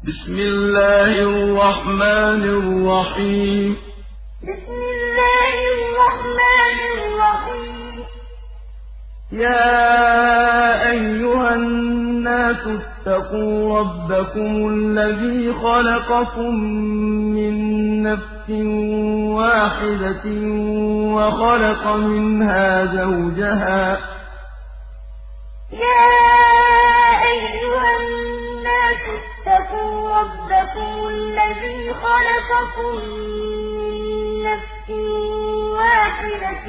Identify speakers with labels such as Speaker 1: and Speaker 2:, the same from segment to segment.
Speaker 1: بسم الله الرحمن الرحيم
Speaker 2: بسم الله الرحمن الرحيم
Speaker 1: يا أيها الناس اتقوا ربكم الذي خلقكم من نفس واحدة وخلق منها زوجها
Speaker 2: يا أيها الناس اتقوا ربكم الذي خلقكم من نفس واحدة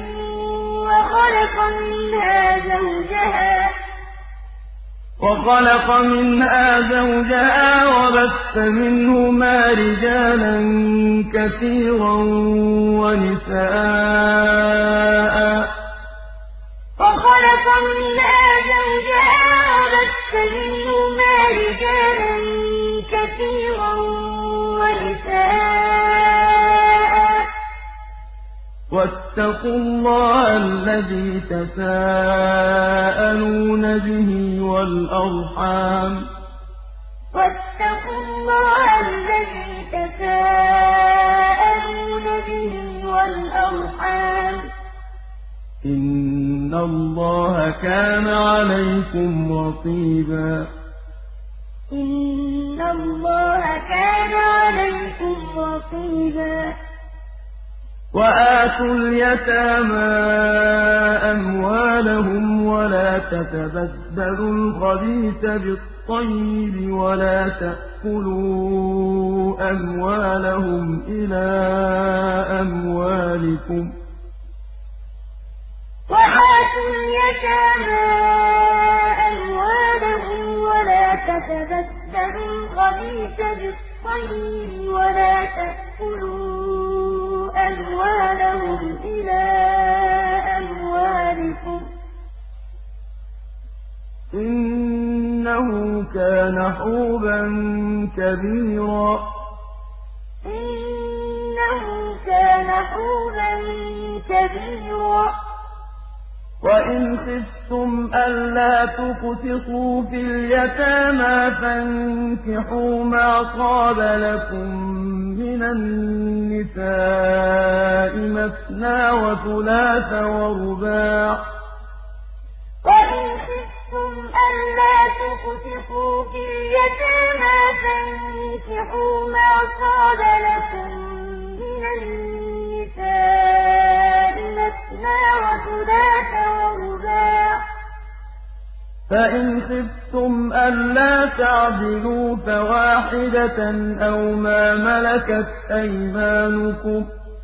Speaker 2: وخلق منها زوجها وبث منهما رجالا كثيرا ونساء واتقوا الله الذي تساءلون به والأرحام إن الله كان عليكم رقيبا وآتوا اليتامى أموالهم ولا تتبدلوا الخبيث بالطيب ولا تأكلوا أموالهم إلى أموالكم إنه كان حوبا كبيرا وإن خفتم ألا تقسطوا في اليتامى فانكحوا ما طاب لكم من النساء مثنى وثلاث ورباع فإن خفتم ألا تعدلوا فواحدة أو ما ملكت أيمانكم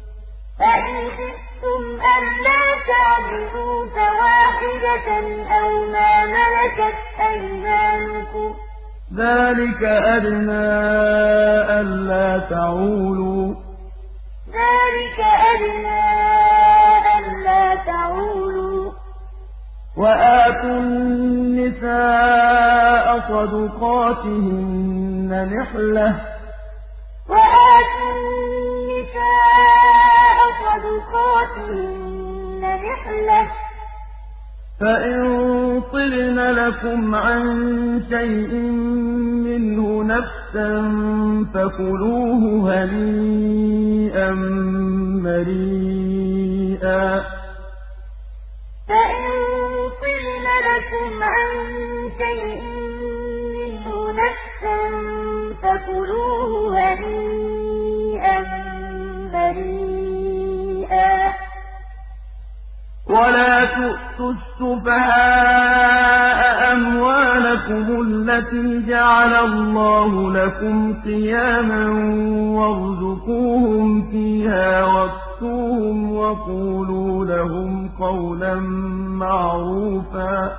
Speaker 2: ذلك أدنى ألا تعولوا وآتوا النساء صدقاتهن نحلةً فإن طبن لكم عن شيء منه نفسا فكلوه هنيئا مريئا ولا تؤتوا السفهاء أموالكم التي جعل الله لكم قياما وارزقوهم فيها واكسوهم وقولوا لهم قولا معروفا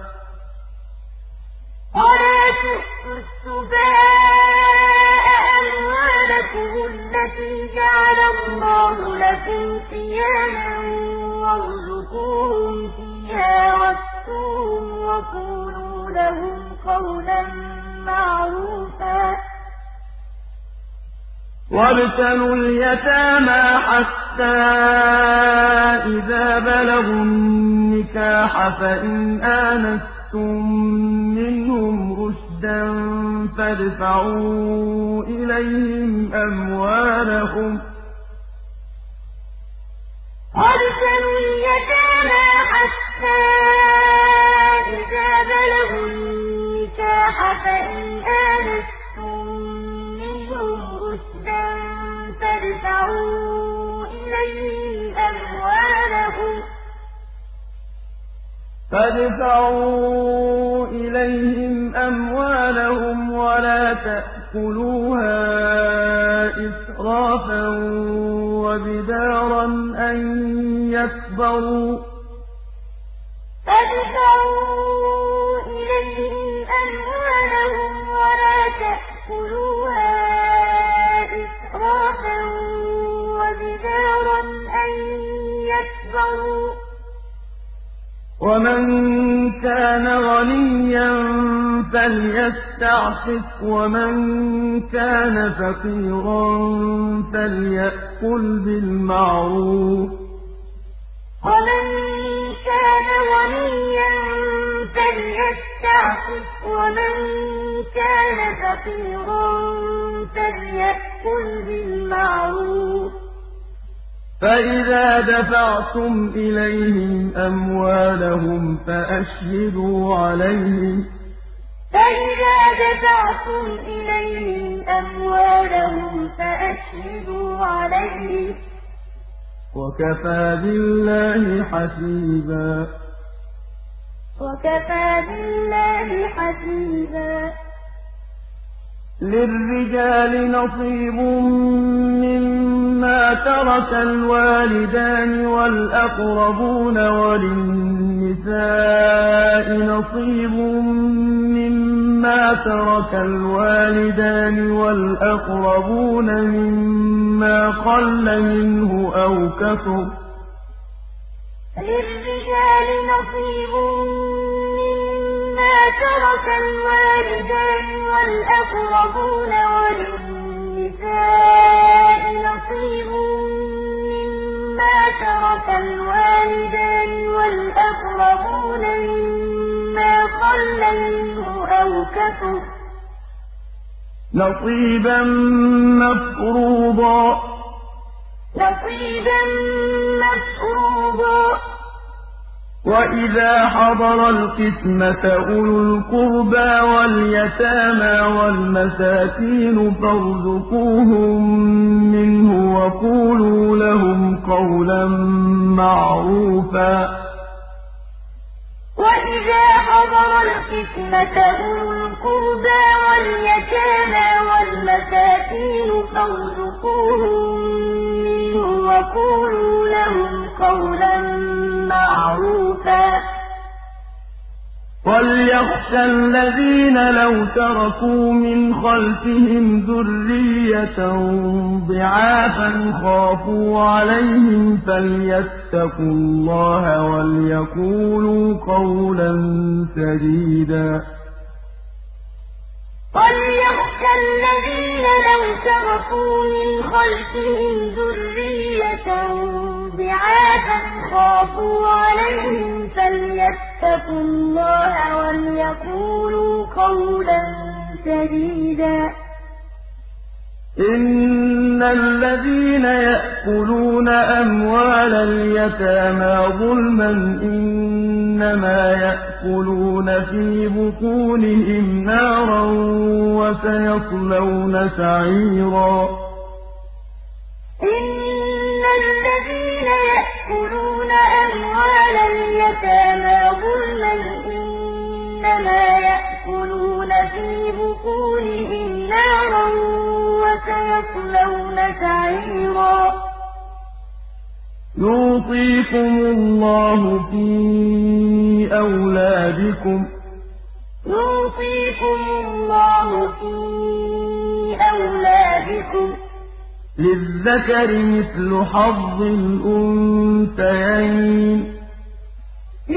Speaker 2: وابتلوا اليتامى حتى إذا بلغوا النكاح فإن آنستم منهم رشدا
Speaker 1: رُشْدًا فَادْفَعُوا إِلَيْهِمْ أَمْوَالَهُمْ ۖ
Speaker 2: وَابْتَلُوا الْيَتَامَىٰ حَتَّىٰ إِذَا بَلَغُوا النِّكَاحَ فَإِنْ آنَسْتُم مِّنْهُمْ رُشْدًا فَادْفَعُوا إِلَيْهِمْ أَمْوَالَهُمْ وَلَا تَأْكُلُوهَا إِسْرَافًا وَبِدَارًا أَن يَكْبَرُوا ۚ وَمَن كَانَ غَنِيًّا فَلْيَسْتَعْفِفْ وَمَن كَانَ فَقِيرًا فَلْيَأْكُلْ بِالْمَعْرُوفِ ۚ فَإِذَا دَفَعْتُمْ إِلَيْهِمْ أَمْوَالَهُمْ فَأَشْهِدُوا عَلَيْهِمْ ۚ وَكَفَىٰ بِاللَّهِ حَسِيبًا. لِّلرِّجَالِ نَصِيبٌ مِّمَّا تَرَكَ الْوَالِدَانِ وَالْأَقْرَبُونَ وَلِلنِّسَاءِ نَصِيبٌ مِّمَّا تَرَكَ الْوَالِدَانِ وَالْأَقْرَبُونَ مِمَّا قَلَّ مِنْهُ أَوْ كَثُرَ ۚ نَصِيبًا مَّفْرُوضًا. وَإِذَا حَضَرَ الْقِسْمَةَ أُولُو الْقُرْبَىٰ وَالْيَتَامَىٰ وَالْمَسَاكِينُ فَارْزُقُوهُم مِّنْهُ وَقُولُوا لَهُمْ قَوْلًا مَّعْرُوفًا. وَلْيَخْشَ الَّذِينَ لَوْ تَرَكُوا مِنْ خَلْفِهِمْ ذُرِّيَّةً ضِعَافًا خَافُوا عَلَيْهِمْ فَلْيَتَّقُوا اللَّهَ وَلْيَقُولُوا قَوْلًا سَدِيدًا. إِنَّ الَّذِينَ يَأْكُلُونَ أَمْوَالَ الْيَتَامَىٰ ظُلْمًا إِنَّمَا يَأْكُلُونَ فِي بُطُونِهِمْ نَارًا وَسَيَصْلَوْنَ سَعِيرًا. يُوصِيكُمُ اللَّهُ فِي أَوْلَادِكُمْ ۖ لِلذَّكَرِ مِثْلُ حَظِّ الْأُنثَيَيْنِ ۚ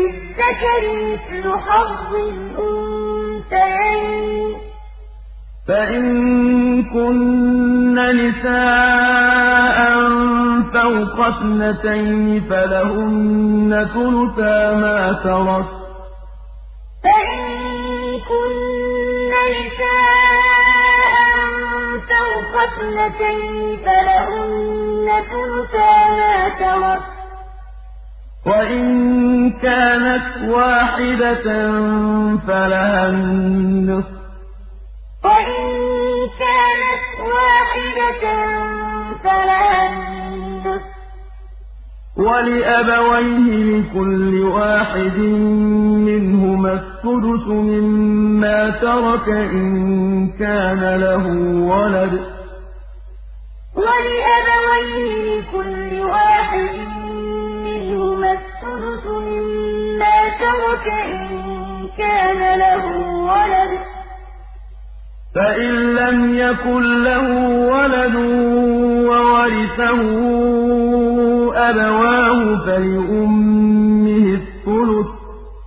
Speaker 2: فَإِن كُنَّ نِسَاءً فَوْقَ اثْنَتَيْنِ فَلَهُنَّ ثُلُثَا مَا تَرَكَ ۖ نِسَاءً فَوْقَ اثْنَتَيْنِ فَلَهُنَّ ثُلُثَا مَا تَرَكَ ۖ
Speaker 1: وَإِن كَانَتْ وَاحِدَةً فَلَهَا النِّصْفُ،
Speaker 2: وَإِن كَانَتْ وَاحِدَةً فَلَهَا النِّصْفُ،
Speaker 1: وَلِأَبَوَيْهِ لِكُلِّ وَاحِدٍ مِّنْهُمَا السُّدُسُ مِمَّا تَرَكَ إِن كَانَ لَهُ وَلَدٌ ۚ
Speaker 2: وَلِأَبَوَيْهِ لِكُلِّ وَاحِدٍ مِّنْهُمَا السُّدُسُ مِمَّا تَرَكَ إِن كَانَ لَهُ وَلَدٌ ۚ
Speaker 1: فَإِن لَّمْ يَكُن لَّهُ وَلَدٌ وَوَرِثَهُ أَبَوَاهُ فَلِأُمِّهِ الثُّلُثُ ۚ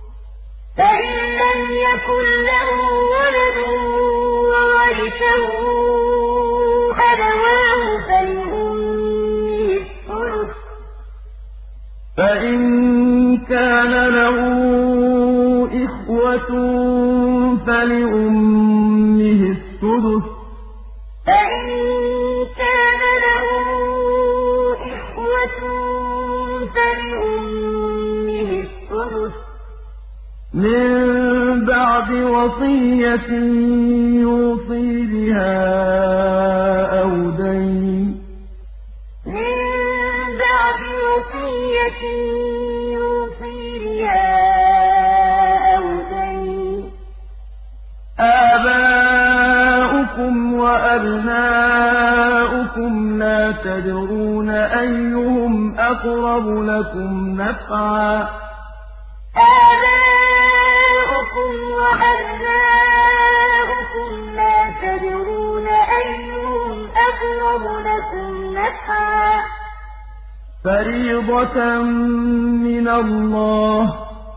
Speaker 1: فَإِن كَانَ لَهُ إِخْوَةٌ فَلِأُمِّهِ السُّدُسُ ۚ مِن بَعْدِ وَصِيَّةٍ يُوصِي بِهَا أَوْ دَيْنٍ ۗ آبَاؤُكُمْ وَأَبْنَاؤُكُمْ لَا تَدْرُونَ أَيُّهُمْ أَقْرَبُ لَكُمْ نَفْعًا ۚ فَرِيضَةً مِّنَ اللَّهِ ۗ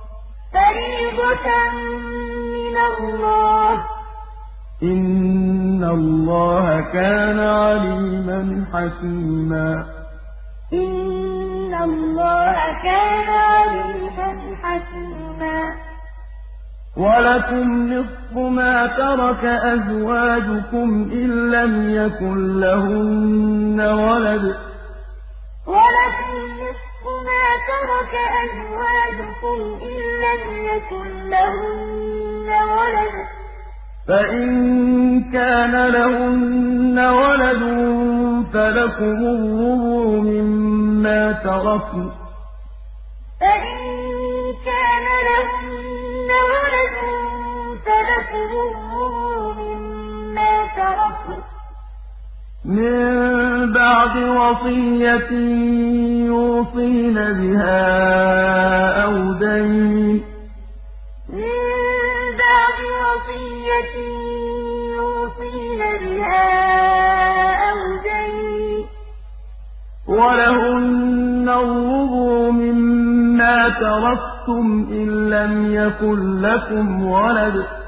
Speaker 1: إِنَّ اللَّهَ كَانَ عَلِيمًا حَكِيمًا
Speaker 2: إِنَّ اللَّهَ كَانَ عَلِيمًا حَكِيمًا
Speaker 1: وَلَكُمْ نِصْفُ مَا تَرَكَ أَزْوَاجُكُمْ إِن لَّمْ يَكُن لَّهُنَّ وَلَدٌ ۚ فَإِن كَانَ لَهُنَّ وَلَدٌ فَلَكُمُ الرُّبُعُ مِمَّا تَرَكْنَ مِن بَعْدِ وَصِيَّةٍ يُوصِينَ بِهَا أَوْ دَيْنٍ ۗ وَلَهُنَّ الرُّبُعُ مِمَّا تَرَكْتُمْ إِن لَّمْ يَكُن لَّكُمْ وَلَدٌ ۚ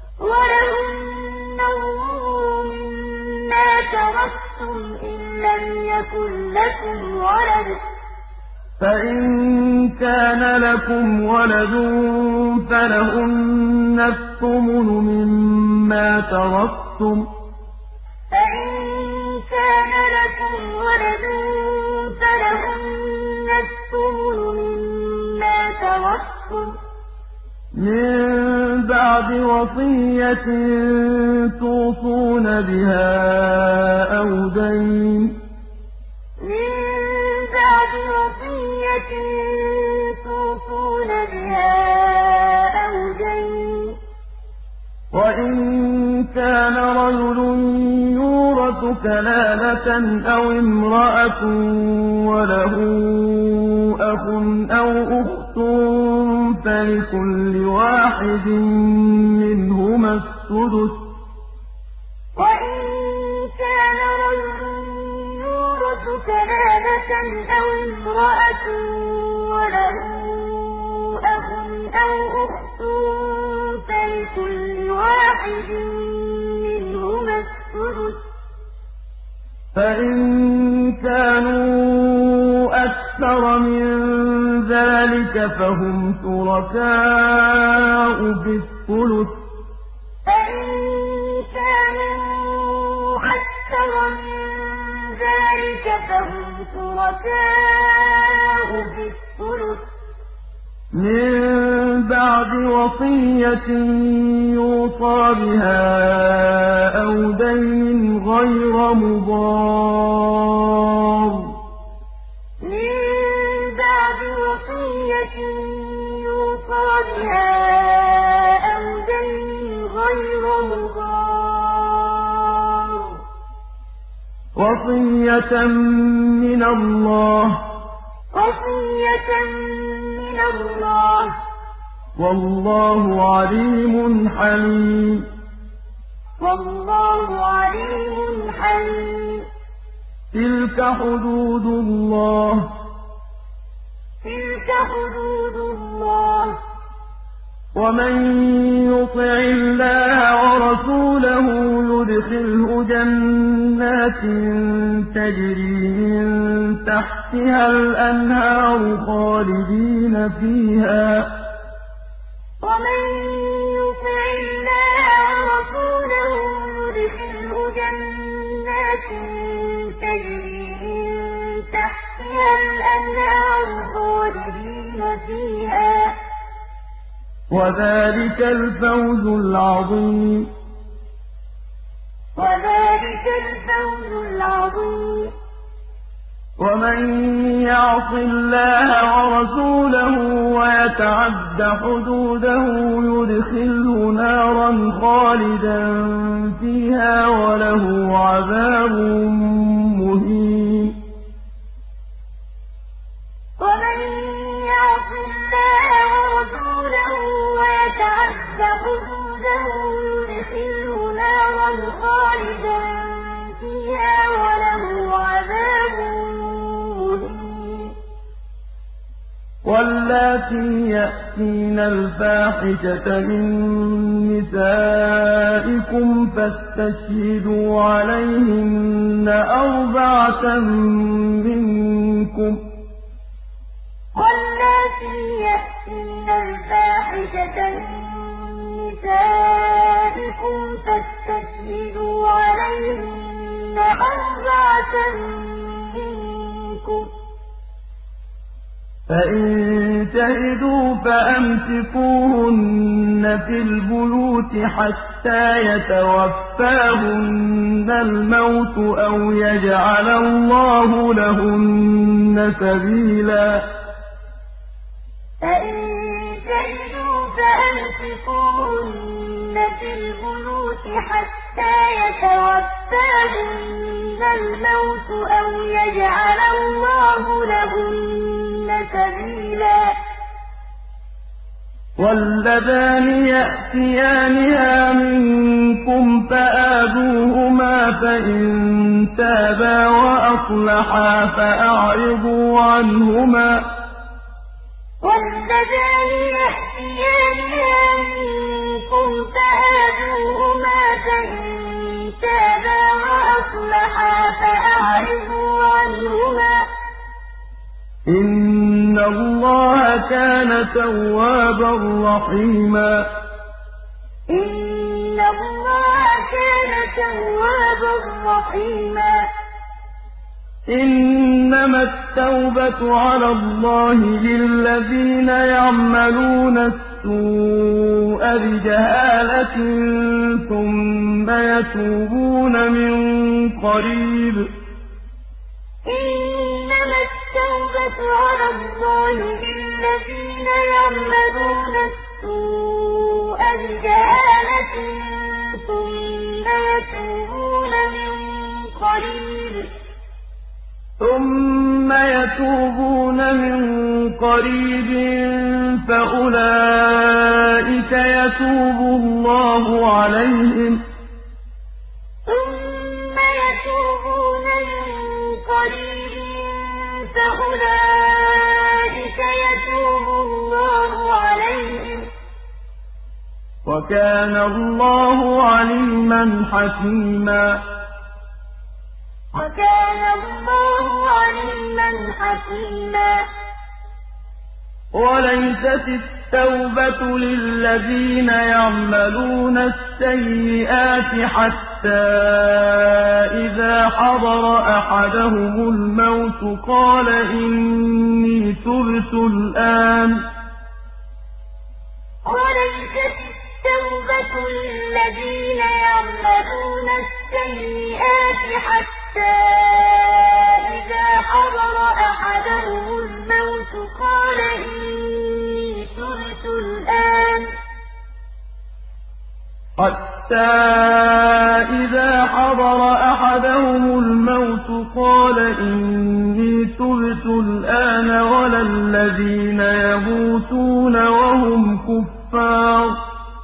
Speaker 1: فَإِن كَانَ لَكُمْ وَلَدٌ فَلَهُنَّ الثُّمُنُ مِمَّا تَرَكْتُم ۚ مِن بَعْدِ وَصِيَّةٍ تُوصُونَ بِهَا أَوْ دَيْنٍ ۗ وَإِن كَانَ رَجُلٌ يُورَثُ كَلَالَةً أَوْ امْرَأَةٌ وَلَهُ أَخٌ أَوْ أُخْتٌ فَلِكُلِّ وَاحِدٍ مِّنْهُمَا السُّدُسُ ۚ فَإِن كَانُوا أَكْثَرَ مِن ذَٰلِكَ فَهُمْ شُرَكَاءُ فِي الثُّلُثِ ۚ
Speaker 2: أكثر من ذلك فهم شركاء في الثلث
Speaker 1: من بعد وصية يوصى بها أو دين غير مضار
Speaker 2: من بعد وصية يوصى بها أو دين غير مضار
Speaker 1: وصية من الله والله عليم حليم تلك حدود الله ومن يطع الله ورسوله يدخله جنات تجري من تحتها الأنهار خالدين فيها
Speaker 2: ومن يطع الله ورسوله يدخله جنات تجري من تحتها الأنهار خالدين فيها
Speaker 1: وذلك الفوز العظيم ومن يعص الله ورسوله ويتعد حدوده يدخله نارا خالدا فيها وله عذاب مهين
Speaker 2: ومن يعص الله ورسوله ويتعد حدوده يدخله نارا خالدا فيها وله عذاب مهين
Speaker 1: واللاتي يأتين الفاحشة من نسائكم فاستشهدوا عليهن 4 منكم
Speaker 2: واللاتي يأتين الفاحشة من نسائكم فاستشهدوا عليهن 4 منكم
Speaker 1: فإن شهدوا فأمسكوهن في البيوت حتى يتوفاهن الموت أو يجعل الله لهن سبيلا
Speaker 2: فإن شهدوا فأمسكوهن في البيوت حتى يتوفاهن الموت أو يجعل الله لهن سبيلا
Speaker 1: واللذان يأتيانها منكم فآذوهما فإن تابا وأصلحا فأعرضوا عنهما
Speaker 2: واللذان يأتيانها منكم فآذوهما فإن تابا وأصلحا فأعرضوا عنهما
Speaker 1: إن الله كان توابا رحيما إنما التوبة على الله للذين يعملون السوء بجهالة ثم يتوبون من قريب
Speaker 2: إنما التوبة على الله للذين يعملون السوء بجهالة ثم
Speaker 1: يتوبون من قريب فأولئك يتوب الله عليهم وكان الله عليما حكيما وليست التوبة للذين يعملون السيئات حتى إذا حضر أحدهم الموت قال إني تبت الآن.
Speaker 2: وليست التوبة للذين يعملون السيئات حتى إذا حضر أحدهم الموت قال إني تبت الآن.
Speaker 1: حتى إذا حضر أحدهم الموت قال إني تبت الآن ولا الذين يموتون وهم كفار.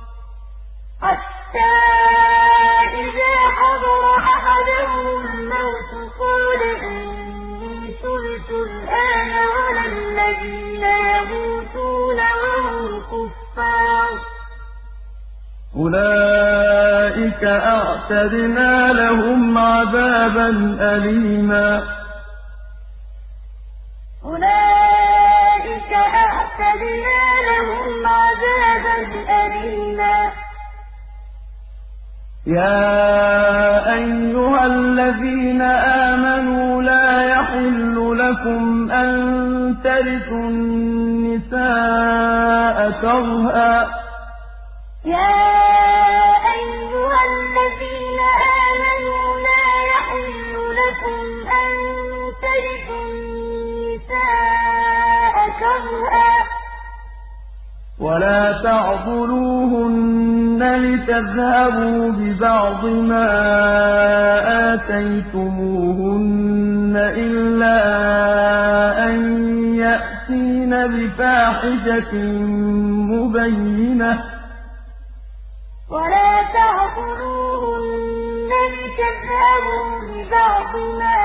Speaker 2: حتى إذا حضر أحدهم الموت قال إني تبت الآن ولا الذين يموتون وهم كفار.
Speaker 1: أولئك أعتدنا لهم عذابا أليما.
Speaker 2: أولئك أعتدنا لهم عذابا أليما.
Speaker 1: يا أيها الذين آمنوا لا يحل لكم أن ترثوا النساء كرها.
Speaker 2: يا أيها الذين آمنوا لا يحل لكم أن ترثوا النساء كرها.
Speaker 1: ولا تعضلوهن لتذهبوا ببعض ما آتيتموهن إلا أن يأتين بفاحشة مبينة.
Speaker 2: ولا تعضلوهن لتذهبوا ببعض ما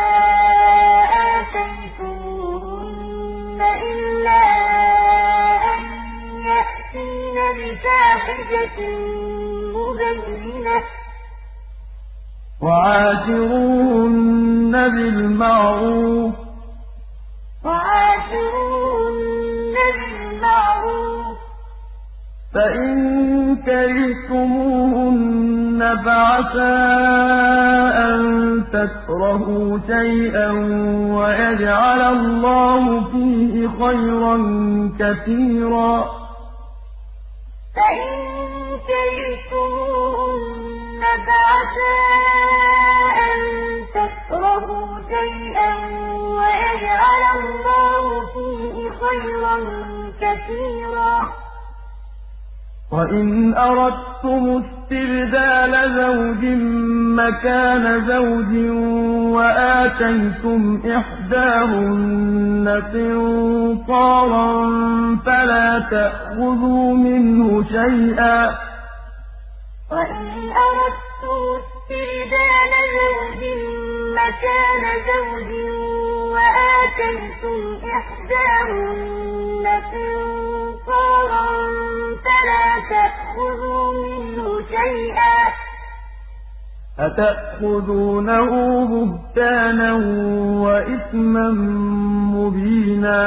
Speaker 2: آتيتموهن إلا أن يأتين بفاحشة مبينة.
Speaker 1: وعاشروهن بالمعروف. فإن كرهتموهن فعسى أن تكرهوا شيئا ويجعل الله فيه خيرا كثيرا.
Speaker 2: فإن كرهتموهن فعسى أن تكرهوا شيئا ويجعل الله فيه خيرا كثيرا.
Speaker 1: وإن أردتم استبدال زوج مكان زوج وآتيتم إحداهن قنطارا فلا تأخذوا منه شيئا.
Speaker 2: وإن أردتم استبدال زوج مكان زوج وآتيتم إحداهن قنطارا فلا تأخذوا منه شيئا.
Speaker 1: أتأخذونه بهتانا وإثما مبينا.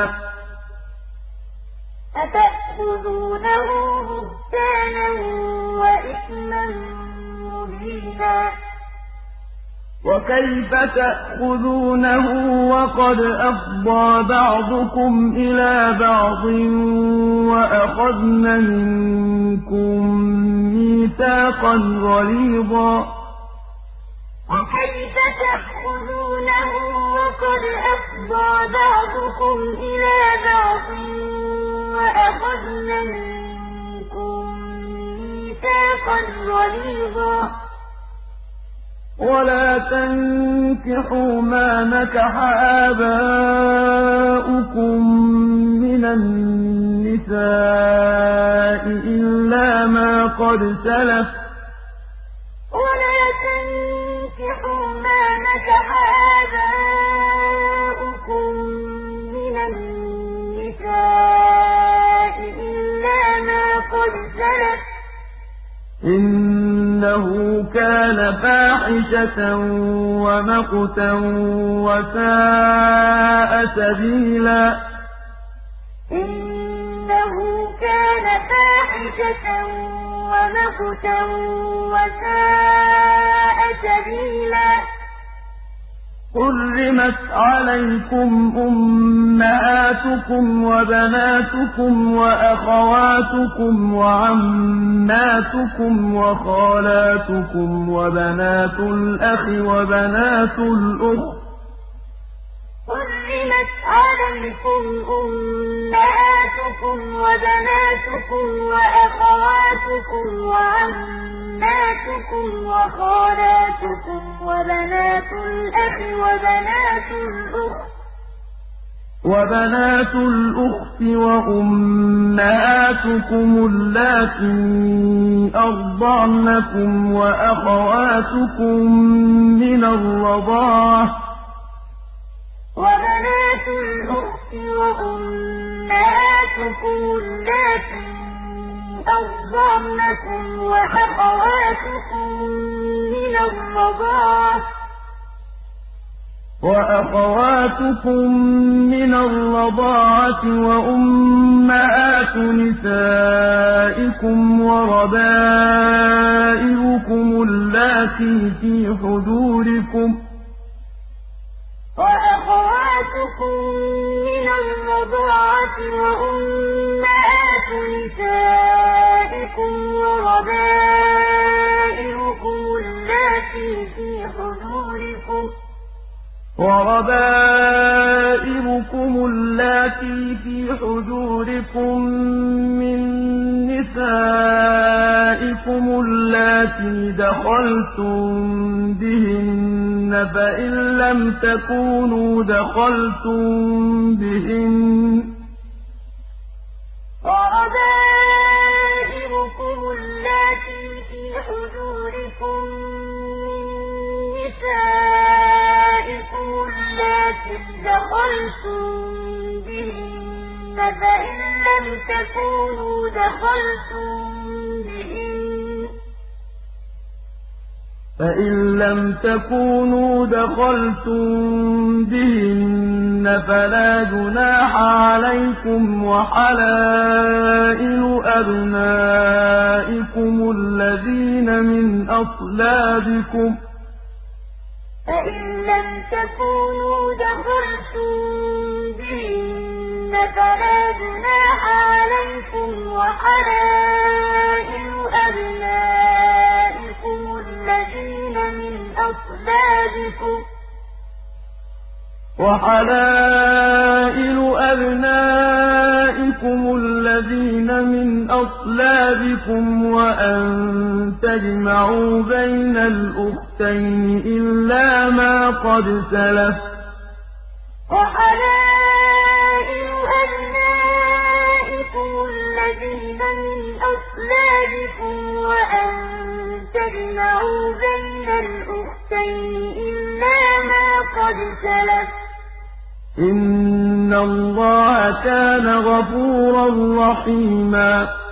Speaker 2: أتأخذونه بهتانا وإثما مبينا.
Speaker 1: وكيف تأخذونه وقد أفضى بعضكم إلى بعض وأخذن منكم ميثاقا غليظا.
Speaker 2: وكيف تأخذونه وقد أفضى بعضكم إلى بعض وأخذن منكم ميثاقا غليظا.
Speaker 1: ولا تنكحوا ما نكح آباؤكم من النساء إلا ما قد سلف.
Speaker 2: ولا تنكحوا ما نكح آباؤكم من النساء إلا ما قد سلف.
Speaker 1: إنه كان فاحشة ومقتا وساء سبيلا.
Speaker 2: إنه كان فاحشة ومقتا وساء سبيلا.
Speaker 1: حُرِّمَتْ عَلَيْكُمْ أُمَّهَاتُكُمْ وَبَنَاتُكُمْ وَأَخَوَاتُكُمْ وَعَمَّاتُكُمْ وَخَالَاتُكُمْ وَبَنَاتُ الْأَخِ وَبَنَاتُ الْأُخْتِ
Speaker 2: حُرِّمَتْ عَلَيْكُمْ أُمَّهَاتُكُمْ وَبَنَاتُكُمْ وَأَخَوَاتُكُمْ وَعَمَّاتُكُمْ وَخَالَاتُكُمْ وَبَنَاتُ الْأَخِ
Speaker 1: وَبَنَاتُ الْأُخْتِ وَأُمَّهَاتُكُمُ اللَّاتِي أَرْضَعْنَكُمْ وَأَخَوَاتُكُم مِّنَ الرَّضَاعَةِ
Speaker 2: وَبَنَاتُ الْأُخْتِ وَأُمَّهَاتُكُمُ اللَّاتِي أَرْضَعْنَكُمْ وَأَخَوَاتُكُم مِّنَ الرَّضَاعَةِ وَأُمَّهَاتُ نِسَائِكُمْ وَرَبَائِبُكُمُ اللَّاتِي فِي حُجُورِكُم وَأَخَوَاتُكُم مِّنَ الرَّضَاعَةِ وَأُمَّهَاتُ نِسَائِكُمْ وَرَبَائِبُكُمُ
Speaker 1: اللَّاتِي فِي حُجُورِكُم مِّن نِّسَائِكُمُ اللَّاتِي دَخَلْتُم بِهِنَّ فَإِن لَّمْ تَكُونُوا دَخَلْتُم بِهِنَّ
Speaker 2: وَرَبَائِبُكُمُ اللَّاتِي فِي حُجُورِكُم مِّن نِّسَائِكُمُ اللَّاتِي دَخَلْتُم بِهِنَّ
Speaker 1: فَإِن لَّمْ تَكُونُوا دَخَلْتُم بِهِنَّ فَلَا جُنَاحَ عَلَيْكُمْ وَحَلَائِلُ أَبْنَائِكُمُ الَّذِينَ مِنْ أَصْلَابِكُمْ وَأَن تَجْمَعُوا بَيْنَ الْأُخْتَيْنِ إِلَّا مَا قَدْ سَلَفَ ۗ
Speaker 2: وَحَلَائِلُ أَبْنَائِكُمُ الَّذِينَ مِنْ أَصْلَابِكُمْ وَأَن تَجْمَعُوا بَيْنَ الْأُخْتَيْنِ إِلَّا مَا قَدْ سَلَفَ ۗ
Speaker 1: إِنَّ اللَّهَ كَانَ غَفُورًا رَّحِيمًا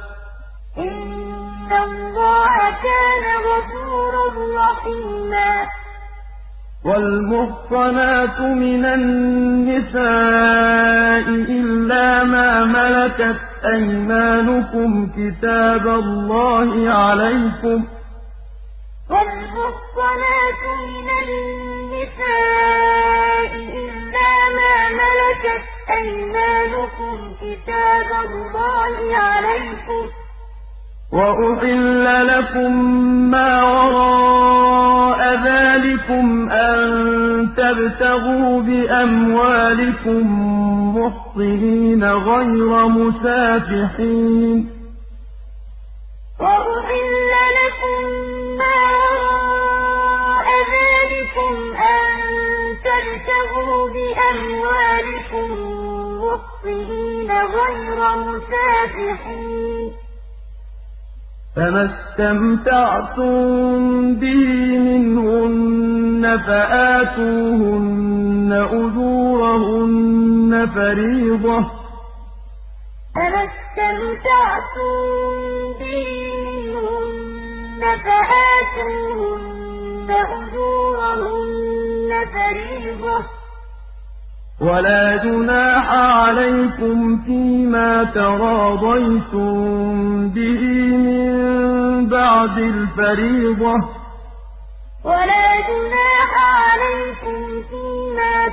Speaker 2: إِنَّ اللَّهَ كَانَ غَفُورًا رَّحِيمًا
Speaker 1: وَالْمُحْصَنَاتُ مِنَ النِّسَاءِ إِلَّا مَا مَلَكَتْ أَيْمَانُكُمْ كِتَابَ اللَّهِ عَلَيْكُمْ ۚ
Speaker 2: وَالْمُحْصَنَاتُ مِنَ النِّسَاءِ إِلَّا مَا مَلَكَتْ أَيْمَانُكُمْ كِتَابَ اللَّهِ عَلَيْكُمْ ۚ
Speaker 1: وَأُحِلَّ لَكُم مَّا وَرَاءَ ذَٰلِكُمْ أَن تَبْتَغُوا بِأَمْوَالِكُم مُّحْصِنِينَ غَيْرَ مُسَافِحِينَ ۚ
Speaker 2: وَأُحِلَّ لَكُم مَّا وَرَاءَ ذَٰلِكُمْ أَن تَبْتَغُوا بِأَمْوَالِكُم مُّحْصِنِينَ غَيْرَ مُسَافِحِينَ ۚ
Speaker 1: فَمَا اسْتَمْتَعْتُم بِهِ مِنْهُنَّ فَآتُوهُنَّ أُجُورَهُنَّ فَرِيضَةً ۚ وَلَا جُنَاحَ عَلَيْكُمْ فِيمَا تَرَاضَيْتُم بِهِ مِن بَعْدِ الْفَرِيضَةِ ۚ
Speaker 2: وَلَا جُنَاحَ عَلَيْكُمْ فِيمَا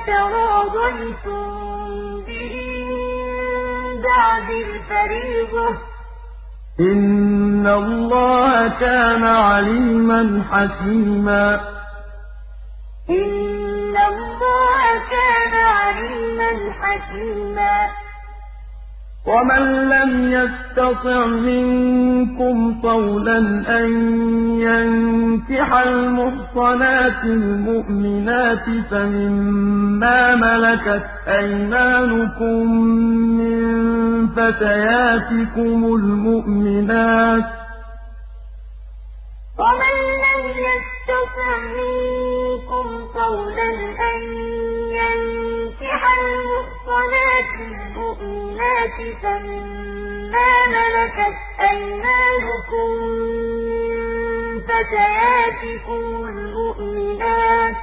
Speaker 2: تَرَاضَيْتُم بِهِ مِن بَعْدِ الْفَرِيضَةِ ۚ
Speaker 1: إِنَّ اللَّهَ كَانَ عَلِيمًا حَكِيمًا
Speaker 2: إِنَّ اللَّهَ كَانَ عَلِيمًا حَكِيمًا
Speaker 1: وَمَن لَّمْ يَسْتَطِعْ مِنكُمْ طَوْلًا أَن يَنكِحَ الْمُحْصَنَاتِ الْمُؤْمِنَاتِ فَمِمَّا مَلَكَتْ أَيْمَانُكُم مِّن فَتَيَاتِكُمُ الْمُؤْمِنَاتِ ۚ
Speaker 2: وَمَن لَّمْ يَسْتَطِعْ مِنكُمْ طَوْلًا أَن يَنكِحَ الْمُحْصَنَاتِ الْمُؤْمِنَاتِ فَمِمَّا مَلَكَتْ أَيْمَانُكُم مِّن فَتَيَاتِكُمُ الْمُؤْمِنَاتِ ۚ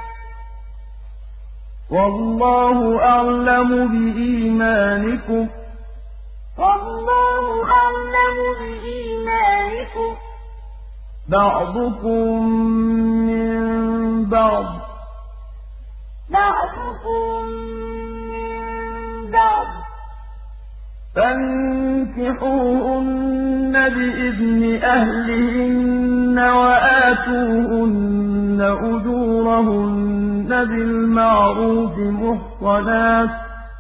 Speaker 1: وَاللَّهُ أَعْلَمُ بِإِيمَانِكُم ۚ
Speaker 2: وَاللَّهُ أَعْلَمُ بِإِيمَانِكُم ۚ
Speaker 1: بَعْضُكُم مِّن بَعْضٍ ۚ فَانكِحُوهُنَّ بِإِذْنِ أَهْلِهِنَّ وَآتُوهُنَّ أُجُورَهُنَّ بِالْمَعْرُوفِ مُحْصَنَاتٍ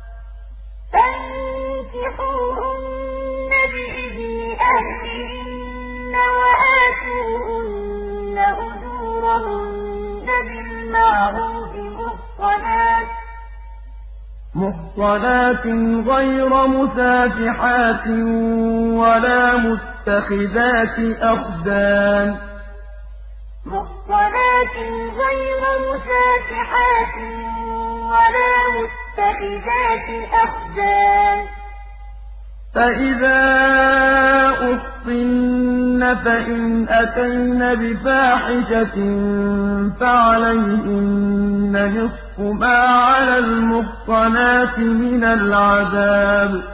Speaker 1: غَيْرَ مُسَافِحَاتٍ وَلَا مُتَّخِذَاتِ أَخْدَانٍ فَإِذَا أُحْصِنَّ فَإِنْ أَتَيْنَ بِفَاحِشَةٍ فَعَلَيْهِنَّ نِصْفُ مَا عَلَى الْمُحْصَنَاتِ مِنَ الْعَذَابِ ۚ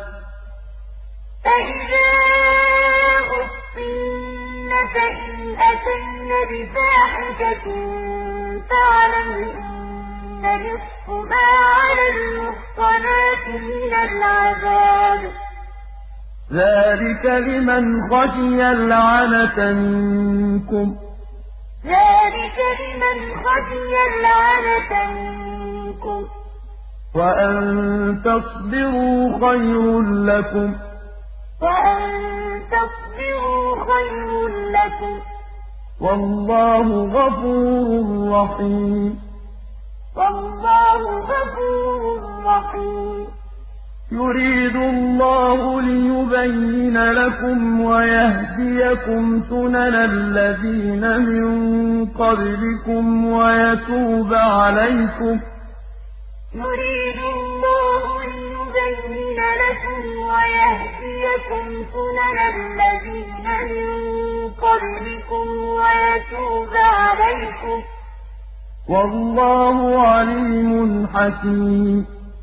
Speaker 1: ذَٰلِكَ لِمَنْ خَشِيَ الْعَنَتَ مِنكُمْ ۚ وَأَن تَصْبِرُوا خَيْرٌ لَّكُمْ ۗ وَاللَّهُ غَفُورٌ رَّحِيمٌ يُرِيدُ اللَّهُ لِيُبَيِّنَ لَكُمْ وَيَهْدِيَكُمْ سُنَنَ الَّذِينَ مِن قَبْلِكُمْ وَيَتُوبَ عَلَيْكُمْ ۗ وَاللَّهُ عَلِيمٌ حَكِيمٌ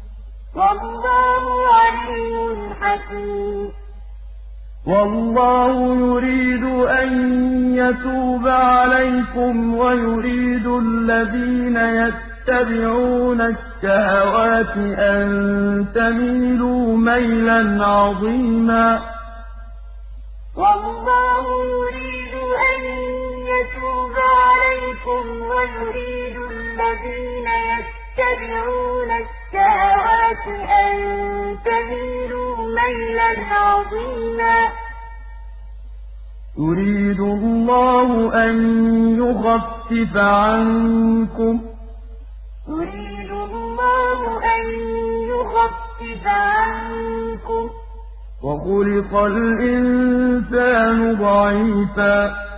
Speaker 1: وَاللَّهُ يُرِيدُ أَن يَتُوبَ عَلَيْكُمْ وَيُرِيدُ الَّذِينَ يَتَّبِعُونَ الشَّهَوَاتِ أَن تَمِيلُوا مَيْلًا عَظِيمًا
Speaker 2: وَاللَّهُ يُرِيدُ أَن يَتُوبَ عَلَيْكُمْ وَيُرِيدُ الَّذِينَ يَتَّبِعُونَ الشَّهَوَاتِ أَن تَمِيلُوا مَيْلًا عَظِيمًا
Speaker 1: يُرِيدُ اللَّهُ أَن يُخَفِّفَ عَنكُمْ ۚ وَخُلِقَ الْإِنسَانُ ضَعِيفًا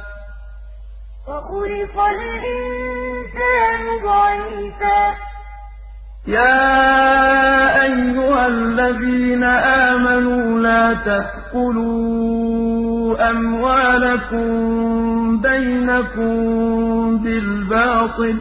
Speaker 1: يَا أَيُّهَا الَّذِينَ آمَنُوا لَا تَأْكُلُوا أَمْوَالَكُم بَيْنَكُم بِالْبَاطِلِ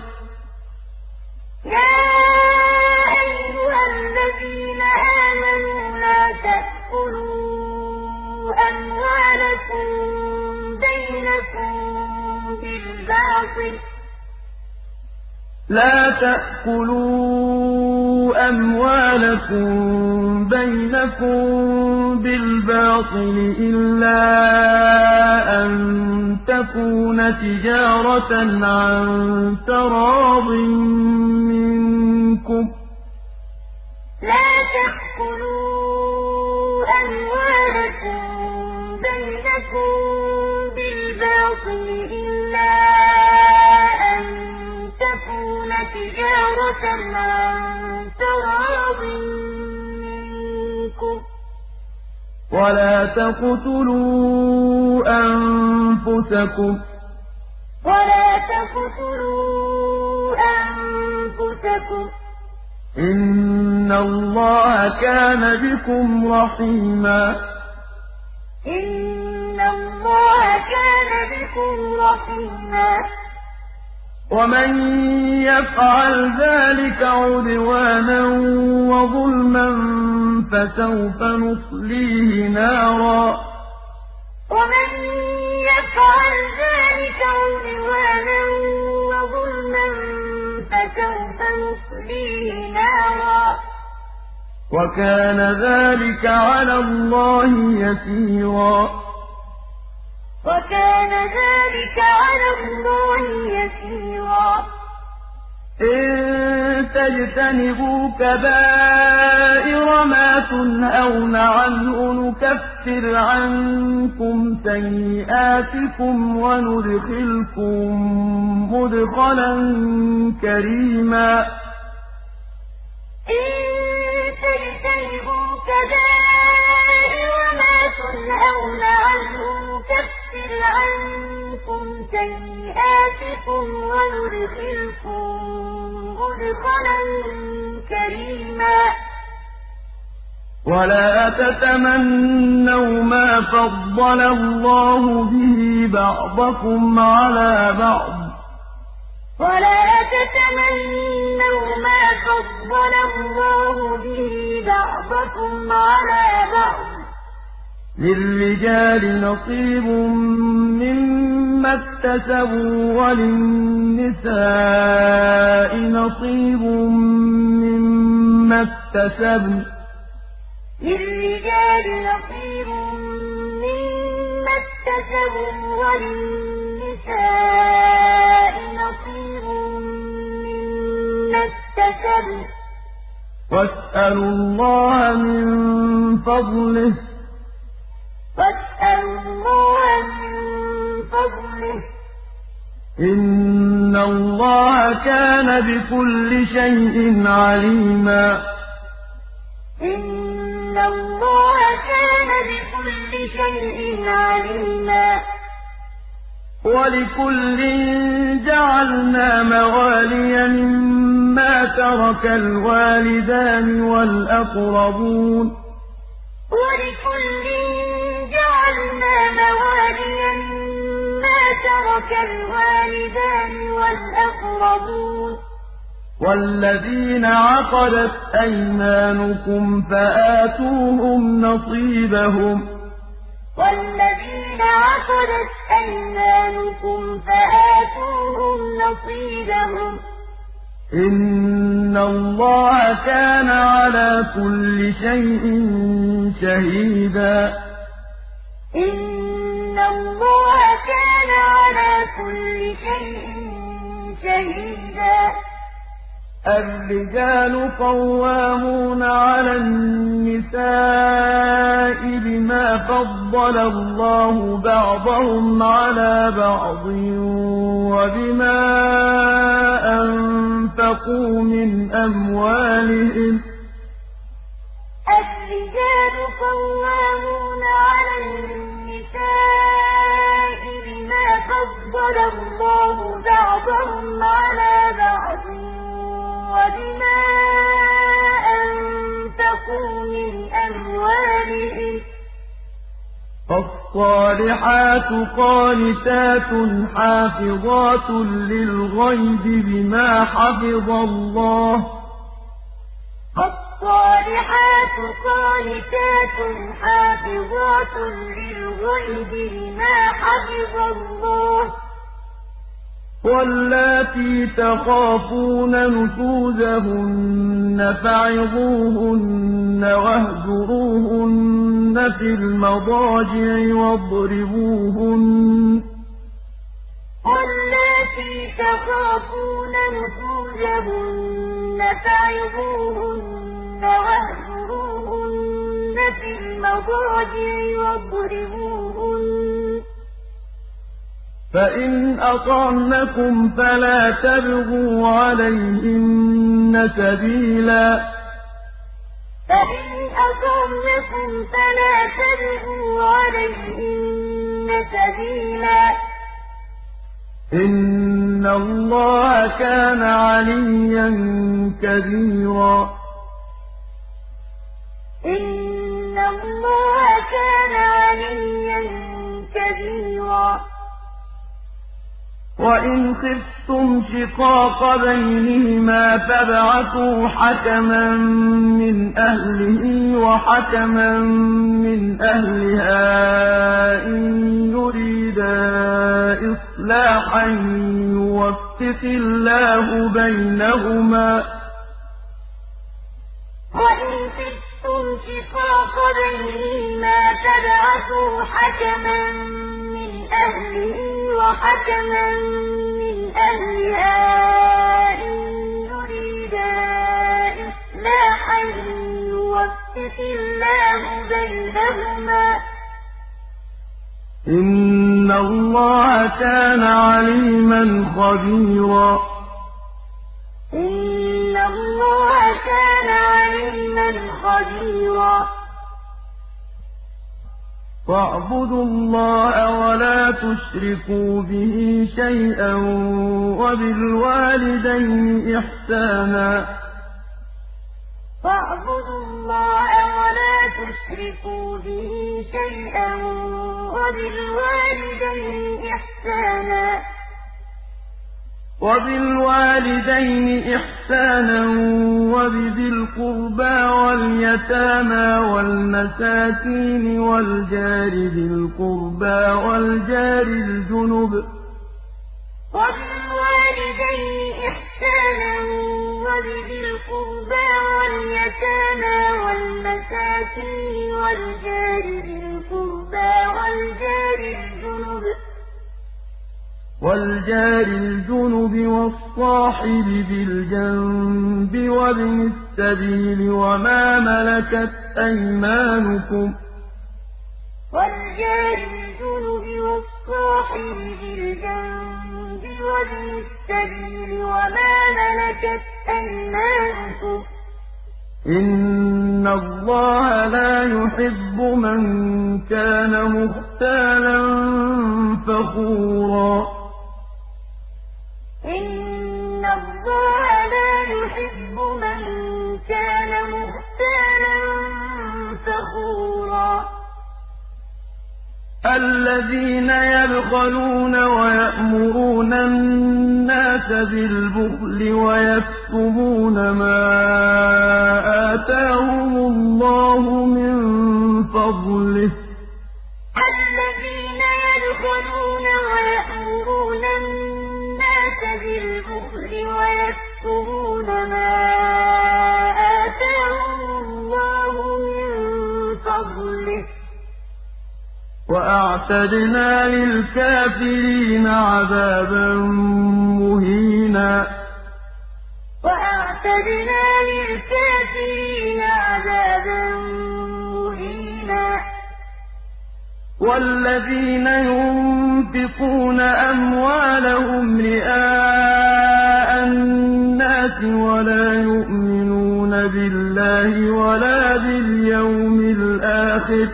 Speaker 1: لا تأكلوا أموالكم بينكم بالباطل إلا أن تكون تجارة عن تراض منكم
Speaker 2: لا تأكلوا أموالكم بينكم بالباطل إلا أن تكون تجارة عن تراض منكم
Speaker 1: ولا تقتلوا أنفسكم إن الله كان بكم رحيما ومن يفعل ذلك عدوانا وظلما فسوف نصليه نارا وكان ذلك على الله يسيرا إن تجتنبوا كبائر ما تنهون عنه نكفر عنكم سيئاتكم وندخلكم مدخلا كريما ولا تتمنوا ما فضل الله به بعضكم على بعض للرجال نصيب مما اكتسبوا وللنساء نصيب مما اكتسبن واسألوا الله من فضله إن الله كان بكل شيء عليما ولكل جعلنا موالي مما ترك الوالدان والأقربون والذين عقدت أيمانكم فآتوهم نصيبهم إن الله كان على كل شيء شهيدا الرجال قوامون على النساء بما فضل الله بعضهم على بعض وبما أنفقوا من أموالهم فالصالحات قانتات حافظات للغيب بما حفظ الله
Speaker 2: حافظات للغيب بما حفظ الله. والصالحات قانتات حافظات للغيب بما حفظ الله. والصالحات قانتات حافظات للغيب بما حفظ الله. والصالحات قانتات حافظات للغيب بما حفظ الله. والصالحات قانتات حافظات للغيب بما حفظ الله.
Speaker 1: واللاتي تخافون نشوزهن فعظوهن واهجروهن في المضاجع واضربوهن
Speaker 2: واللاتي تخافون نشوزهن فعظوهن واهجروهن في المضاجع واضربوهن
Speaker 1: فإن أطعنكم فلا تبغوا عليهن سبيلا
Speaker 2: فإن أطعنكم فلا تبغوا عليهن سبيلا
Speaker 1: إن الله كان عليا كبيرا
Speaker 2: إن الله كان عليا كبيرا
Speaker 1: وإن خفتم شقاق بينهما فابعثوا حكما من أهله وحكما من أهلها إن يريدا إصلاحا يوفق الله بينهما
Speaker 2: وإن خفتم شقاق بينهما فابعثوا حكما من أهله وحكما من أهلها إن يريدا إصلاحا يوفق الله بينهما
Speaker 1: إن الله كان عليما خبيرا
Speaker 2: إن الله كان عليما خبيرا
Speaker 1: واعبدوا الله ولا تشركوا به شيئا وبالوالدين إحسانا
Speaker 2: واعبدوا الله ولا تشركوا به شيئا
Speaker 1: وبالوالدين إحسانا وبذي القربى واليتامى والمساكين والجار ذي القربى والجار الجنب
Speaker 2: وبالوالدين إحسانا وبذي القربى واليتامى والمساكين والجار ذي القربى
Speaker 1: والجار الجنب والصاحب بالجنب وابن السبيل وما ملكت أيمانكم
Speaker 2: والجار الجنب والصاحب بالجنب وابن السبيل وما ملكت أيمانكم
Speaker 1: إن الله لا يحب من كان مختالا فخورا
Speaker 2: إن الله لا يحب من كان مختالا فخورا
Speaker 1: الذين يبخلون ويأمرون الناس بالبخل ويكتمون ما آتاهم الله من فضله
Speaker 2: الذين يبخلون ويأمرون الناس بالبخل ويكتمون ما آتاهم الله من فضله
Speaker 1: وأعتدنا للكافرين عذابا مهينا
Speaker 2: وأعتدنا للكافرين عذابا مهينا
Speaker 1: والذين ينفقون أموالهم رئاء الناس ولا يؤمنون بالله ولا باليوم الآخر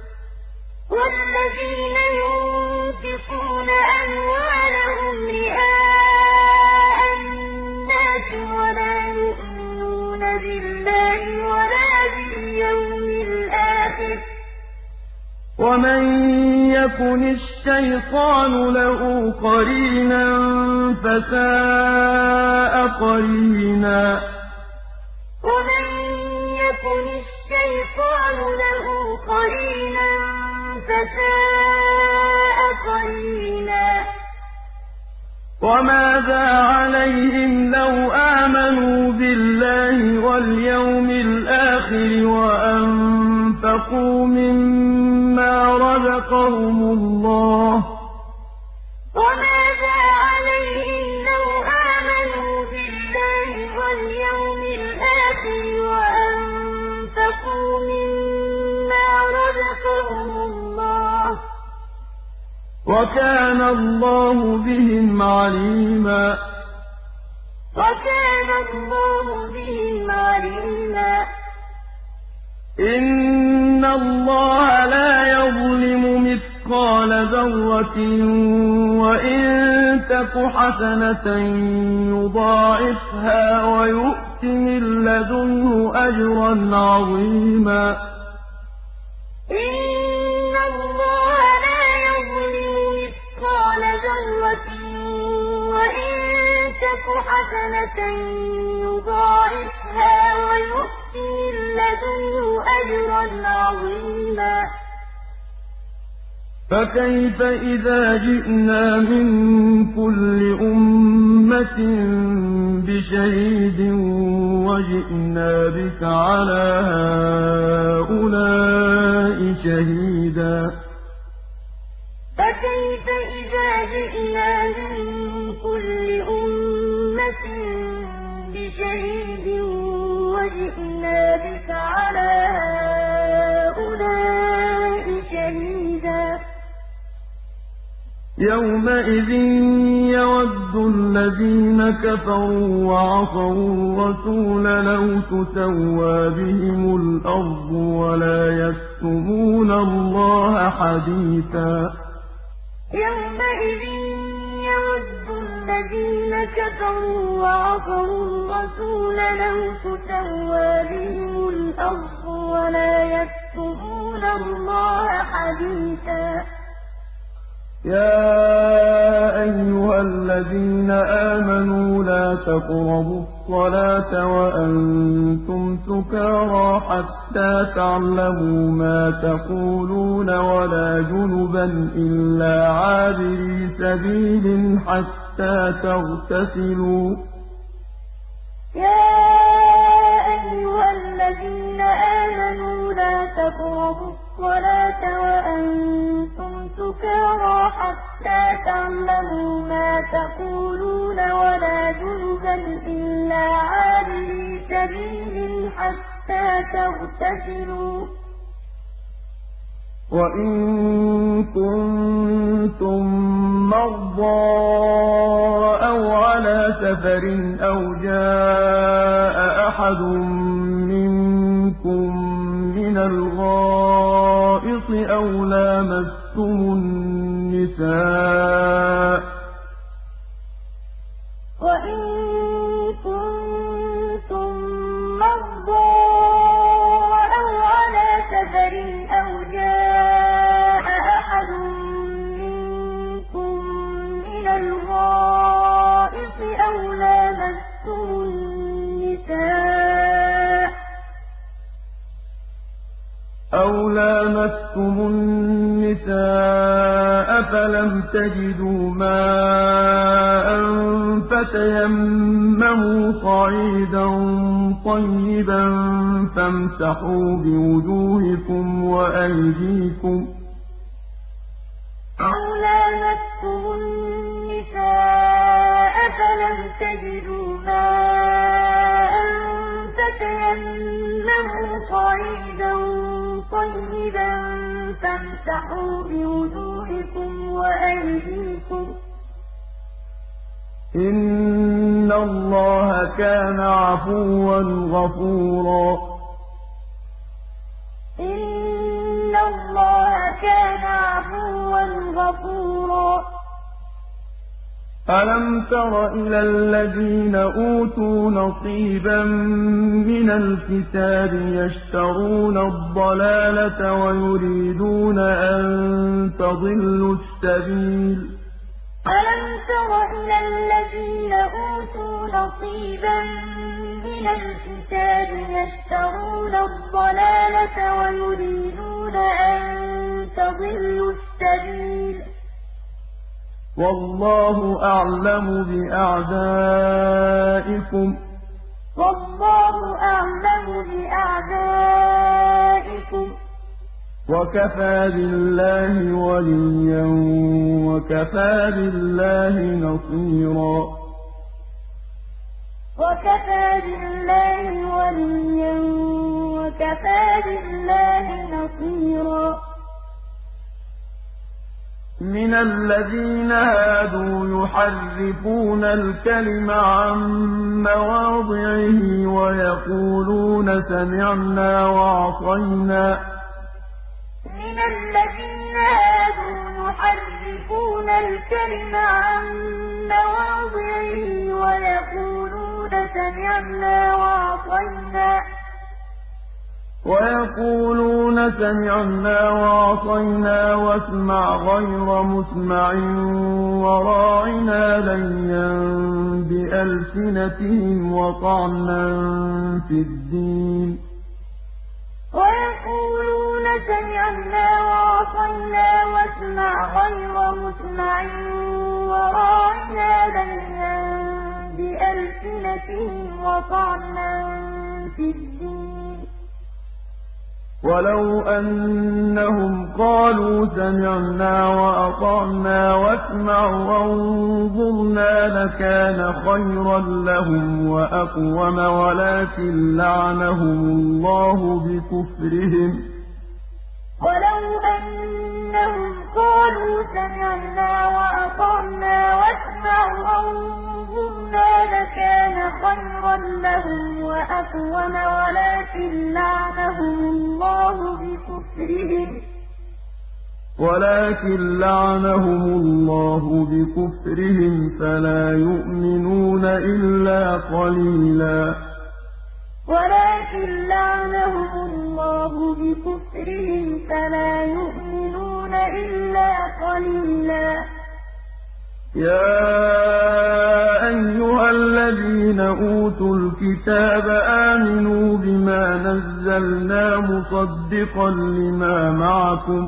Speaker 2: والذين ينفقون أموالهم رئاء الناس ولا يؤمنون بالله ولا باليوم الآخر
Speaker 1: ومن يكن الشيطان له قرينا فساء قرينا
Speaker 2: ومن يكن الشيطان له قرينا فساء قرينا
Speaker 1: وماذا عليهم لو آمنوا بالله واليوم الآخر وأنفقوا مما رزقهم الله
Speaker 2: وماذا عليهم لو آمنوا بالله واليوم الآخر وأنفقوا مما رزقهم الله
Speaker 1: وكان الله بهم عليما
Speaker 2: وكان الله بهم عليما
Speaker 1: إن الله لا يظلم مثقال ذرة وإن تك حسنة يضاعفها ويؤت من لدنه أجرا عظيما
Speaker 2: إن الله لا يظلم مثقال ذرة وإن تك حسنة يضاعفها ويؤت من لدنه أجرا عظيما
Speaker 1: فكيف إذا جئنا من كل أمة بشهيد وجئنا بك على هؤلاء شهيدا
Speaker 2: فكيف إذا جئنا من كل أمة بشهيد وجئنا بك على هؤلاء شهيدا
Speaker 1: يومئذ يود الذين كفروا وعصوا الرسول لو تسوى بهم الأرض ولا يكتمون الله حديثا
Speaker 2: يومئذ يود الذين كفروا وعصوا الرسول لو تسوى بهم الأرض ولا يكتمون الله حديثا
Speaker 1: يا أيها الذين آمنوا لا تقربوا الصلاة وأنتم سكارى حتى تعلموا ما تقولون ولا جنبا إلا عابري سبيل حتى تغتسلوا
Speaker 2: يا أيها الذين آمنوا لا تقربوا الصلاة وأنتم سكارى حتى تعلموا ما تقولون ولا جنبا إلا عابري سبيل حتى تغتسلوا
Speaker 1: وإن كنتم مرضى أو على سفر أو جاء أحد منكم من الغائط أو لامستم النساء
Speaker 2: وإن كنتم مرضى أو على سفر أو جاء أحد منكم من الغائط أو لامستم النساء فلم تجدوا ماء فتيمموا صعيدا طيبا فامسحوا بوجوهكم وأيديكم أو لامستم النساء فلم تجدوا ماء فتيمموا صعيدا طيبا فامسحوا بوجوهكم وأيديكم
Speaker 1: إن الله كان عفوا غفورا
Speaker 2: إن الله كان عفوا غفورا
Speaker 1: ألم تر إلى الذين أوتوا نصيبا من الكتاب يشترون الضلالة ويريدون أن تضلوا السبيل
Speaker 2: ألم تر إلى الذين أوتوا نصيبا من الكتاب يشترون الضلالة ويريدون أن تضلوا السبيل
Speaker 1: وَاللَّهُ أَعْلَمُ بِأَعْدَائِكُمْ ۚ وَكَفَىٰ بِاللَّهِ وَلِيًّا وَكَفَىٰ بِاللَّهِ نَصِيرًا
Speaker 2: وَكَفَىٰ بِاللَّهِ وَلِيًّا وَكَفَىٰ بِاللَّهِ نَصِيرًا
Speaker 1: مِنَ الَّذِينَ هَادُوا يُحَرِّفُونَ الْكَلِمَ عَن مَّوَاضِعِهِ وَيَقُولُونَ سَمِعْنَا وَعَصَيْنَا ۖ
Speaker 2: مِنَ الَّذِينَ هَادُوا يُحَرِّفُونَ الْكَلِمَ عَن مَّوَاضِعِهِ
Speaker 1: وَيَقُولُونَ سَمِعْنَا وَعَصَيْنَا وَاسْمَعْ غَيْرَ مُسْمَعٍ وَرَاعِنَا لَيًّا بِأَلْسِنَتِهِمْ وَطَعْنًا فِي الدِّينِ ۚ
Speaker 2: وَيَقُولُونَ سَمِعْنَا وَعَصَيْنَا وَاسْمَعْ غَيْرَ مُسْمَعٍ وَرَاعِنَا لَيًّا بِأَلْسِنَتِهِمْ وَطَعْنًا فِي الدِّينِ ۚ
Speaker 1: وَلَوْ أَنَّهُمْ قَالُوا سَمِعْنَا وَأَطَعْنَا وَاسْمَعْ وَانظُرْنَا لَكَانَ خَيْرًا لَّهُمْ وَأَقْوَمَ وَلَٰكِن لَّعَنَهُمُ اللَّهُ بِكُفْرِهِمْ ۖ
Speaker 2: وَلَوْ أَنَّهُمْ قَالُوا سَمِعْنَا وَأَطَعْنَا وَاسْمَعْ وَانظُرْنَا لَكَانَ خَيْرًا لَّهُمْ وَأَقْوَمَ وَلَٰكِن لَّعَنَهُمُ اللَّهُ بِكُفْرِهِمْ فَلَا يُؤْمِنُونَ إِلَّا قَلِيلًا وَلَٰكِن لَّعَنَهُمُ اللَّهُ بِكُفْرِهِمْ فَلَا يُؤْمِنُونَ إِلَّا قَلِيلًا
Speaker 1: يَا أَيُّهَا الَّذِينَ أُوتُوا الْكِتَابَ آمِنُوا بِمَا نَزَّلْنَا مُصَدِّقًا لِّمَا مَعَكُمْ ۖ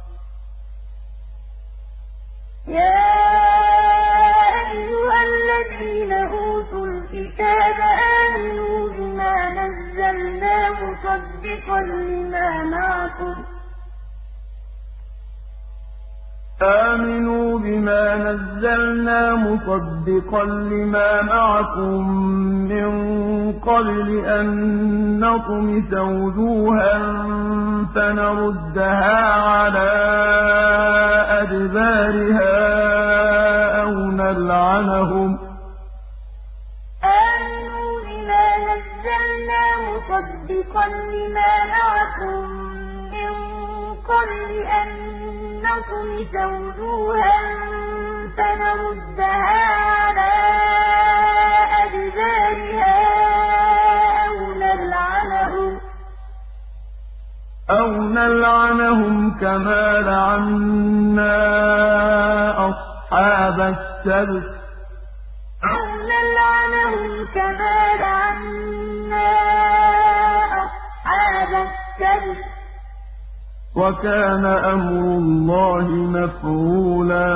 Speaker 1: مِّن قَبْلِ أَن نَّطْمِسَ وُجُوهًا فَنَرُدَّهَا عَلَىٰ أَدْبَارِهَا أَوْ نَلْعَنَهُمْ كَمَا لَعَنَّا أَصْحَابَ السَّبْتِ ۚ وَكَانَ أَمْرُ اللَّهِ مَفْعُولًا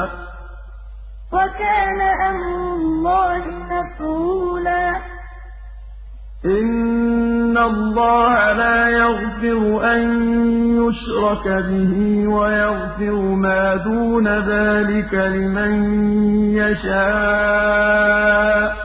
Speaker 1: إِنَّ اللَّهَ لَا يَغْفِرُ أَن يُشْرَكَ بِهِ وَيَغْفِرُ مَا دُونَ ذَٰلِكَ لِمَن يَشَاءُ ۚ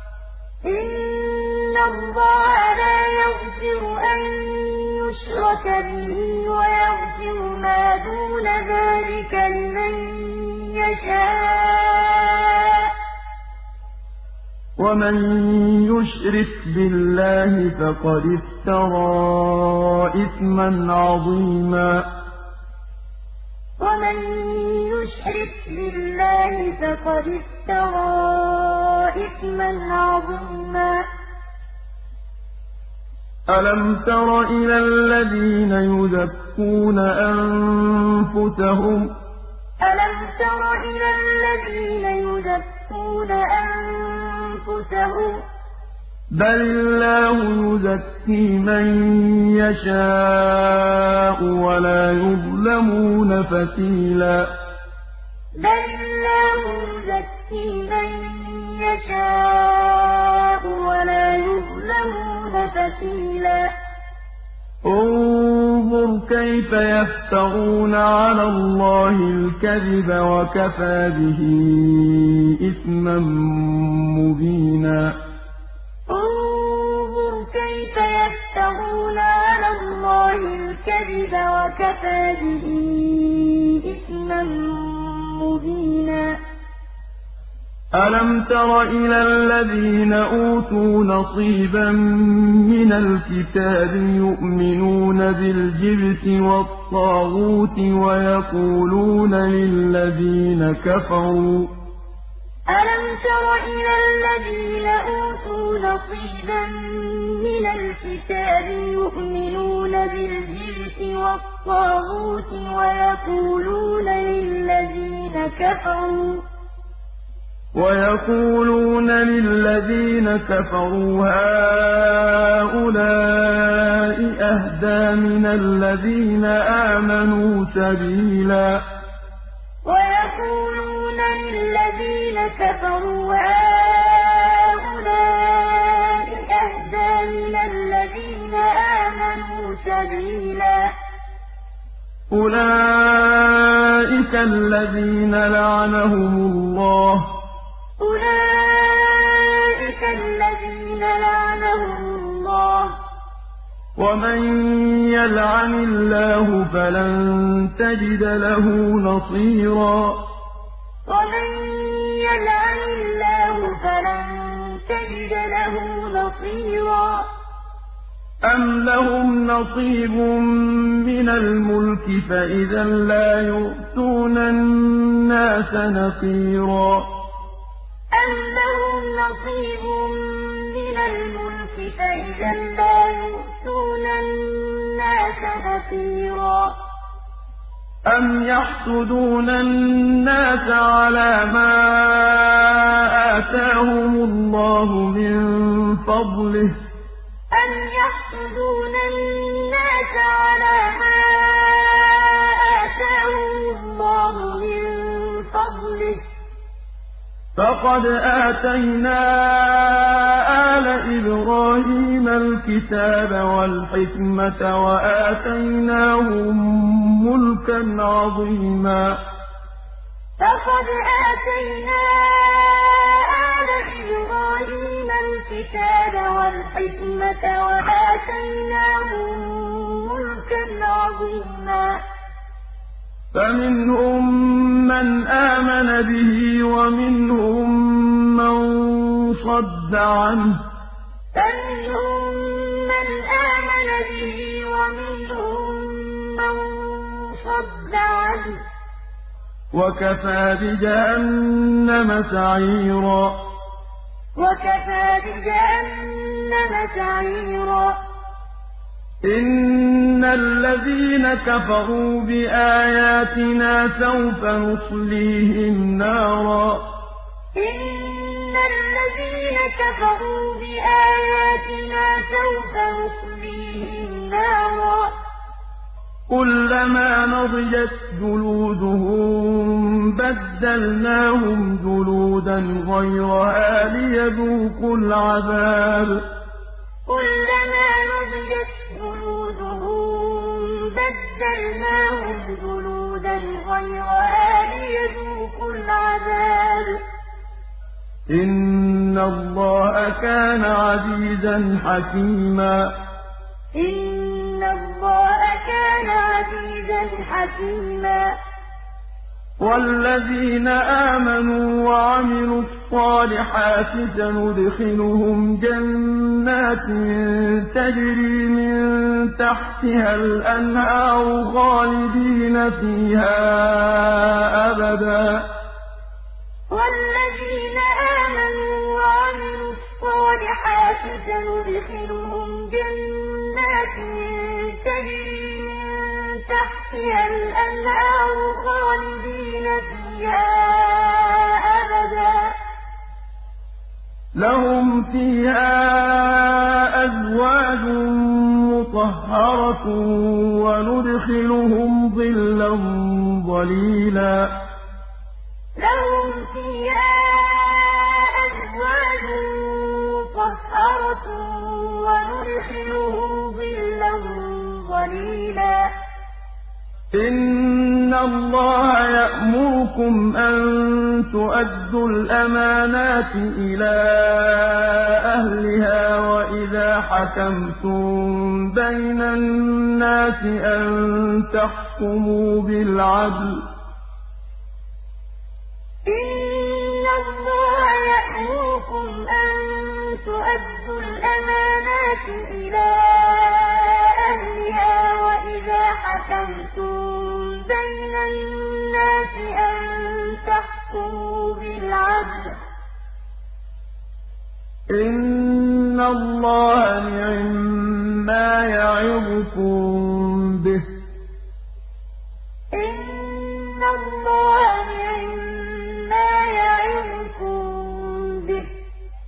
Speaker 1: وَمَن يُشْرِكْ بِاللَّهِ فَقَدِ افْتَرَىٰ إِثْمًا عَظِيمًا
Speaker 2: وَمَن يُشْرِكْ بِاللَّهِ فَقَدِ افْتَرَىٰ إِثْمًا عَظِيمًا
Speaker 1: أَلَمْ تَرَ إِلَى الَّذِينَ يُزَكُّونَ أَنفُسَهُم ۚ بَلِ اللَّهُ يُزَكِّي مَن يَشَاءُ وَلَا يُظْلَمُونَ فَتِيلًا
Speaker 2: بل الله يزكي من يشاء ولا يظلمون فتيلا
Speaker 1: انظُرْ كَيْفَ يَفْتَرُونَ عَلَى اللَّهِ الْكَذِبَ وَكَفَىٰ بِهِ إِثْمًا مُّبِينًا
Speaker 2: انظُرْ كَيْفَ يَفْتَرُونَ عَلَى اللَّهِ الْكَذِبَ وَكَفَىٰ بِهِ إِثْمًا مُّبِينًا
Speaker 1: أَلَمْ تَرَ إِلَى الَّذِينَ أُوتُوا نَصِيبًا مِّنَ الْكِتَابِ يُؤْمِنُونَ بِالْجِبْتِ وَالطَّاغُوتِ وَيَقُولُونَ لِلَّذِينَ كَفَرُوا
Speaker 2: أَلَمْ تَرَ إِلَى الَّذِينَ أُوتُوا نَصِيبًا مِّنَ الْكِتَابِ يُؤْمِنُونَ بِالْجِبْتِ وَالطَّاغُوتِ
Speaker 1: وَيَقُولُونَ لِلَّذِينَ كَفَرُوا هَٰؤُلَاءِ أَهْدَىٰ مِنَ الَّذِينَ آمَنُوا سَبِيلًا
Speaker 2: وَيَقُولُونَ لِلَّذِينَ كَفَرُوا هَٰؤُلَاءِ أَهْدَىٰ مِنَ الَّذِينَ آمَنُوا سَبِيلًا
Speaker 1: أُولَٰئِكَ الَّذِينَ لَعَنَهُمُ اللَّهُ وَمَن يَلْعَنِ اللَّهُ فَلَن تَجِدَ لَهُ نَصِيرًا
Speaker 2: وَمَن يَلْعَنِ اللَّهُ فَلَن تَجِدَ لَهُ نَصِيرًا
Speaker 1: أَمْ لَهُمْ نَصِيبٌ مِّنَ الْمُلْكِ فَإِذًا لَّا يُؤْتُونَ النَّاسَ نَقِيرًا
Speaker 2: أَمْ لَهُمْ نَصِيبٌ مِّنَ الْمُلْكِ فَإِذًا لَّا يُؤْتُونَ النَّاسَ نَقِيرًا
Speaker 1: أَمْ يَحْسُدُونَ النَّاسَ عَلَىٰ مَا آتَاهُمُ اللَّهُ مِن فَضْلِهِ
Speaker 2: أَمْ يَحْسُدُونَ النَّاسَ عَلَىٰ مَا آتَاهُمُ اللَّهُ مِن فَضْلِهِ
Speaker 1: فَقَدْ آتَيْنَا آلَ إِبْرَاهِيمَ الْكِتَابَ وَالْحِكْمَةَ وَآتَيْنَاهُم مُّلْكًا عَظِيمًا
Speaker 2: فَقَدْ آتَيْنَا آلَ إِبْرَاهِيمَ الْكِتَابَ وَالْحِكْمَةَ وَآتَيْنَاهُم مُّلْكًا عَظِيمًا
Speaker 1: فَمِنْهُم مَّنْ آمَنَ بِهِ وَمِنْهُم مَّن صَدَّ عَنْهُ ۚ
Speaker 2: فَمِنْهُم مَّنْ آمَنَ بِهِ وَمِنْهُم مَّن صَدَّ عَنْهُ ۚ
Speaker 1: وَكَفَىٰ بِجَهَنَّمَ سَعِيرًا
Speaker 2: وَكَفَىٰ بِجَهَنَّمَ سَعِيرًا
Speaker 1: إِنَّ الَّذِينَ كَفَرُوا بِآيَاتِنَا سَوْفَ نُصْلِيهِمْ نَارًا
Speaker 2: إِنَّ الَّذِينَ كَفَرُوا بِآيَاتِنَا سَوْفَ نُصْلِيهِمْ نَارًا
Speaker 1: كُلَّمَا نَضِجَتْ جُلُودُهُم بَدَّلْنَاهُمْ جُلُودًا غَيْرَهَا لِيَذُوقُوا الْعَذَابَ
Speaker 2: كُلَّمَا نَضِجَتْ جُلُودُهُم بَدَّلْنَاهُمْ جُلُودًا غَيْرَهَا لِيَذُوقُوا الْعَذَابَ ۗ
Speaker 1: إِنَّ اللَّهَ كَانَ عَزِيزًا حَكِيمًا
Speaker 2: إِنَّ اللَّهَ كَانَ عَزِيزًا حَكِيمًا
Speaker 1: وَالَّذِينَ آمَنُوا وَعَمِلُوا الصَّالِحَاتِ سَنُدْخِلُهُمْ جَنَّاتٍ تَجْرِي مِن تَحْتِهَا الْأَنْهَارُ خَالِدِينَ فِيهَا أَبَدًا ۖ
Speaker 2: وَالَّذِينَ آمَنُوا وَعَمِلُوا الصَّالِحَاتِ سَنُدْخِلُهُمْ جَنَّاتٍ تَجْرِي مِن تَحْتِهَا الْأَنْهَارُ خَالِدِينَ فِيهَا أَبَدًا ۖ
Speaker 1: لَّهُمْ فِيهَا أَزْوَاجٌ مُّطَهَّرَةٌ وَنُدْخِلُهُمْ ظِلًّا ظَلِيلًا
Speaker 2: وَنَحْشُرُهُ ضِلًّا ظَلِيلًا
Speaker 1: إِنَّ اللَّهَ يَأْمُرُكُمْ أَن تُؤَدُّوا الْأَمَانَاتِ إِلَىٰ أَهْلِهَا وَإِذَا حَكَمْتُم بَيْنَ النَّاسِ أَن تَحْكُمُوا بِالْعَدْلِ ۚ
Speaker 2: إِنَّ اللَّهَ يَأْمُرُكُمْ أَن تُؤَدُّوا الْأَمَانَاتِ إِلَىٰ أَهْلِهَا وَإِذَا حَكَمْتُم بَيْنَ النَّاسِ أَن تَحْكُمُوا بِالْعَدْلِ ۚ
Speaker 1: إِنَّ اللَّهَ نِعِمَّا يَعِظُكُم بِهِ ۗ
Speaker 2: إِنَّ اللَّهَ نِعِمَّا يَعِظُكُم بِهِ ۗ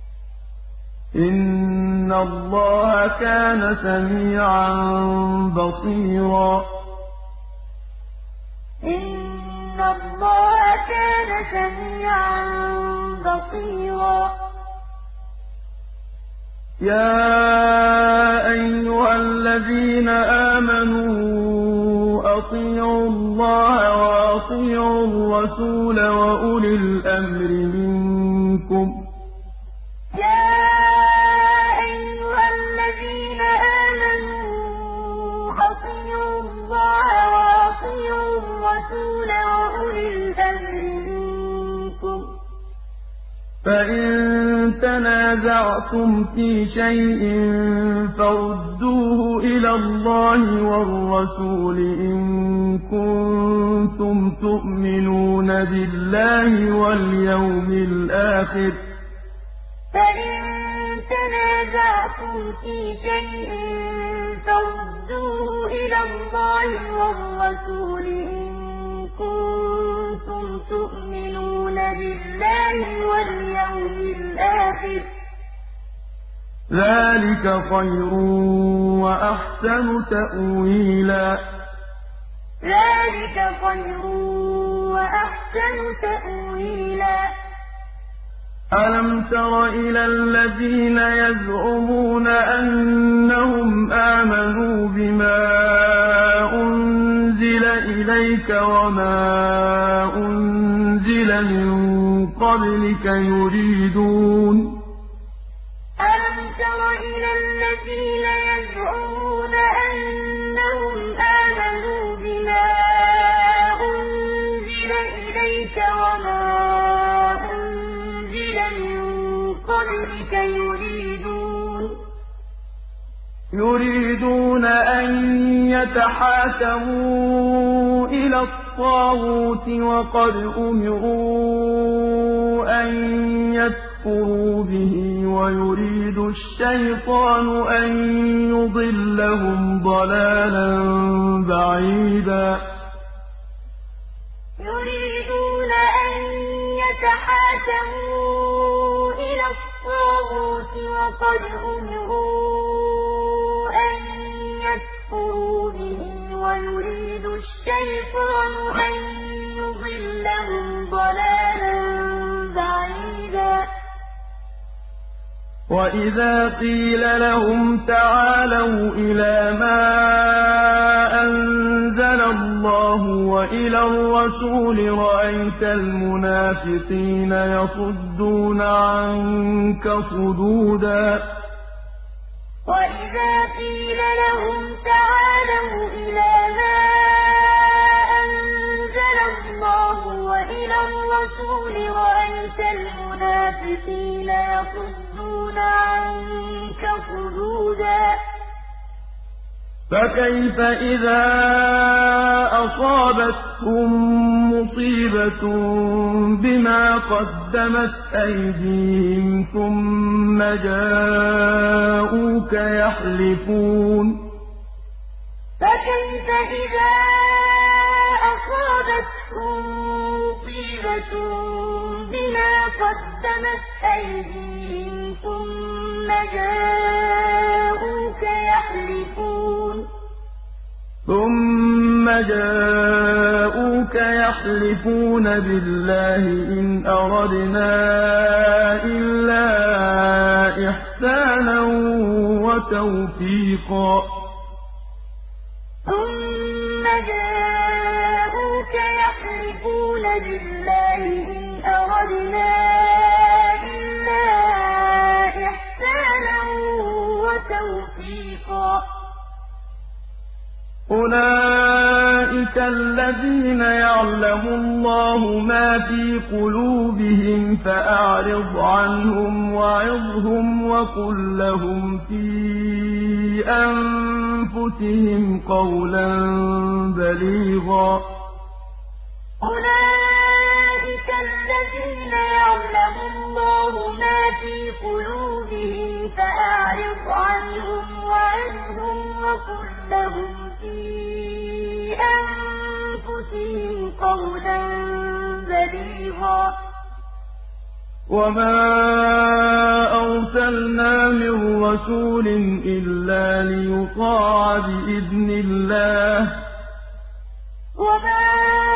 Speaker 1: إِنَّ اللَّهَ كَانَ سَمِيعًا بَصِيرًا
Speaker 2: إِنَّ اللَّهَ كَانَ سَمِيعًا بَصِيرًا
Speaker 1: يَا أَيُّهَا الَّذِينَ آمَنُوا أَطِيعُوا اللَّهَ وَأَطِيعُوا الرَّسُولَ وَأُولِي الْأَمْرِ مِنكُمْ ۖ
Speaker 2: يَا أَيُّهَا الَّذِينَ آمَنُوا أَطِيعُوا اللَّهَ وَأَطِيعُوا الرَّسُولَ وَأُولِي الْأَمْرِ مِنكُمْ ۖ
Speaker 1: فَإِن تَنَازَعْتُمْ فِي شَيْءٍ فَرُدُّوهُ إِلَى اللَّهِ وَالرَّسُولِ إِن كُنتُمْ تُؤْمِنُونَ بِاللَّهِ وَالْيَوْمِ الْآخِرِ ۚ
Speaker 2: فَإِن تَنَازَعْتُمْ فِي شَيْءٍ فَرُدُّوهُ إِلَى اللَّهِ وَالرَّسُولِ إِن كُنتُمْ تُؤْمِنُونَ بِاللَّهِ وَالْيَوْمِ الْآخِرِ ۚ
Speaker 1: ذَٰلِكَ خَيْرٌ وَأَحْسَنُ تَأْوِيلًا
Speaker 2: ذَٰلِكَ خَيْرٌ وَأَحْسَنُ تَأْوِيلًا
Speaker 1: أَلَمْ تَرَ إِلَى الَّذِينَ يَزْعُمُونَ أَنَّهُمْ آمَنُوا بِمَا أُنزِلَ إِلَيْكَ وَمَا أُنزِلَ مِن قَبْلِكَ
Speaker 2: أَلَمْ تَرَ إِلَى الَّذِينَ يَزْعُمُونَ أَنَّهُمْ آمَنُوا بِمَا أُنزِلَ إِلَيْكَ وَمَا أُنزِلَ مِن قَبْلِكَ
Speaker 1: يُرِيدُونَ أَن يَتَحَاكَمُوا إِلَى الطَّاغُوتِ وَقَدْ أُمِرُوا أَن يَكْفُرُوا بِهِ وَيُرِيدُ الشَّيْطَانُ أَن يُضِلَّهُمْ ضَلَالًا بَعِيدًا
Speaker 2: يُرِيدُونَ أَن يَتَحَاكَمُوا إِلَى الطَّاغُوتِ وَقَدْ أُمِرُوا أَن يَكْفُرُوا بِهِ وَيُرِيدُ الشَّيْطَانُ أَن يُضِلَّهُمْ ضَلَالًا بَعِيدًا
Speaker 1: وَإِذَا قِيلَ لَهُمْ تَعَالَوْا إِلَىٰ مَا أَنزَلَ اللَّهُ وَإِلَى الرَّسُولِ رَأَيْتَ الْمُنَافِقِينَ يَصُدُّونَ عَنكَ صُدُودًا
Speaker 2: وَإِذَا قِيلَ لَهُمْ تَعَالَوْا إِلَىٰ مَا أَنزَلَ اللَّهُ وَإِلَى الرَّسُولِ رَأَيْتَ الْمُنَافِقِينَ يَصُدُّونَ عَنكَ صُدُودًا
Speaker 1: فَكَيْفَ إِذَا أَصَابَتْهُم مُّصِيبَةٌ بِمَا قَدَّمَتْ أَيْدِيهِمْ ثُمَّ جَاءُوكَ يَحْلِفُونَ
Speaker 2: فَكَيْفَ إِذَا أَصَابَتْهُم مُّصِيبَةٌ بِمَا قَدَّمَتْ أَيْدِيهِمْ
Speaker 1: ثُمَّ جَاءُوكَ يَحْلِفُونَ بِاللَّهِ إِنْ أَرَدْنَا إِلَّا إِحْسَانًا وتوفيقا
Speaker 2: ثم جاءوك يحلفون بالله إن أردنا إلا إحسانا وتوفيقا
Speaker 1: أولئك الذين يعلم الله ما في قلوبهم فأعرض عنهم وعظهم وقل لهم في أنفسهم قولا بليغا
Speaker 2: أولئك الذين يعلم الله ما في قلوبهم فأعرض عنهم وعظهم وقل لهم في أنفسهم قولا بليغا
Speaker 1: وما أرسلنا من رسول إلا ليطاع بإذن الله
Speaker 2: وما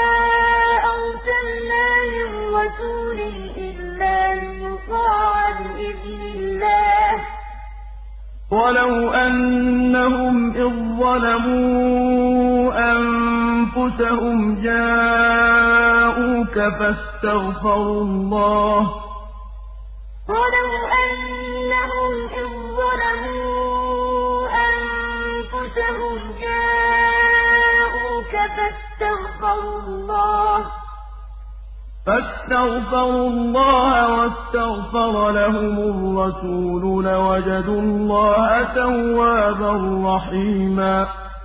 Speaker 2: أرسلنا من رسول إلا ليطاع بإذن الله
Speaker 1: ولو أنهم إذ ظلموا أنفسهم جاءوك فاستغفروا الله
Speaker 2: ولو أنهم إذ ظلموا أنفسهم جاءوك
Speaker 1: فاستغفروا الله واستغفر لهم الرسول لوجدوا الله توابا رحيما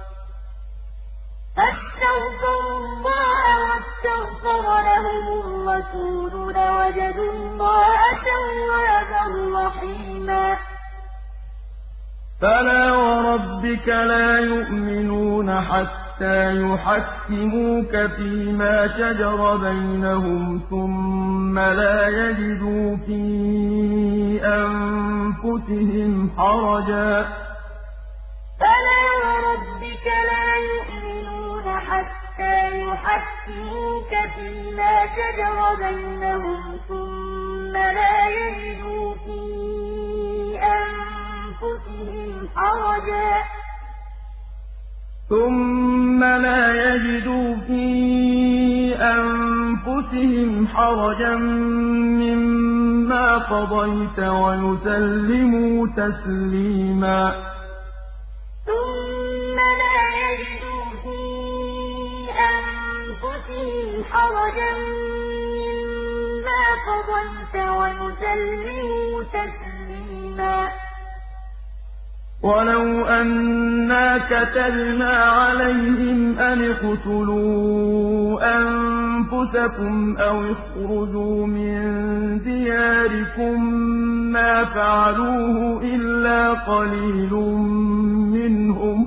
Speaker 2: فاستغفروا الله واستغفر لهم الرسول لوجدوا الله توابا رحيما
Speaker 1: فلا وربك لا يؤمنون حتى يحكموك فيما شجر بينهم ثم لا يجدوا في أنفسهم حرجا
Speaker 2: فلا وربك لا يؤمنون حتى يحكموك فيما شجر بينهم ثم لا يجدوا في أنفسهم
Speaker 1: حرجا مما قضيت ويسلموا تسليما
Speaker 2: ثم لا يجدوا في أنفسهم حرجا مما قضيت ويسلموا تسليما
Speaker 1: ولو أنا كتبنا عليهم أن اقتلوا أنفسكم أو اخرجوا من دياركم ما فعلوه إلا قليل منهم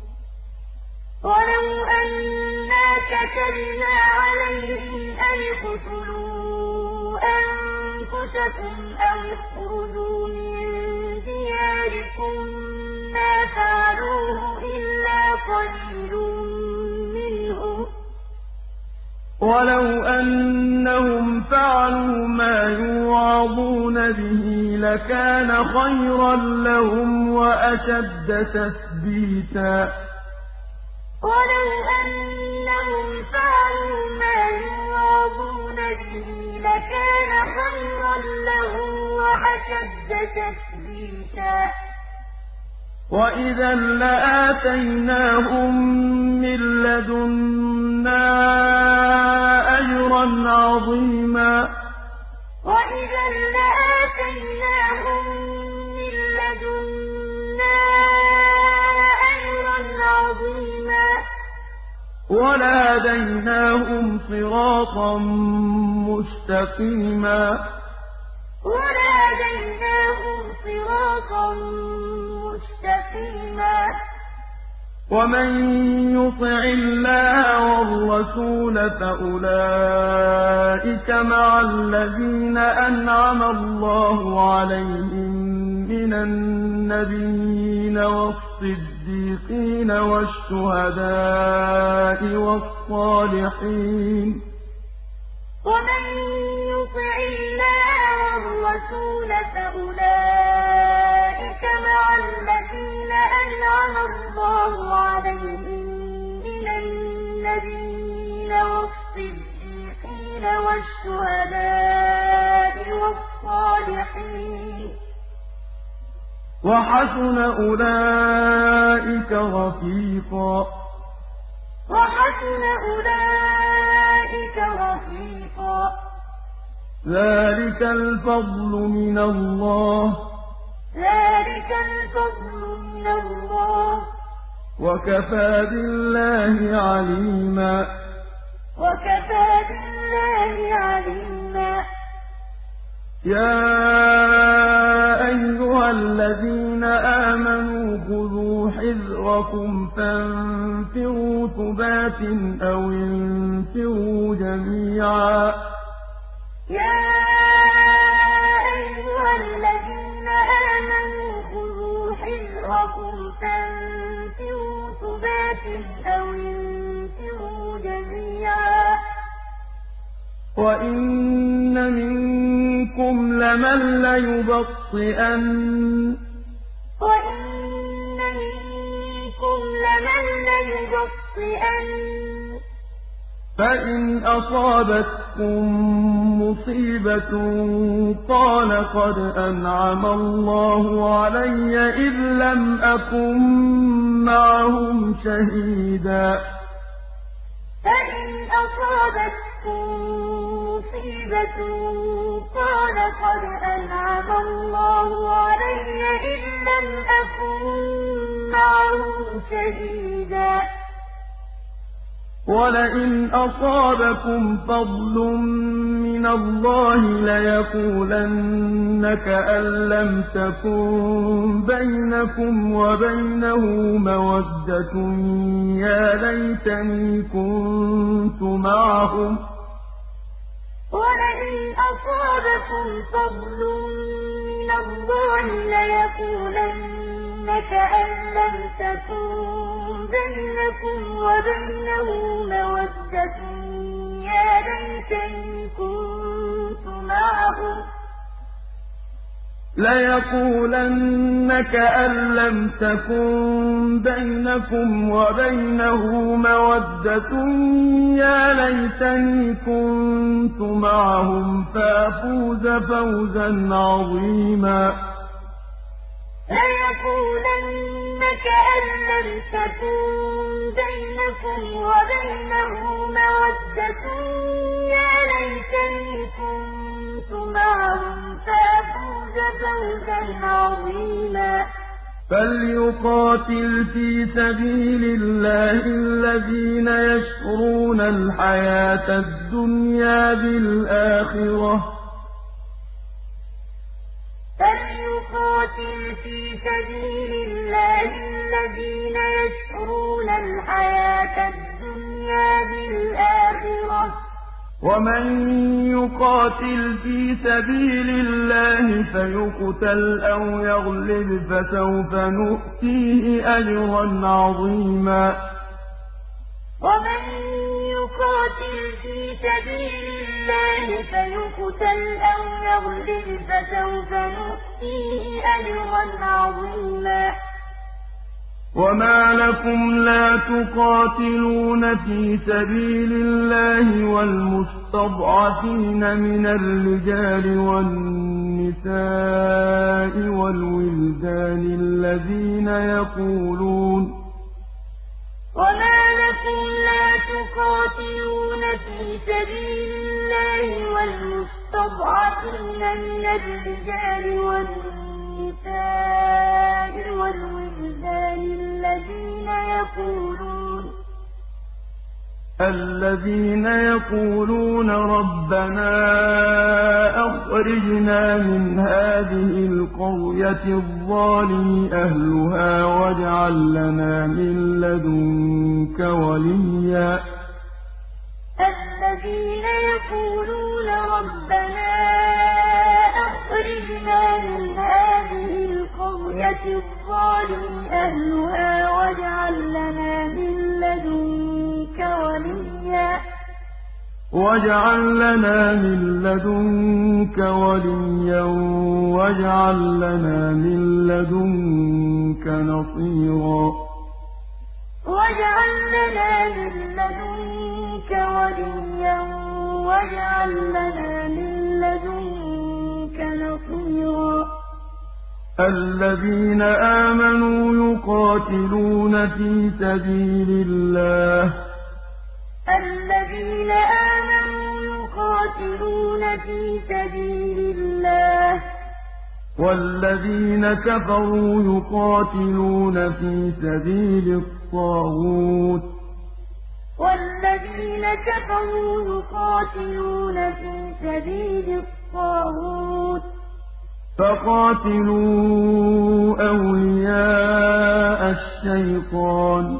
Speaker 2: ولو أنا كتبنا عليهم أن اقتلوا أنفسكم أو اخرجوا من دياركم ما فعلوه إلا قليل منهم
Speaker 1: ولو أنهم فعلوا ما يوعظون به لكان خيرا لهم وأشد تثبيتا
Speaker 2: ولو أنهم فعلوا ما يوعظون به لكان خيرا لهم وأشد تثبيتا
Speaker 1: وإذا لآتيناهم من لدنا أجرا عظيما
Speaker 2: وإذا لآتيناهم من لدنا أجرا عظيما
Speaker 1: ولهديناهم صراطا مستقيما
Speaker 2: ولهديناهم صراطا مستقيما
Speaker 1: ومن يطع الله والرسول فأولئك مع الذين أنعم الله عليهم من النبيين والصديقين والشهداء والصالحين
Speaker 2: ومن يطع الله والرسول فأولئك مع الذين أنعم الله عليهم من النبيين والصديقين والشهداء والصالحين
Speaker 1: وحسن أولئك رفيقا
Speaker 2: وحسن أولئك رفيقا
Speaker 1: ذلك الفضل من الله
Speaker 2: ذلك الفضل من الله
Speaker 1: وكفى بالله عليما
Speaker 2: وكفى بالله عليما
Speaker 1: يا أيها الذين آمنوا خذوا حذركم فانفروا ثبات أو انفروا جميعا
Speaker 2: يا أيها الذين آمنوا خذوا حذركم فانفروا ثبات أو انفروا جميعا
Speaker 1: وإن منكم لمن ليبطئن
Speaker 2: وإن منكم لمن ليبطئن
Speaker 1: فإن أصابتكم مصيبة قال قد أنعم الله علي إذ لم أكن معهم شهيدا
Speaker 2: فإن أصابتكم مصيبة قال قد أنعم الله علي إذ لم أكن معهم شهيدا
Speaker 1: ولئن أصابكم فضل من الله ليقولن كأن لم تكن بينكم وبينه مودة يا ليتني كنت معهم
Speaker 2: ولئن أصابكم فضل من الله ليقولن كأن لم تكن بينكم وبينه مودة يا ليتني كنت معهم
Speaker 1: ليقولن كأن لم تكن بينكم وبينه مودة يا ليتني كنت معهم فأفوز فوزا عظيما
Speaker 2: ليقولن كأن لم تكن بينكم وبينه مودة يا ليتني كنت معهم فأفوز فوزا عظيما
Speaker 1: فليقاتل في سبيل الله الذين يشرون الحياة الدنيا بالآخرة
Speaker 2: فليقاتل في سبيل الله الذين يشرون الحياة الدنيا بالآخرة
Speaker 1: ومن يقاتل في سبيل الله فيقتل أو يغلب فسوف نؤتيه أجرا عظيما
Speaker 2: ومن يقاتل في سبيل الله فيقتل أو يغلب فسوف نؤتيه أجرا عظيما
Speaker 1: وما لكم لا تقاتلون في سبيل الله والمستضعفين من الرجال والنساء والولدان الذين يقولون
Speaker 2: وما لكم لا تقاتلون في سبيل الله والمستضعفين من الرجال والنساء والولدان
Speaker 1: الذين يقولون ربنا أخرجنا من هذه القرية الظالم أهلها واجعل لنا من لدنك وليا
Speaker 2: الذين يقولون ربنا أخرجنا من هذه القرية الظالم أهلها واجعل لنا من لدنك وليا
Speaker 1: وَاجْعَل لَّنَا مِن لَّدُنكَ وَلِيًّا وَاجْعَل لَّنَا مِن لَّدُنكَ نَصِيرًا
Speaker 2: وَاجْعَل لَّنَا مِن لَّدُنكَ وَلِيًّا وَاجْعَل لَّنَا مِن لَّدُنكَ نَصِيرًا
Speaker 1: الَّذِينَ آمَنُوا يُقَاتِلُونَ فِي سَبِيلِ اللَّهِ وَالَّذِينَ كَفَرُوا يُقَاتِلُونَ فِي سَبِيلِ الطَّاغُوتِ فَقَاتِلُوا أَوْلِيَاءَ الشَّيْطَانِ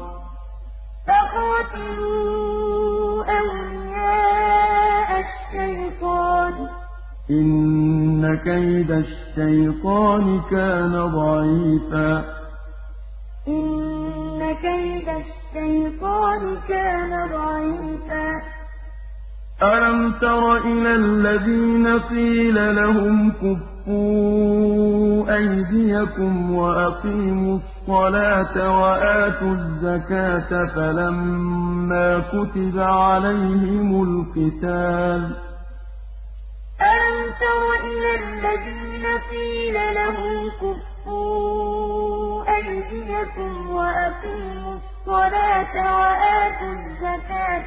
Speaker 1: إِنَّ كَيْدَ الشَّيْطَانِ كَانَ ضَعِيفًا
Speaker 2: إِنَّ كَيْدَ الشَّيْطَانِ كَانَ ضَعِيفًا
Speaker 1: أَلَمْ تَرَ إِلَى الَّذِينَ قِيلَ لَهُمْ كُفُّوا أَيْدِيَكُمْ وَأَقِيمُوا الصَّلَاةَ وَآتُوا الزَّكَاةَ فَلَمَّا كُتِبَ عَلَيْهِمُ الْقِتَالُ
Speaker 2: أَلَمْ تَرَ إِلَى الَّذِينَ قِيلَ لَهُمْ كُفُّوا أَيْدِيَكُمْ وَأَقِيمُوا الصَّلَاةَ وَآتُوا الزَّكَاةَ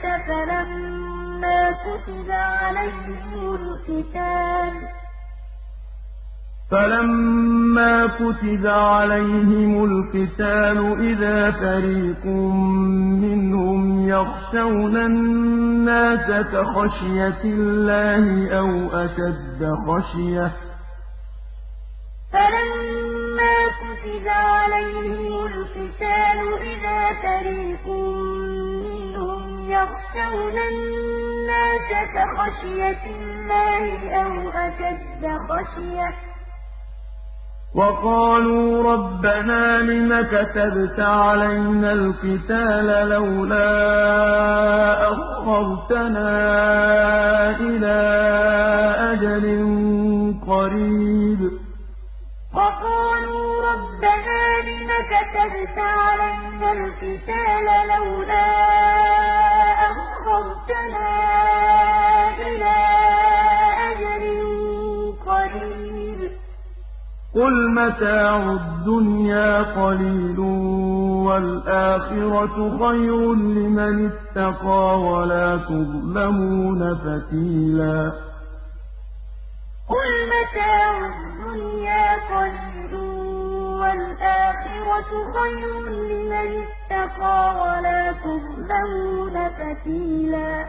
Speaker 1: فَلَمَّا كُتِبَ عَلَيْهِمُ الْقِتَالُ إِذَا فَرِيقٌ مِّنْهُمْ يَخْشَوْنَ النَّاسَ كَخَشْيَةِ اللَّهِ أَوْ أَشَدَّ خَشْيَةً ۚ وَقَالُوا رَبَّنَا لِمَ كَتَبْتَ عَلَيْنَا الْقِتَالَ لَوْلَا أَخَّرْتَنَا إِلَىٰ أَجَلٍ قَرِيبٍ قُلْ مَتَاعُ الدُّنْيَا قَلِيلٌ وَالْآخِرَةُ خَيْرٌ لِّمَنِ اتَّقَىٰ وَلَا تُظْلَمُونَ فَتِيلًا
Speaker 2: قُلْ مَتَاعُ الدُّنْيَا قَلِيلٌ وَالْآخِرَةُ خَيْرٌ لِّمَنِ اتَّقَىٰ وَلَا تُظْلَمُونَ فَتِيلًا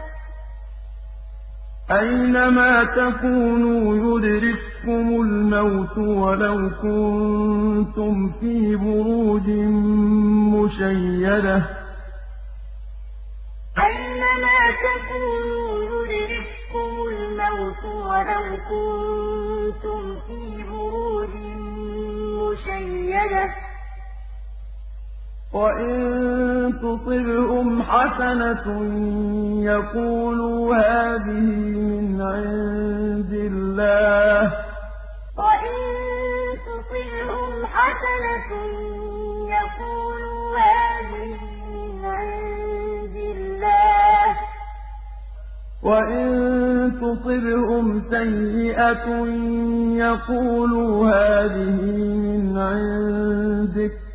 Speaker 1: أَيْنَمَا تَكُونُوا يُدْرِككُّمُ الْمَوْتُ وَلَوْ كُنتُمْ فِي بُرُوجٍ مُّشَيَّدَةٍ وَإِن تُصِبْهُمْ حَسَنَةٌ يَقُولُوا هَٰذِهِ مِنْ عِندِ اللَّهِ ۖ وَإِن تُصِبْهُمْ سَيِّئَةٌ يَقُولُوا هَٰذِهِ مِنْ عِندِكَ ۚ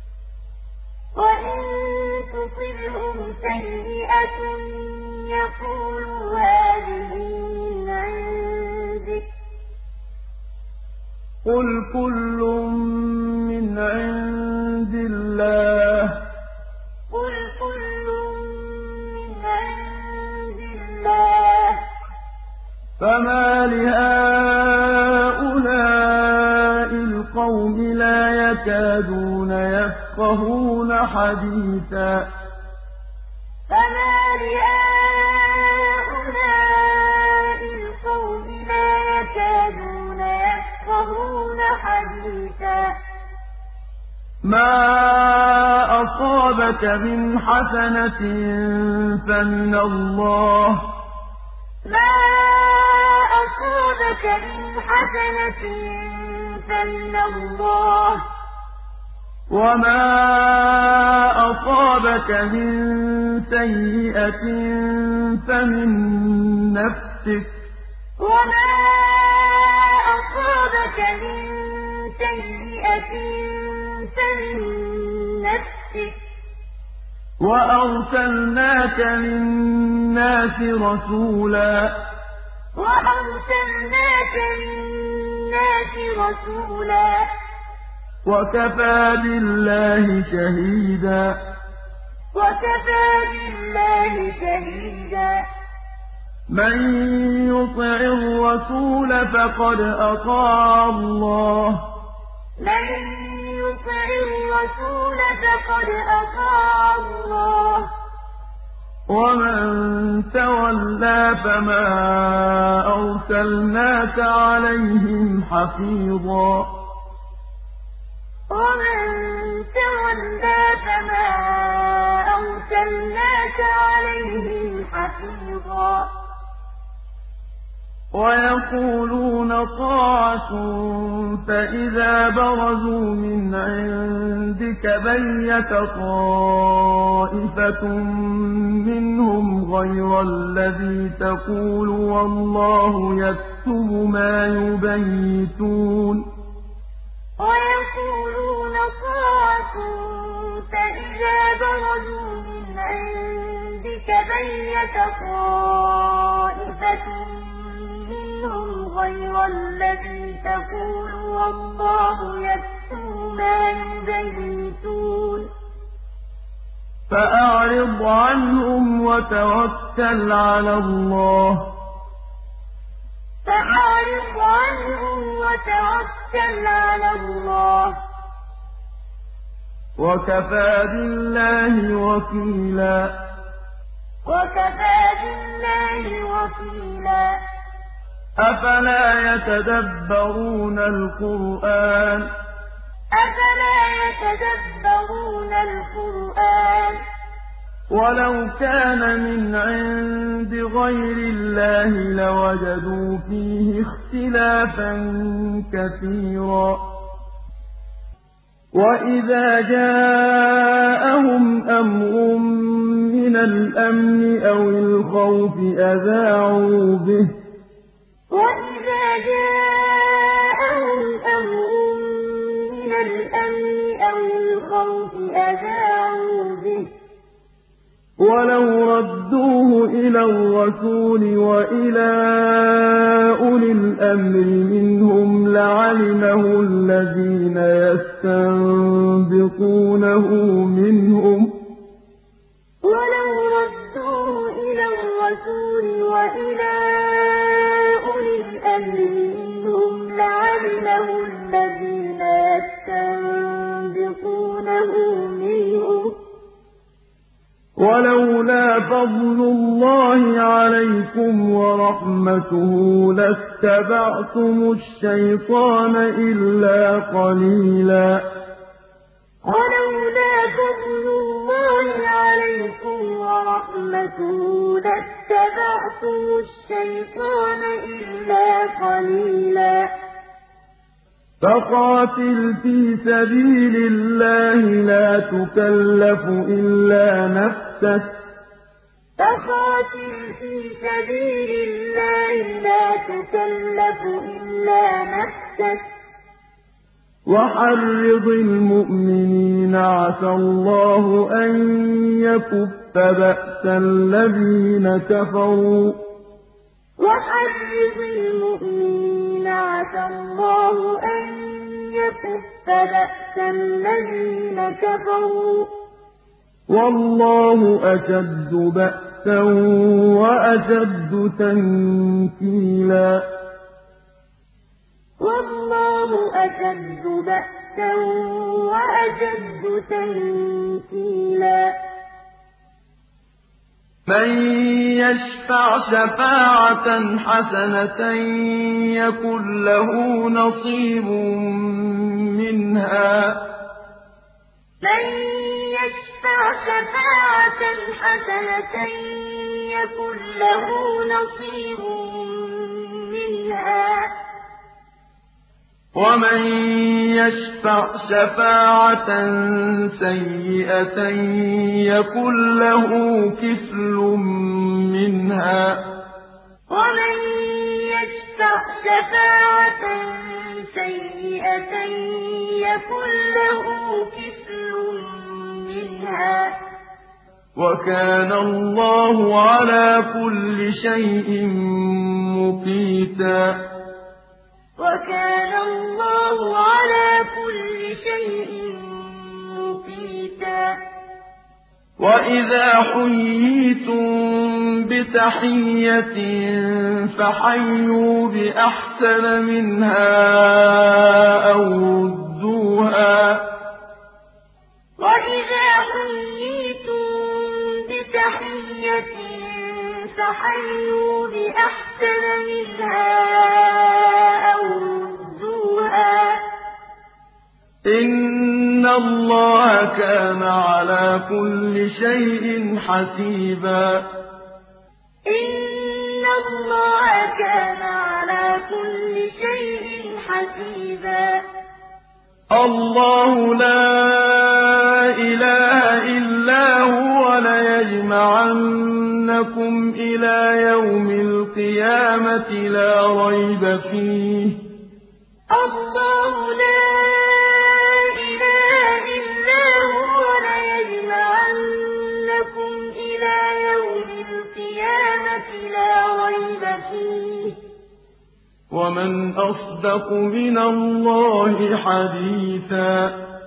Speaker 1: قُلْ كُلٌّ مِّنْ عِندِ اللَّهِ ۖ فَمَالِ هَٰؤُلَاءِ الْقَوْمِ لَا يَكَادُونَ يَفْقَهُونَ حَدِيثًا مَا أَصَابَكَ مِنْ حَسَنَةٍ فَمِنَ اللَّهِ ۖ
Speaker 2: مَا أَصَابَكَ مِنْ حَسَنَةٍ فَمِنَ اللَّهِ ۖ
Speaker 1: وَمَا أَصَابَكَ مِن سَيِّئَةٍ فَمِن نَّفْسِكَ ۚ
Speaker 2: وَمَا أَصَابَكَ مِن سَيِّئَةٍ فَمِن نَّفْسِكَ ۚ
Speaker 1: وَأَرْسَلْنَاكَ لِلنَّاسِ رَسُولًا ۚ وَكَفَىٰ بِاللَّهِ شَهِيدًا ۚ مَّن يُطِعِ الرَّسُولَ فَقَدْ أَطَاعَ اللَّهَ ۖ وَمَن تَوَلَّىٰ فَمَا أَرْسَلْنَاكَ عَلَيْهِمْ حَفِيظًا
Speaker 2: وَمَن تَوَلَّىٰ فَمَا أَرْسَلْنَاكَ عَلَيْهِمْ حَفِيظًا
Speaker 1: وَيَقُولُونَ طَاعَةٌ فَإِذَا بَرَزُوا مِنْ عِندِكَ بَيَّتَ طَائِفَةٌ مِّنْهُمْ غَيْرَ الَّذِي تَقُولُ وَاللَّهُ يَكْتُبُ مَا يُبَيِّتُونَ
Speaker 2: وَيَقُولُونَ طَاعَةٌ فَإِذَا بَرَزُوا مِنْ عِندِكَ بَيَّتَ طَائِفَةٌ مِّنْهُمْ غَيْرَ الَّذِي تَقُولُ وَاللَّهُ يَكْتُبُ مَا يُبَيِّتُونَ
Speaker 1: فَأَعْرِضْ عَنْهُمْ وَتَوَكَّلْ عَلَى اللَّهِ ۚ وَكَفَىٰ بِاللَّهِ وَكِيلًا أَفَلَا يَتَدَبَّرُونَ الْقُرْآنَ ۚ وَلَوْ كَانَ مِنْ عِندِ غَيْرِ اللَّهِ لَوَجَدُوا فِيهِ اخْتِلَافًا كَثِيرًا وَإِذَا جَاءَهُمْ أَمْرٌ مِّنَ الْأَمْنِ أَوِ الْخَوْفِ أَذَاعُوا بِهِ وَلَوْ رَدُّوهُ إِلَى الرَّسُولِ وَإِلَىٰ أُولِي الْأَمْرِ مِنْهُمْ لَعَلِمَهُ الَّذِينَ يَسْتَنبِطُونَهُ مِنْهُمْ ۗ وَلَوْلَا فَضْلُ اللَّهِ عَلَيْكُمْ وَرَحْمَتُهُ لَاتَّبَعْتُمُ الشَّيْطَانَ إِلَّا قَلِيلًا
Speaker 2: وَلَوْلَا فَضْلُ اللَّهِ عَلَيْكُمْ وَرَحْمَتُهُ لَاتَّبَعْتُمُ الشَّيْطَانَ إِلَّا قَلِيلًا
Speaker 1: فَقَاتِلْ فِي سَبِيلِ اللَّهِ لَا تُكَلَّفُ إِلَّا نَفْسَكَ ۖ وَحَرِّضِ الْمُؤْمِنِينَ عَسَى اللَّهُ أَن يَكُفَّ بَأْسَ الَّذِينَ كَفَرُوا ۚ وَاللَّهُ أَشَدُّ بَأْسًا وَأَشَدُّ تَنكِيلًا مَّن يَشْفَعْ شَفَاعَةً حَسَنَةً يَكُن لَّهُ نَصِيبٌ مِّنْهَا ۖ
Speaker 2: مَن يَشْفَعْ شَفَاعَةً حَسَنَةً يكن له نصيب منها
Speaker 1: ومن يشفع شفاعة سيئة يكن له كفل منها
Speaker 2: ومن يشفع شفاعة سيئة يكن له كفل منها
Speaker 1: وكان الله على كل شيء مقيتا
Speaker 2: وكان الله على كل شيء مقيتا
Speaker 1: وإذا حييتم بتحية فحيوا بأحسن منها أو ردوها
Speaker 2: وإذا حييتم بتحية فحيوا بأحسن منها أو ردوها
Speaker 1: إن الله كان على كل شيء حسيبا
Speaker 2: إن الله كان على كل شيء حسيبا
Speaker 1: الله لا إله إلا هو ليجمعنكم إلى يوم القيامة لا ريب فيه
Speaker 2: الله لا إله إلا هو ليجمعنكم إلى يوم القيامة لا ريب فيه
Speaker 1: ومن أصدق من الله حديثا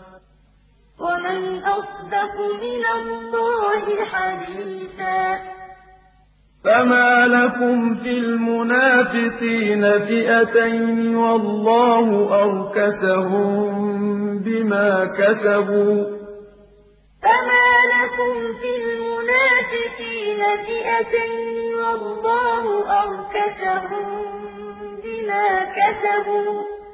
Speaker 2: ومن أصدق من الله حديثا
Speaker 1: فما لكم في المنافقين فئتين والله أركسهم بما كسبوا
Speaker 2: فما لكم في المنافقين فئتين والله أركسهم بما كسبوا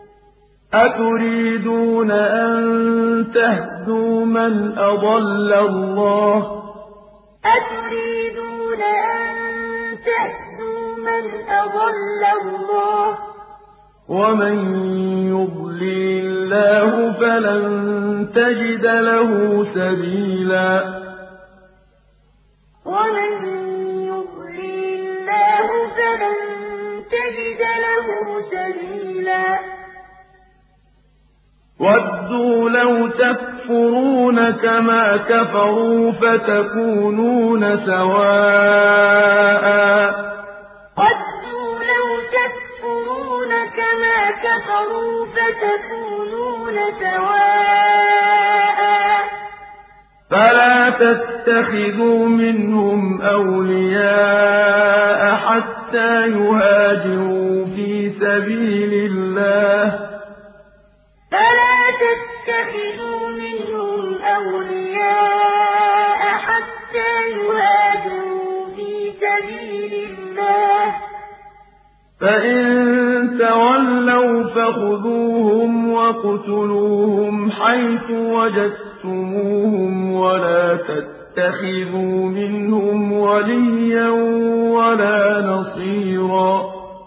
Speaker 1: أتريدون أن تهدوا من أضل الله
Speaker 2: أتريدون أن تهدوا من أضل الله
Speaker 1: ومن يضلل الله فلن تجد له سبيلا
Speaker 2: ومن يضلل الله فلن تجد له سبيلا
Speaker 1: وَدُّوا لَوْ تَكْفُرُونَ كَمَا كَفَرُوا فَتَكُونُونَ سَوَاءً
Speaker 2: وَدُّوا لَوْ تَكْفُرُونَ كَمَا كَفَرُوا فَتَكُونُونَ سَوَاءً
Speaker 1: فَلَا تَتَّخِذُوا مِنْهُمْ أَوْلِيَاءَ حَتَّىٰ يُهَاجِرُوا فِي سَبِيلِ اللَّهِ
Speaker 2: فلا تتخذوا منهم أولياء حتى يهاجروا في سبيل الله
Speaker 1: فإن تولوا فخذوهم وَاقْتُلُوهُمْ حيث وجدتموهم ولا تتخذوا منهم وليا ولا نصيرا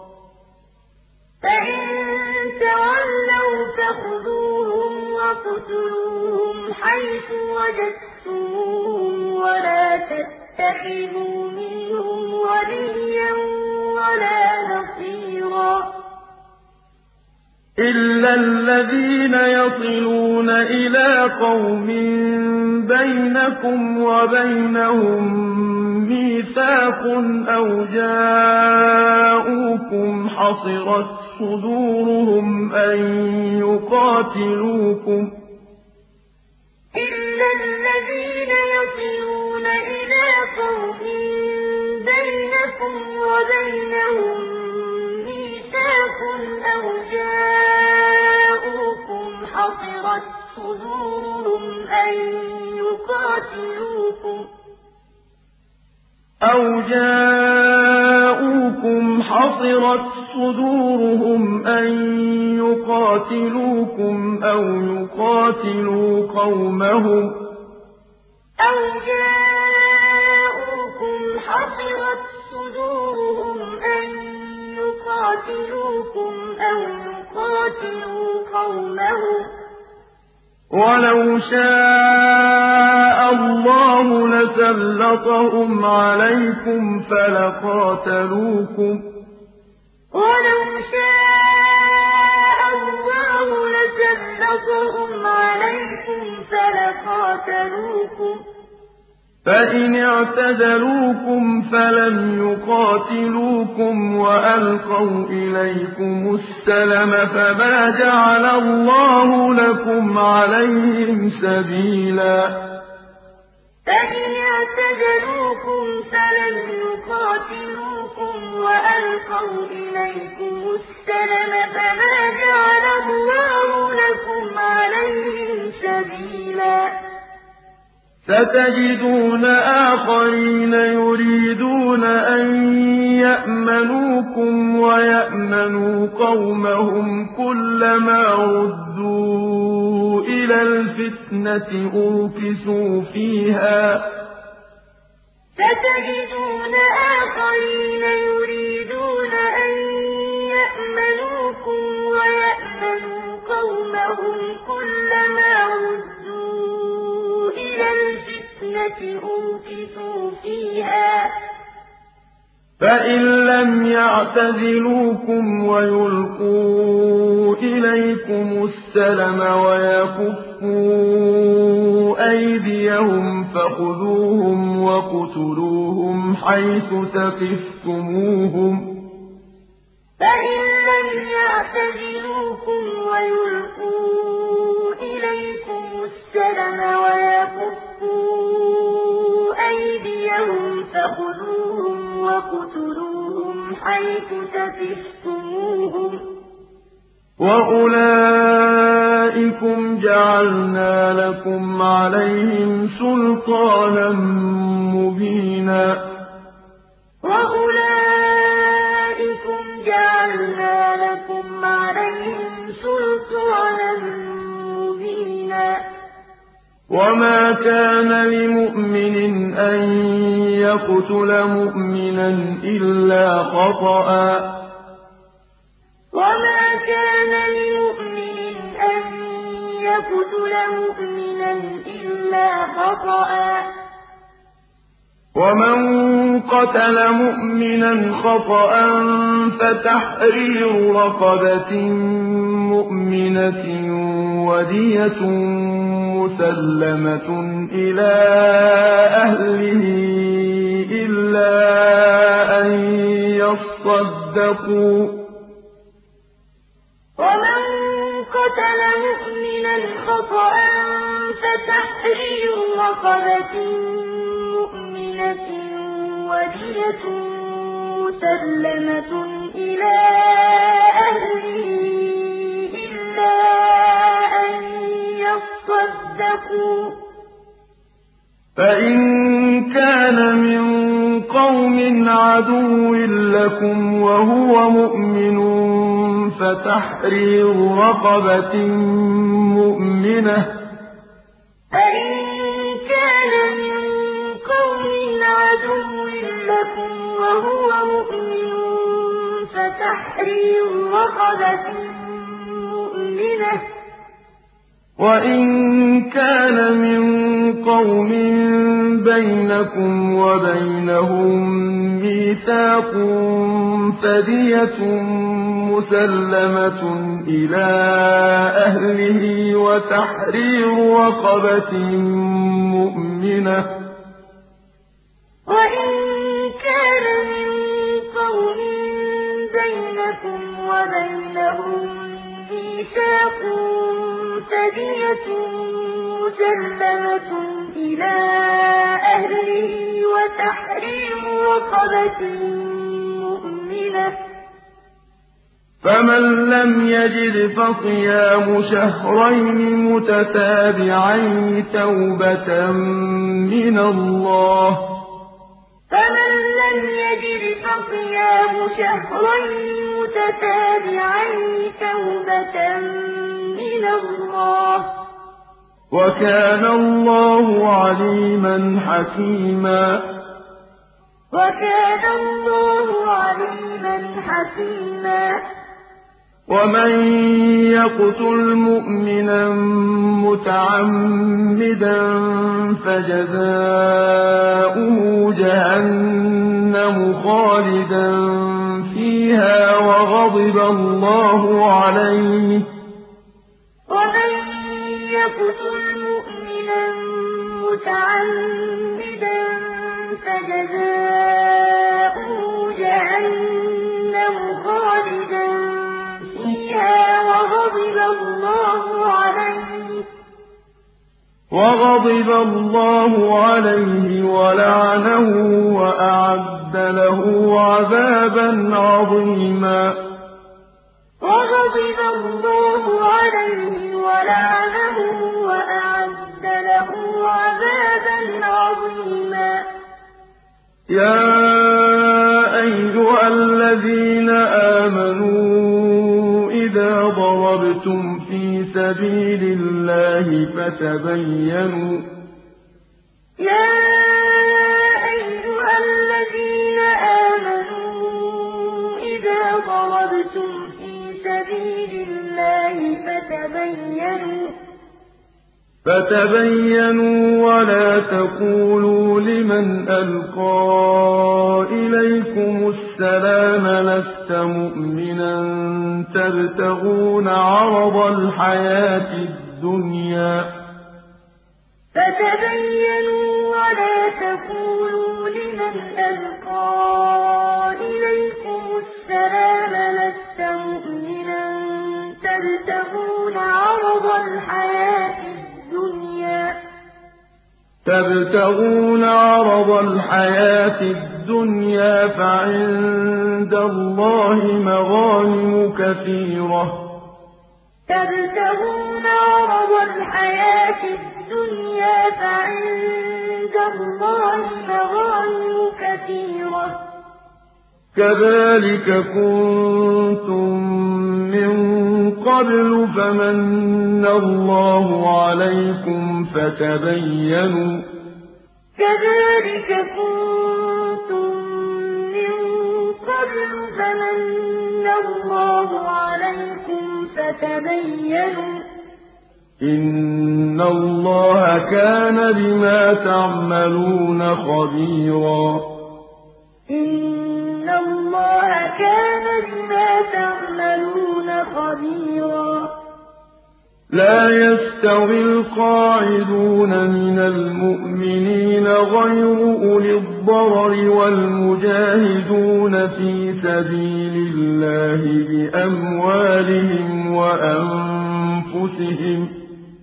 Speaker 2: فإن تولوا فخذوهم وَاقْتُلُوهُمْ حيث وجدتموهم ولا تتخذوا منهم وليا ولا نصيرا
Speaker 1: إلا الذين يصلون إلى قوم بينكم وبينهم ميثاق أو جاءوكم حصرت صدورهم أن يقاتلوكم
Speaker 2: إلا الذين يصلون إلى قوم بينكم وبينهم ميثاق أو جاءوكم حصرت صدورهم أن يقاتلوكم أو يقاتلوا قومهم يُقَاتِلُوا قَوْمَهُمْ
Speaker 1: وَلَوْ شَاءَ اللَّهُ لَسَلَّطَهُمْ عَلَيْكُمْ فَلَقَاتَلُوكُمْ ۚ
Speaker 2: وَلَوْ شَاءَ اللَّهُ لَسَلَّطَهُمْ عَلَيْكُمْ فَلَقَاتَلُوكُمْ ۚ
Speaker 1: فَإِنِ اعْتَزَلُوكُمْ فَلَمْ يُقَاتِلُوكُمْ وَأَلْقَوْا إِلَيْكُمُ السَّلَمَ فَمَا جَعَلَ اللَّهُ لَكُمْ عَلَيْهِمْ سَبِيلًا
Speaker 2: فَإِنِ اعْتَزَلُوكُمْ فَلَمْ يُقَاتِلُوكُمْ وَأَلْقَوْا إِلَيْكُمُ السَّلَمَ فَمَا جَعَلَ اللَّهُ لَكُمْ عَلَيْهِمْ سَبِيلًا
Speaker 1: سَتَجِدُونَ آخَرِينَ يُرِيدُونَ أَن يَأْمَنُوكُمْ وَيَأْمَنُوا قَوْمَهُمْ كُلَّمَا رُدُّوا إِلَى الْفِتْنَةِ أُرْكِسُوا فِيهَا ۚ
Speaker 2: سَتَجِدُونَ آخَرِينَ يُرِيدُونَ أَن يَأْمَنُوكُمْ وَيَأْمَنُوا قَوْمَهُمْ كُلَّمَا رُدُّوا إِلَى الْفِتْنَةِ أُرْكِسُوا فِيهَا ۚ
Speaker 1: فَإِن لَّمْ يَعْتَزِلُوكُمْ وَيُلْقُوا إِلَيْكُمُ السَّلَمَ وَيَكُفُّوا أَيْدِيَهُمْ فَخُذُوهُمْ وَاقْتُلُوهُمْ حَيْثُ ثَقِفْتُمُوهُمْ ۚ
Speaker 2: فَإِن لَّمْ يَعْتَزِلُوكُمْ وَيُلْقُوا إِلَيْكُمُ السَّلَمَ وَيَكُفُّوا أَيْدِيَهُمْ فَخُذُوهُمْ وَاقْتُلُوهُمْ حَيْثُ ثَقِفْتُمُوهُمْ ۚ
Speaker 1: وَأُولَٰئِكُمْ جَعَلْنَا لَكُمْ عَلَيْهِمْ سُلْطَانًا مُّبِينًا
Speaker 2: وَأُولَٰئِكُمْ جَعَلْنَا لَكُمْ عَلَيْهِمْ سُلْطَانًا مُّبِينًا
Speaker 1: وَمَا كَانَ لِمُؤْمِنٍ أَن يَقْتُلَ مُؤْمِنًا إِلَّا خَطَأً ۚ
Speaker 2: وَمَا كَانَ لِمُؤْمِنٍ أَن يَقْتُلَ مُؤْمِنًا إِلَّا خَطَأً ۚ
Speaker 1: وَمَن قَتَلَ مُؤْمِنًا خَطَأً فَتَحْرِيرُ رَقَبَةٍ مُّؤْمِنَةٍ وَدِيَةٌ مُّسَلَّمَةٌ إِلَىٰ أَهْلِهِ إِلَّا أَن يَصَّدَّقُوا ۚ
Speaker 2: وَمَن قَتَلَ مُؤْمِنًا خَطَأً فَتَحْرِيرُ رَقَبَةٍ مُّؤْمِنَةٍ وَدِيَةٌ مُّسَلَّمَةٌ إِلَىٰ أَهْلِهِ إِلَّا أَن يَصَّدَّقُوا ۚ
Speaker 1: فَإِن كَانَ مِن قَوْمٍ عَدُوٍّ لَّكُمْ وَهُوَ مُؤْمِنٌ فَتَحْرِيرُ رَقَبَةٍ مُّؤْمِنَةٍ ۖ
Speaker 2: فَإِن كَانَ مِن قَوْمٍ عَدُوٍّ لَّكُمْ وَهُوَ مُؤْمِنٌ فَتَحْرِيرُ رَقَبَةٍ مُّؤْمِنَةٍ ۖ
Speaker 1: وَإِن كَانَ مِن قَوْمٍ بَيْنَكُمْ وَبَيْنَهُم مِّيثَاقٌ فَدِيَةٌ مُّسَلَّمَةٌ إِلَىٰ أَهْلِهِ وَتَحْرِيرُ رَقَبَةٍ مُّؤْمِنَةٍ ۖ
Speaker 2: وَإِن كَانَ مِن قَوْمٍ بَيْنَكُمْ وَبَيْنَهُم مِّيثَاقٌ فَدِيَةٌ مُّسَلَّمَةٌ إِلَىٰ أَهْلِهِ وَتَحْرِيرُ رَقَبَةٍ مُّؤْمِنَةٍ ۖ
Speaker 1: فَمَن لَّمْ يَجِدْ فَصِيَامُ شَهْرَيْنِ مُتَتَابِعَيْنِ تَوْبَةً مِّنَ اللَّهِ ۗ
Speaker 2: فَمَن لَّمْ يَجِدْ فَصِيَامُ شَهْرَيْنِ مُتَتَابِعَيْنِ تَوْبَةً مِّنَ اللَّهِ ۗ
Speaker 1: وَكَانَ اللَّهُ عَلِيمًا حَكِيمًا
Speaker 2: وَكَانَ اللَّهُ عَلِيمًا حَكِيمًا
Speaker 1: ومن يقتل مؤمنا متعمدا فجزاؤه جهنم خالدا فيها وغضب الله عليه
Speaker 2: ومن يقتل مؤمنا متعمدا فجزاؤه جهنم خالدا فيها وغضب الله عليه ولعنه وأعد له عذابا عظيما
Speaker 1: وغضب
Speaker 2: الله عليه ولعنه وأعد له عذابا عظيما
Speaker 1: يا أيها الذين آمنوا إذا ضربتم في سبيل الله فتبينوا
Speaker 2: يا أيها الذين آمنوا إذا ضربتم في سبيل الله
Speaker 1: فتبينوا ولا تقولوا لمن ألقى إليكم السلام لست مؤمنا تبتغون عرض الحياة الدنيا
Speaker 2: فتبينوا ولا تقولوا لمن ألقى إليكم السلام لست مؤمنا
Speaker 1: تبتغون عرض الحياة الدنيا فعند الله مغانم كثيرة كذلك كنتم من قبل فمن الله عليكم فتبينوا إن الله كان بما تعملون خبيرا لا يستوي القاعدون من المؤمنين غير أولي الضرر والمجاهدون في سبيل الله بأموالهم وأنفسهم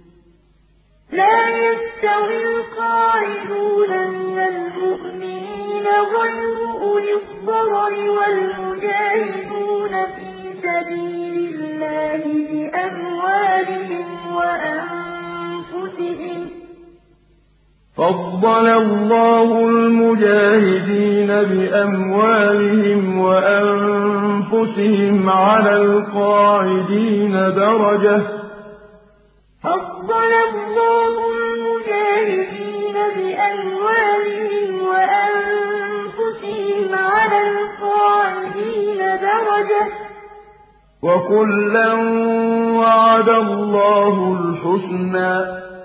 Speaker 1: فضل الله المجاهدين بأموالهم وأنفسهم على القاعدين درجة وكلا وعد الله الحسنى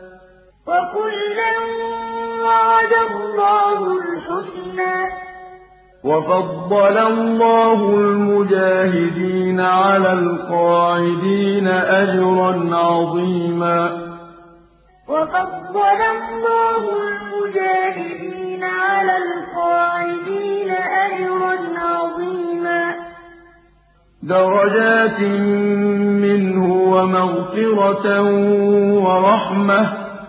Speaker 1: وفضل الله المجاهدين على القاعدين أجرا عظيما درجات منه ومغفرة ورحمة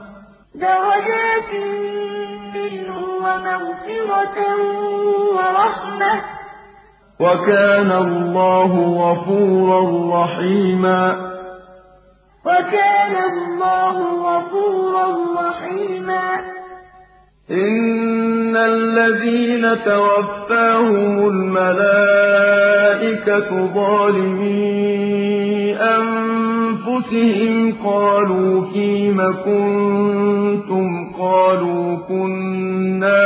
Speaker 1: وكان الله غفورا رحيما إن الذين توفاهم الملائكة ظالمي أنفسهم قالوا فيم كنتم قالوا كنا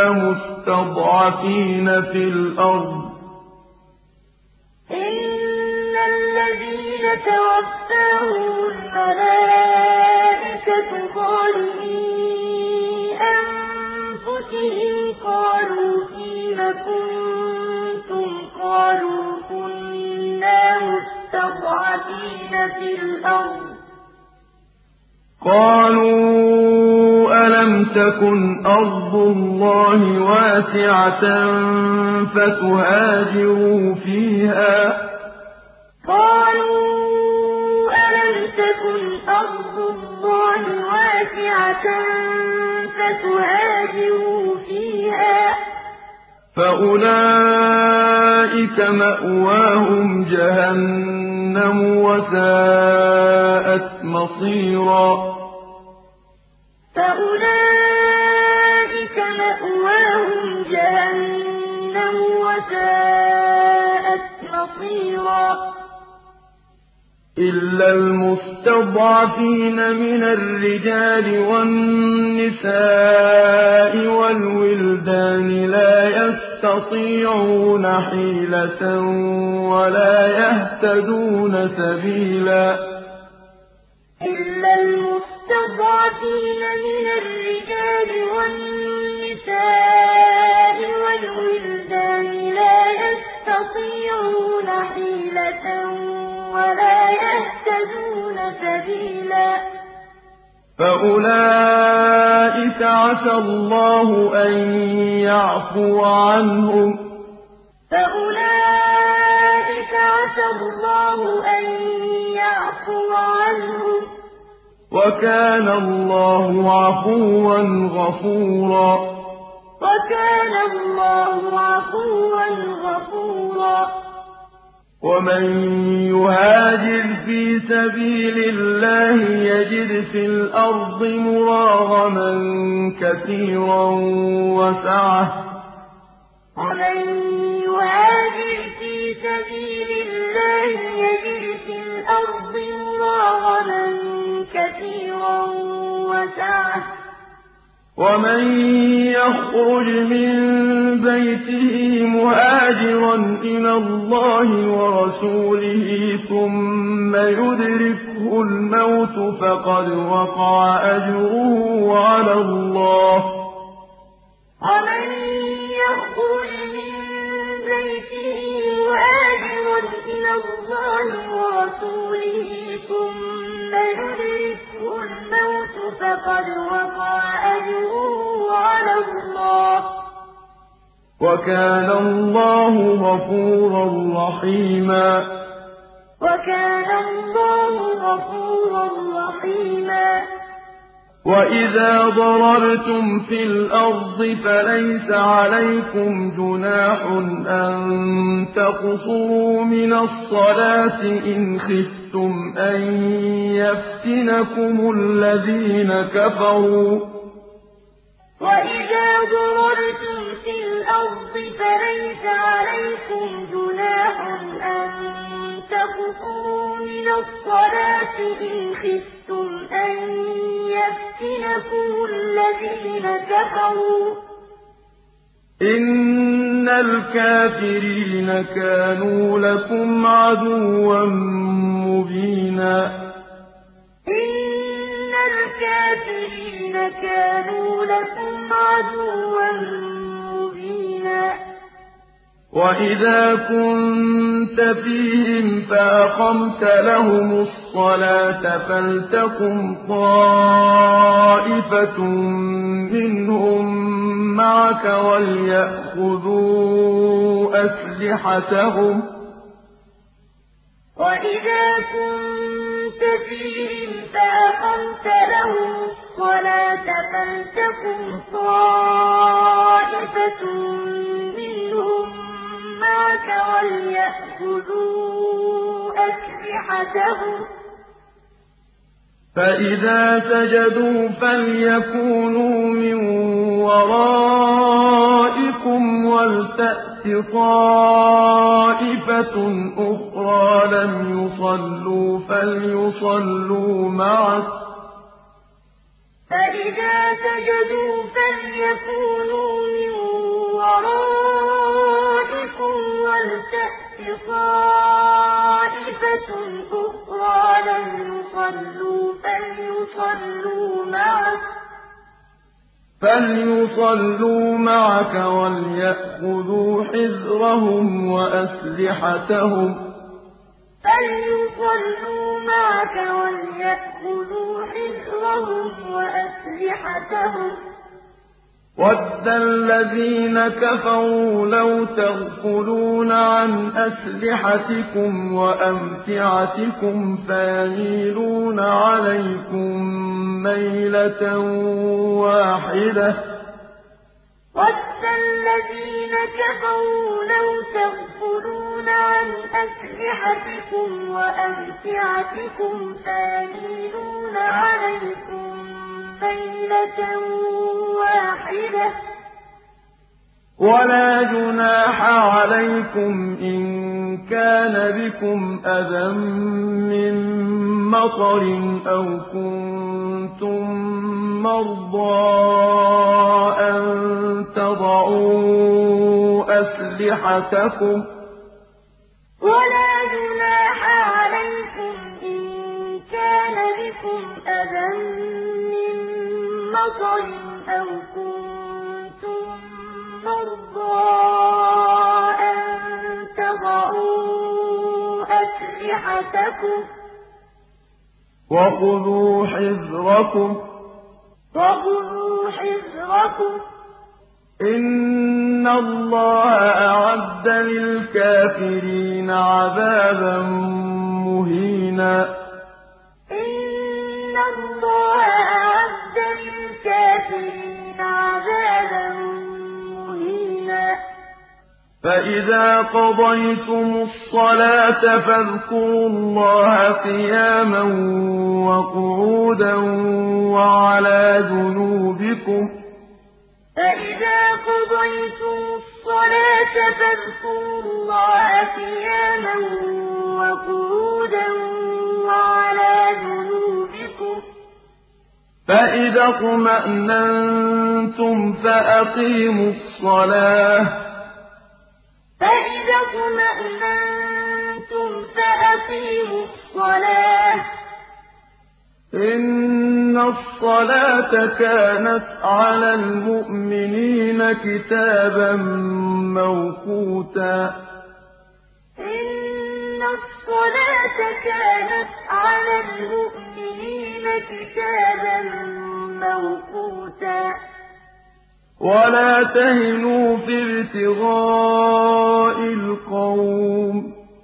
Speaker 1: مستضعفين في الأرض
Speaker 2: إن الذين تَتَوَفَّاهُمُ الْمَلَائِكَةُ ظَالِمِي أَنفُسِهِمْ قَالُوا فِيمَ كُنتُمْ قَالُوا كُنَّا مُسْتَضْعَفِينَ فِي الْأَرْضِ
Speaker 1: قَالُوا أَلَمْ تَكُنْ أَرْضُ اللَّهِ وَاسِعَةً فَتُهَاجِرُوا فِيهَا ۚ فَأُولَٰئِكَ مَأْوَاهُمْ جَهَنَّمُ ۖ وَسَاءَتْ مَصِيرًا
Speaker 2: فَأُولَٰئِكَ مَأْوَاهُمْ جَهَنَّمُ ۖ وَسَاءَتْ مَصِيرًا
Speaker 1: إِلَّا الْمُسْتَضْعَفِينَ مِنَ الرِّجَالِ وَالنِّسَاءِ وَالْوِلْدَانِ لَا يَسْتَطِيعُونَ حِيلَةً وَلَا يَهْتَدُونَ سَبِيلًا
Speaker 2: إِلَّا الْمُسْتَضْعَفِينَ مِنَ الرِّجَالِ وَالنِّسَاءِ وَالْوِلْدَانِ لَا يَسْتَطِيعُونَ حِيلَةً وَلَا يَهْتَدُونَ سَبِيلًا
Speaker 1: فَأُولَٰئِكَ عَسَى اللَّهُ أَن يَعْفُوَ عَنْهُمْ ۚ
Speaker 2: فَأُولَٰئِكَ عَسَى اللَّهُ أَن يَعْفُوَ عَنْهُمْ ۚ
Speaker 1: وَكَانَ اللَّهُ عَفُوًّا غَفُورًا
Speaker 2: وَكَانَ اللَّهُ عَفُوًّا غَفُورًا
Speaker 1: وَمَن يُهَاجِرْ فِي سَبِيلِ اللَّهِ يَجِدْ فِي الْأَرْضِ مُرَاغَمًا كَثِيرًا وَسَعَةً
Speaker 2: وَمَن يُهَاجِرْ فِي سَبِيلِ اللَّهِ يَجِدْ فِي الْأَرْضِ مُرَاغَمًا كَثِيرًا وَسَعَةً
Speaker 1: وَمَن يَخْرُجْ مِن بَيْتِهِ مُهَاجِرًا إِلَى اللَّهِ وَرَسُولِهِ ثُمَّ يُدْرِكْهُ الْمَوْتُ فَقَدْ وَقَعَ أَجْرُهُ عَلَى اللَّهِ ۗ
Speaker 2: وَمَن يَخْرُجْ مِن بَيْتِهِ مُهَاجِرًا إِلَى اللَّهِ وَرَسُولِهِ ثُمَّ يُدْرِكْهُ الْمَوْتُ فَقَدْ وَقَعَ أَجْرُهُ عَلَى اللَّهِ ۗ
Speaker 1: وَكَانَ اللَّهُ غَفُورًا رَّحِيمًا
Speaker 2: وَكَانَ اللَّهُ غَفُورًا رَّحِيمًا
Speaker 1: وَإِذَا ضَرَبْتُمْ فِي الْأَرْضِ فَلَيْسَ عَلَيْكُمْ جُنَاحٌ أَن تَقْصُرُوا مِنَ الصَّلَاةِ إِنْ خِفْتُمْ أَن يَفْتِنَكُمُ الَّذِينَ كَفَرُوا ۚ
Speaker 2: وَإِذَا ضَرَبْتُمْ فِي الْأَرْضِ فَلَيْسَ عَلَيْكُمْ جُنَاحٌ أَن تَقْصُرُوا مِنَ الصَّلَاةِ إِنْ خِفْتُمْ أَن يَفْتِنَكُمُ الَّذِينَ كَفَرُوا ۚ
Speaker 1: إِنَّ الْكَافِرِينَ كَانُوا لَكُمْ عَدُوًّا مُّبِينًا
Speaker 2: إِنَّ الْكَافِرِينَ كَانُوا لَكُمْ عَدُوًّا مُّبِينًا
Speaker 1: وَإِذَا كُنتَ فِيهِمْ فَأَقَمْتَ لَهُمُ الصَّلَاةَ فَلْتَقُمْ طَائِفَةٌ مِّنْهُم مَّعَكَ وَلْيَأْخُذُوا أَسْلِحَتَهُمْ ۗ
Speaker 2: وَإِذَا كُنتَ فِيهِمْ فَأَقَمْتَ لَهُمُ الصَّلَاةَ فَلْتَقُمْ طَائِفَةٌ مِّنْهُم مَّعَكَ وَلْيَأْخُذُوا أَسْلِحَتَهُمْ ۖ
Speaker 1: فَإِذَا سَجَدُوا فَلْيَكُونُوا مِن وَرَائِكُمْ وَلْتَأْتِ طَائِفَةٌ أُخْرَىٰ لَمْ يُصَلُّوا فَلْيُصَلُّوا مَعَكَ ۖ
Speaker 2: فَإِذَا سَجَدُوا فَلْيَكُونُوا مِن وَرَائِكُمْ وَلْتَأْتِ طَائِفَةٌ أمة أخرى لم يصلوا
Speaker 1: فليصلوا معك وليأخذوا حذرهم وأسلحتهم وَدَّ الَّذِينَ كَفَرُوا لَوْ تَغْفُلُونَ عَنْ أَسْلِحَتِكُمْ وَأَمْتِعَتِكُمْ فَيَمِيلُونَ عَلَيْكُم مَّيْلَةً وَاحِدَةً
Speaker 2: وَدَّ الَّذِينَ كَفَرُوا لَوْ تَغْفُلُونَ عَنْ أَسْلِحَتِكُمْ وَأَمْتِعَتِكُمْ فَيَمِيلُونَ عَلَيْكُم مَّيْلَةً وَاحِدَةً ۚ
Speaker 1: وَلَا جُنَاحَ عَلَيْكُمْ إِن كَانَ بِكُمْ أَذًى مِّن مَّطَرٍ أَوْ كُنتُم مَّرْضَىٰ أَن تَضَعُوا أَسْلِحَتَكُمْ ۖ
Speaker 2: وَلَا جُنَاحَ عَلَيْكُمْ إِن كَانَ بِكُمْ أَذًى مِّن مَّطَرٍ أَوْ كُنتُم مَّرْضَىٰ أَن تَضَعُوا أَسْلِحَتَكُمْ ۖ
Speaker 1: وَخُذُوا حِذْرَكُمْ إِنَّ اللَّهَ أَعَدَّ لِلْكَافِرِينَ عَذَابًا مُّهِينًا
Speaker 2: إِنَّ اللَّهَ أَعَدَّ لِلْكَافِرِينَ عَذَابًا مُّهِينًا
Speaker 1: فَإِذَا قَضَيْتُمُ الصَّلَاةَ فَاذْكُرُوا اللَّهَ قِيَامًا وَقُعُودًا وَعَلَىٰ جُنُوبِكُمْ ۚ
Speaker 2: فَإِذَا قَضَيْتُمُ الصَّلَاةَ فَاذْكُرُوا اللَّهَ قِيَامًا وَقُعُودًا وَعَلَىٰ جُنُوبِكُمْ ۚ
Speaker 1: فَإِذَا اطْمَأْنَنتُمْ فَأَقِيمُوا الصَّلَاةَ إِنَّ الصَّلَاةَ كَانَتْ عَلَى الْمُؤْمِنِينَ كِتَابًا مَّوْقُوتًا
Speaker 2: إِنَّ الصَّلَاةَ كَانَتْ عَلَى الْمُؤْمِنِينَ كِتَابًا مَّوْقُوتًا
Speaker 1: وَلَا تَهِنُوا فِي ابْتِغَاءِ الْقَوْمِ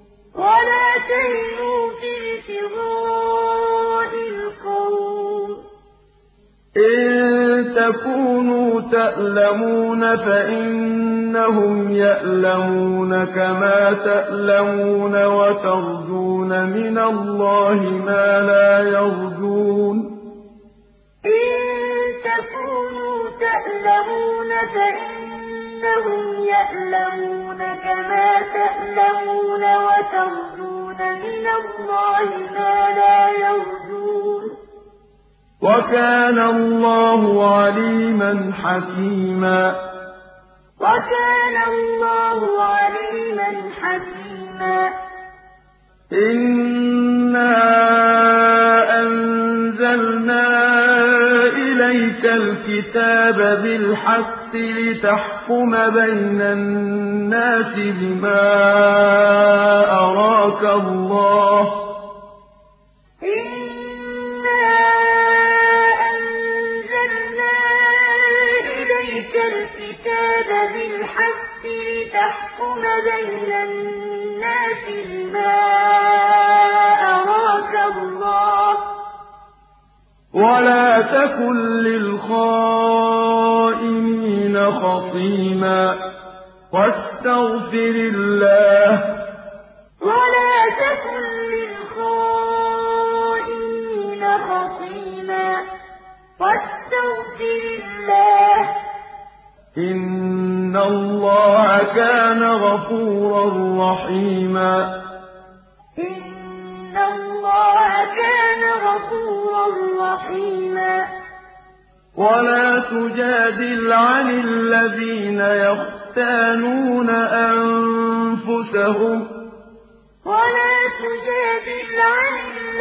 Speaker 1: إِن تَكُونُوا تَأْلَمُونَ فَإِنَّهُمْ يَأْلَمُونَ كَمَا تَأْلَمُونَ وَتَرْجُونَ مِنَ اللَّهِ مَا لَا يَرْجُونَ
Speaker 2: إِن تَكُونُوا تَأْلَمُونَ فَإِنَّهُمْ يَأْلَمُونَ كَمَا تَأْلَمُونَ وَتَرْجُونَ مِنَ اللَّهِ مَا لَا يَرْجُونَ ۗ
Speaker 1: وَكَانَ اللَّهُ عَلِيمًا حَكِيمًا إِنَّا أَنزَلْنَا إِلَيْكَ الْكِتَابَ بِالْحَقِّ لِتَحْكُمَ بَيْنَ النَّاسِ بِمَا أَرَاكَ اللَّهُ ۚ وَلَا تَكُن لِّلْخَائِنِينَ خَصِيمًا وَاسْتَغْفِرِ اللَّهَ ۖ إِنَّ اللَّهَ كَانَ غَفُورًا رَّحِيمًا وَلَا تُجَادِلْ عَنِ الَّذِينَ يَخْتَانُونَ أَنفُسَهُمْ ۚ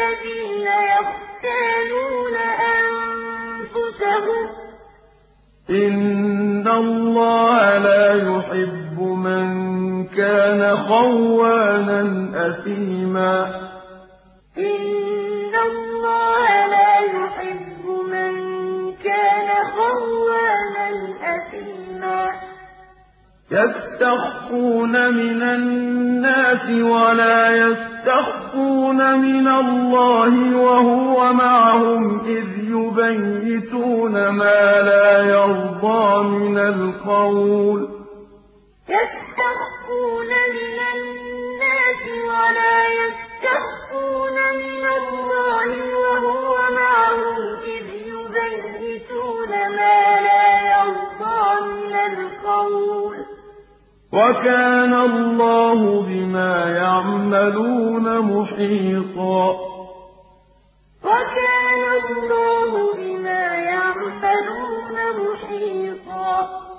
Speaker 2: الَّذِينَ يَخْتَانُونَ أَنفُسَهُمْ ۗ
Speaker 1: إِنَّ اللَّهَ لَا يُحِبُّ مَن كَانَ خَوَّانًا أَثِيمًا
Speaker 2: إِنَّ اللَّهَ لَا يُحِبُّ مَن كَانَ خَوَّانًا أَثِيمًا
Speaker 1: يَسْتَخْفُونَ مِنَ النَّاسِ وَلَا يَسْتَخْفُونَ مِنَ اللَّهِ وَهُوَ مَعَهُمْ إِذْ يُبَيِّتُونَ مَا لَا يَرْضَىٰ مِنَ الْقَوْلِ ۚ
Speaker 2: يَسْتَخْفُونَ مِنَ النَّاسِ وَلَا يَسْتَخْفُونَ مِنَ اللَّهِ وَهُوَ مَعَهُمْ إِذْ يُبَيِّتُونَ مَا لَا يَرْضَىٰ مِنَ الْقَوْلِ ۚ
Speaker 1: وَكَانَ اللَّهُ بِمَا يَعْمَلُونَ مُحِيطًا
Speaker 2: وَكَانَ اللَّهُ بِمَا يَعْمَلُونَ مُحِيطًا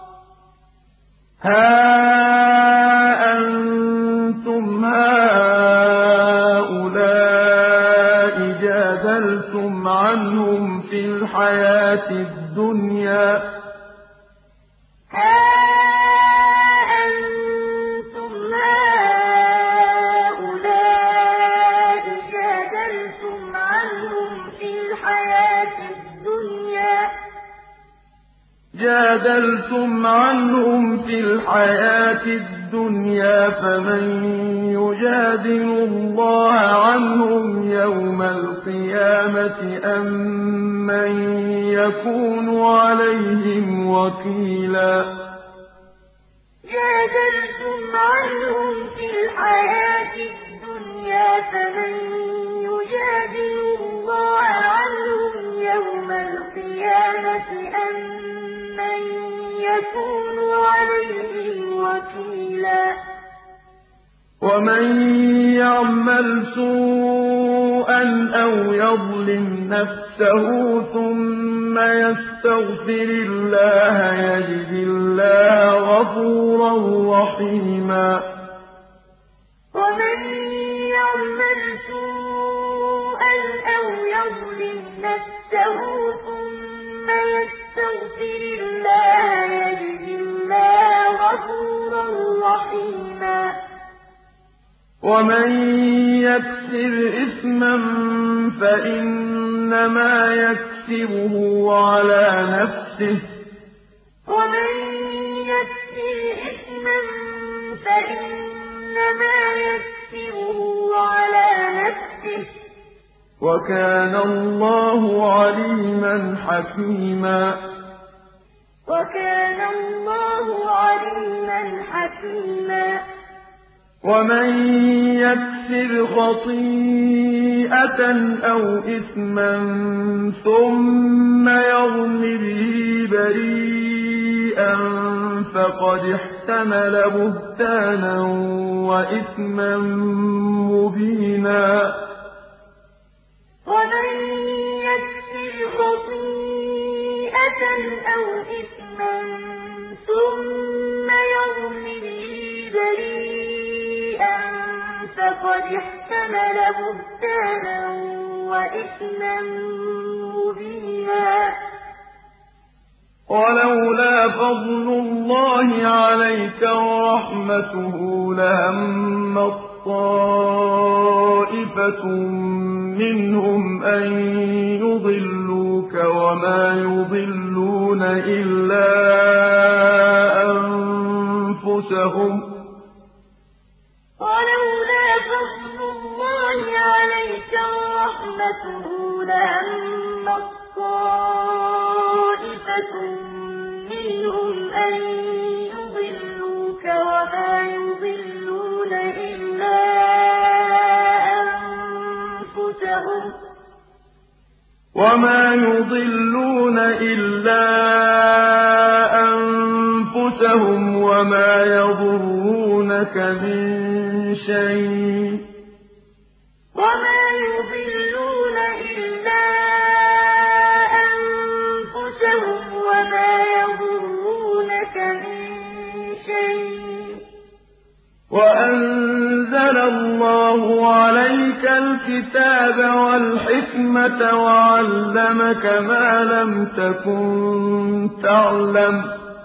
Speaker 1: هَا أَنتُمْ هَٰؤُلَاءِ جَادَلْتُمْ عَنْهُمْ فِي الْحَيَاةِ الدُّنْيَا ۖ فَمَن يُجَادِلُ اللَّهَ عَنْهُمْ يَوْمَ الْقِيَامَةِ أَم مَّن يَكُونُ عَلَيْهِمْ وَكِيلًا
Speaker 2: جَادَلْتُمْ عَنْهُمْ فِي الْحَيَاةِ الدُّنْيَا فَمَن يُجَادِلُ اللَّهَ عَنْهُمْ يَوْمَ الْقِيَامَةِ أَم مَّن يَكُونُ عَلَيْهِمْ وَكِيلًا
Speaker 1: وَمَن يَعْمَلْ سُوءًا أَوْ يَظْلِمْ نَفْسَهُ ثُمَّ يَسْتَغْفِرِ اللَّهَ يَجِدِ اللَّهَ غَفُورًا رَّحِيمًا
Speaker 2: وَمَن يَعْمَلْ سُوءًا أَوْ يَظْلِمْ نَفْسَهُ ثُمَّ يَسْتَغْفِرِ اللَّهَ يَجِدِ اللَّهَ غَفُورًا رَّحِيمًا
Speaker 1: وَمَن يَكْسِبْ إِثْمًا فَإِنَّمَا يَكْسِبُهُ عَلَىٰ نَفْسِهِ ۚ
Speaker 2: وَمَن يَكْسِبْ إِثْمًا فَإِنَّمَا يَكْسِبُهُ عَلَىٰ نَفْسِهِ ۚ
Speaker 1: وَكَانَ اللَّهُ عَلِيمًا حَكِيمًا
Speaker 2: وَكَانَ اللَّهُ عَلِيمًا حَكِيمًا
Speaker 1: وَمَن يَكْسِبْ خَطِيئَةً أَوْ إِثْمًا ثُمَّ يَرْمِ بِهِ بَرِيئًا فَقَدِ احْتَمَلَ بُهْتَانًا وَإِثْمًا مُّبِينًا
Speaker 2: وَمَن يَكْسِبْ خَطِيئَةً أَوْ إِثْمًا ثُمَّ يَرْمِ بِهِ بَرِيئًا فَقَدِ احْتَمَلَ بُهْتَانًا وَإِثْمًا مُّبِينًا
Speaker 1: وَلَوْلَا فَضْلُ اللَّهِ عَلَيْكَ وَرَحْمَتُهُ لَهَمَّت طَّائِفَةٌ مِّنْهُمْ أَن يُضِلُّوكَ وَمَا يُضِلُّونَ إِلَّا أَنفُسَهُمْ ۖ
Speaker 2: وَلَوْلَا فَضْلُ اللَّهِ عَلَيْكَ وَرَحْمَتُهُ لَهَمَّت طَّائِفَةٌ مِّنْهُمْ أَن يُضِلُّوكَ
Speaker 1: وَمَا يُضِلُّونَ إِلَّا أَنفُسَهُمْ وَمَا يَضُرُّونَكَ مِن شَيْءٍ ۚ
Speaker 2: وَمَا يُضِلُّونَ إِلَّا أَنفُسَهُمْ وَمَا يَضُرُّونَكَ مِن شَيْءٍ ۚ
Speaker 1: وأنزل الله عليك الكتاب والحكمة وعلمك ما لم تكن تعلم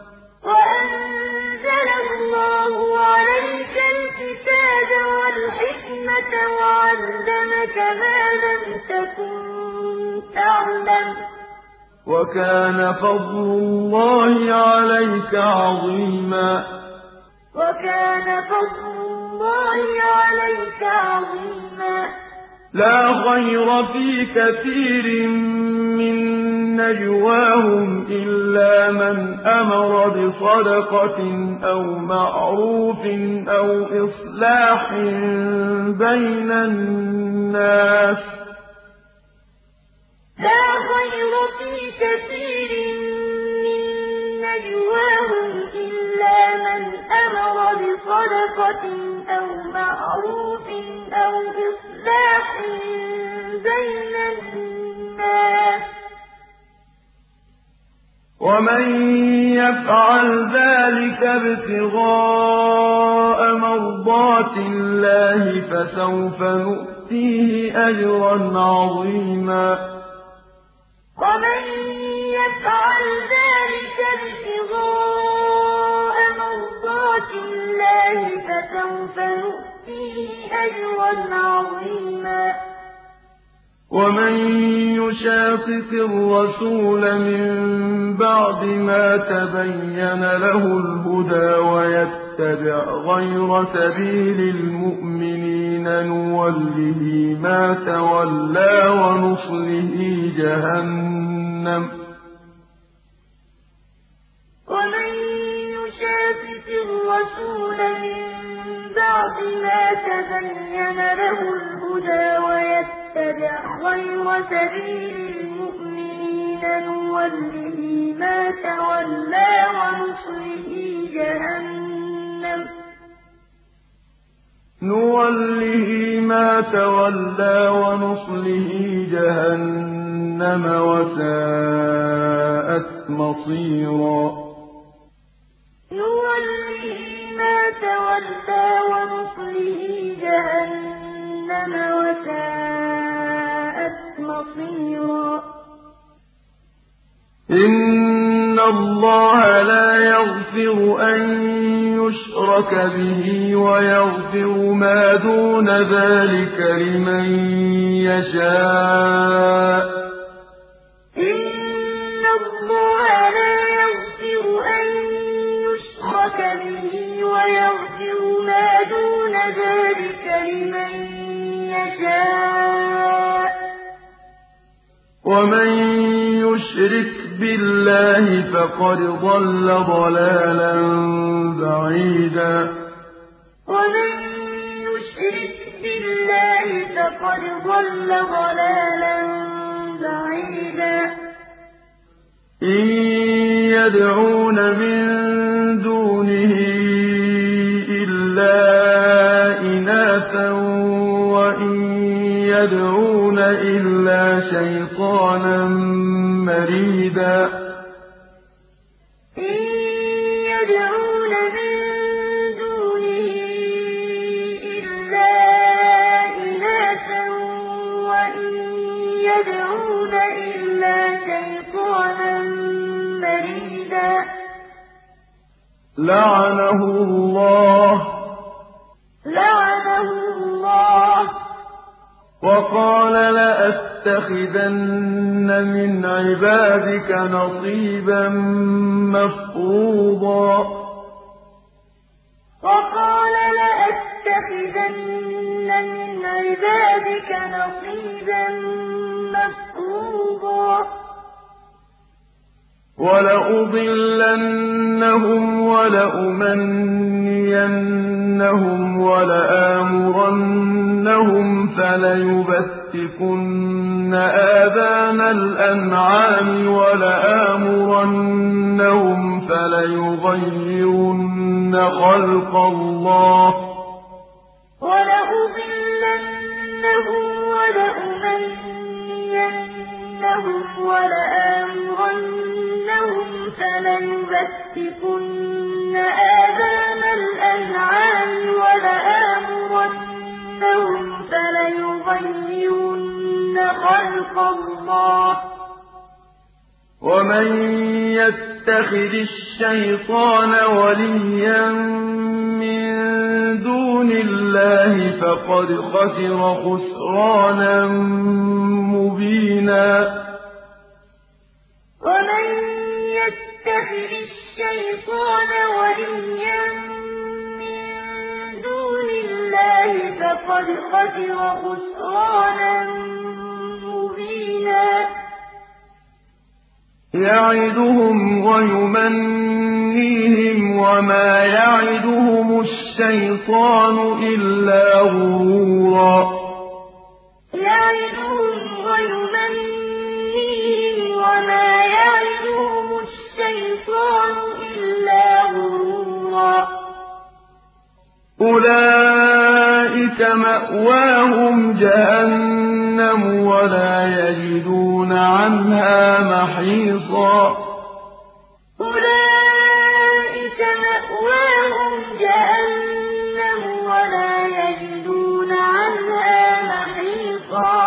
Speaker 2: وأنزل الله عليك الكتاب والحكمة وعلمك ما لم تكن تعلم
Speaker 1: وكان فضل الله عليك عظيما
Speaker 2: وكان فضل الله عليك عظيما
Speaker 1: لا خير في كثير من نجواهم إلا من أمر بصدقة أو معروف أو إصلاح بين الناس
Speaker 2: لا خير في كثير من نجواهم إلا من أمر بصدقة أو معروف أو إصلاح بين الناس
Speaker 1: ومن يفعل ذلك ابتغاء مرضات الله فسوف نؤتيه أجرا عظيما
Speaker 2: ومن يفعل ذلك ابتغاء مرضات الله فسوف نؤتيه أجرا عظيما
Speaker 1: ومن يشاقق الرسول من بعد ما تبين له الهدى ويتبع غير سبيل المؤمنين نوله ما تولى ونصله جهنم
Speaker 2: ومن يشاقق الرسول من بعد ما تبين له الهدى ويتبع غير سبيل المؤمنين نوله ما تولى ونصله جهنم
Speaker 1: وساءت مصيرا
Speaker 2: نوله ما تولى ونصله جهنم وساءت مصيرا
Speaker 1: إن الله لا يغفر أن يشرك به ويغفر ما دون ذلك لمن يشاء
Speaker 2: إن الله لا يغفر أن يشرك به ويغفر ما دون ذلك لمن يشاء
Speaker 1: ومن يشرك بالله فقد ضل ضلالا بعيدا
Speaker 2: ومن يشرك بالله فقد ضل ضلالا بعيدا
Speaker 1: إن يدعون من دونه إلا إناثا وإن يدعون إلا شيطانا مريدا
Speaker 2: إن يدعون من دونه إلا إناثا وإن يدعون إلا شيطانا مريدا
Speaker 1: لعنه الله وقال لأتخذن من عبادك نصيبا مفروضا
Speaker 2: وقال لأتخذن من عبادك نصيبا مفروضا
Speaker 1: ولأضلنهم ولأمنينهم ولآمرنهم فليبتكن آذان الأنعام ولآمرنهم فليغيرن خلق الله
Speaker 2: ولأضلنهم ولأمنينهم ولآمرنهم فليبتكن آذان الأنعام يُغَيِّرُنَّ خَلْقَ اللَّهِ ۚ
Speaker 1: ومن يتخذ الشيطان وليا من دون الله فقد خسر خسرانا مبينا.
Speaker 2: ومن يتخذ الشيطان وليا من دون الله فقد خسر خسرانا مبينا.
Speaker 1: يعدهم ويمنيهم وما يعدهم الشيطان إلا غرورا.
Speaker 2: يعدهم ويمنيهم وما يعدهم الشيطان إلا غرورا.
Speaker 1: أولئك مأواهم جهنم ولا يجدون عنها محيصا.
Speaker 2: أولئك مأواهم جهنم ولا يجدون عنها محيصا.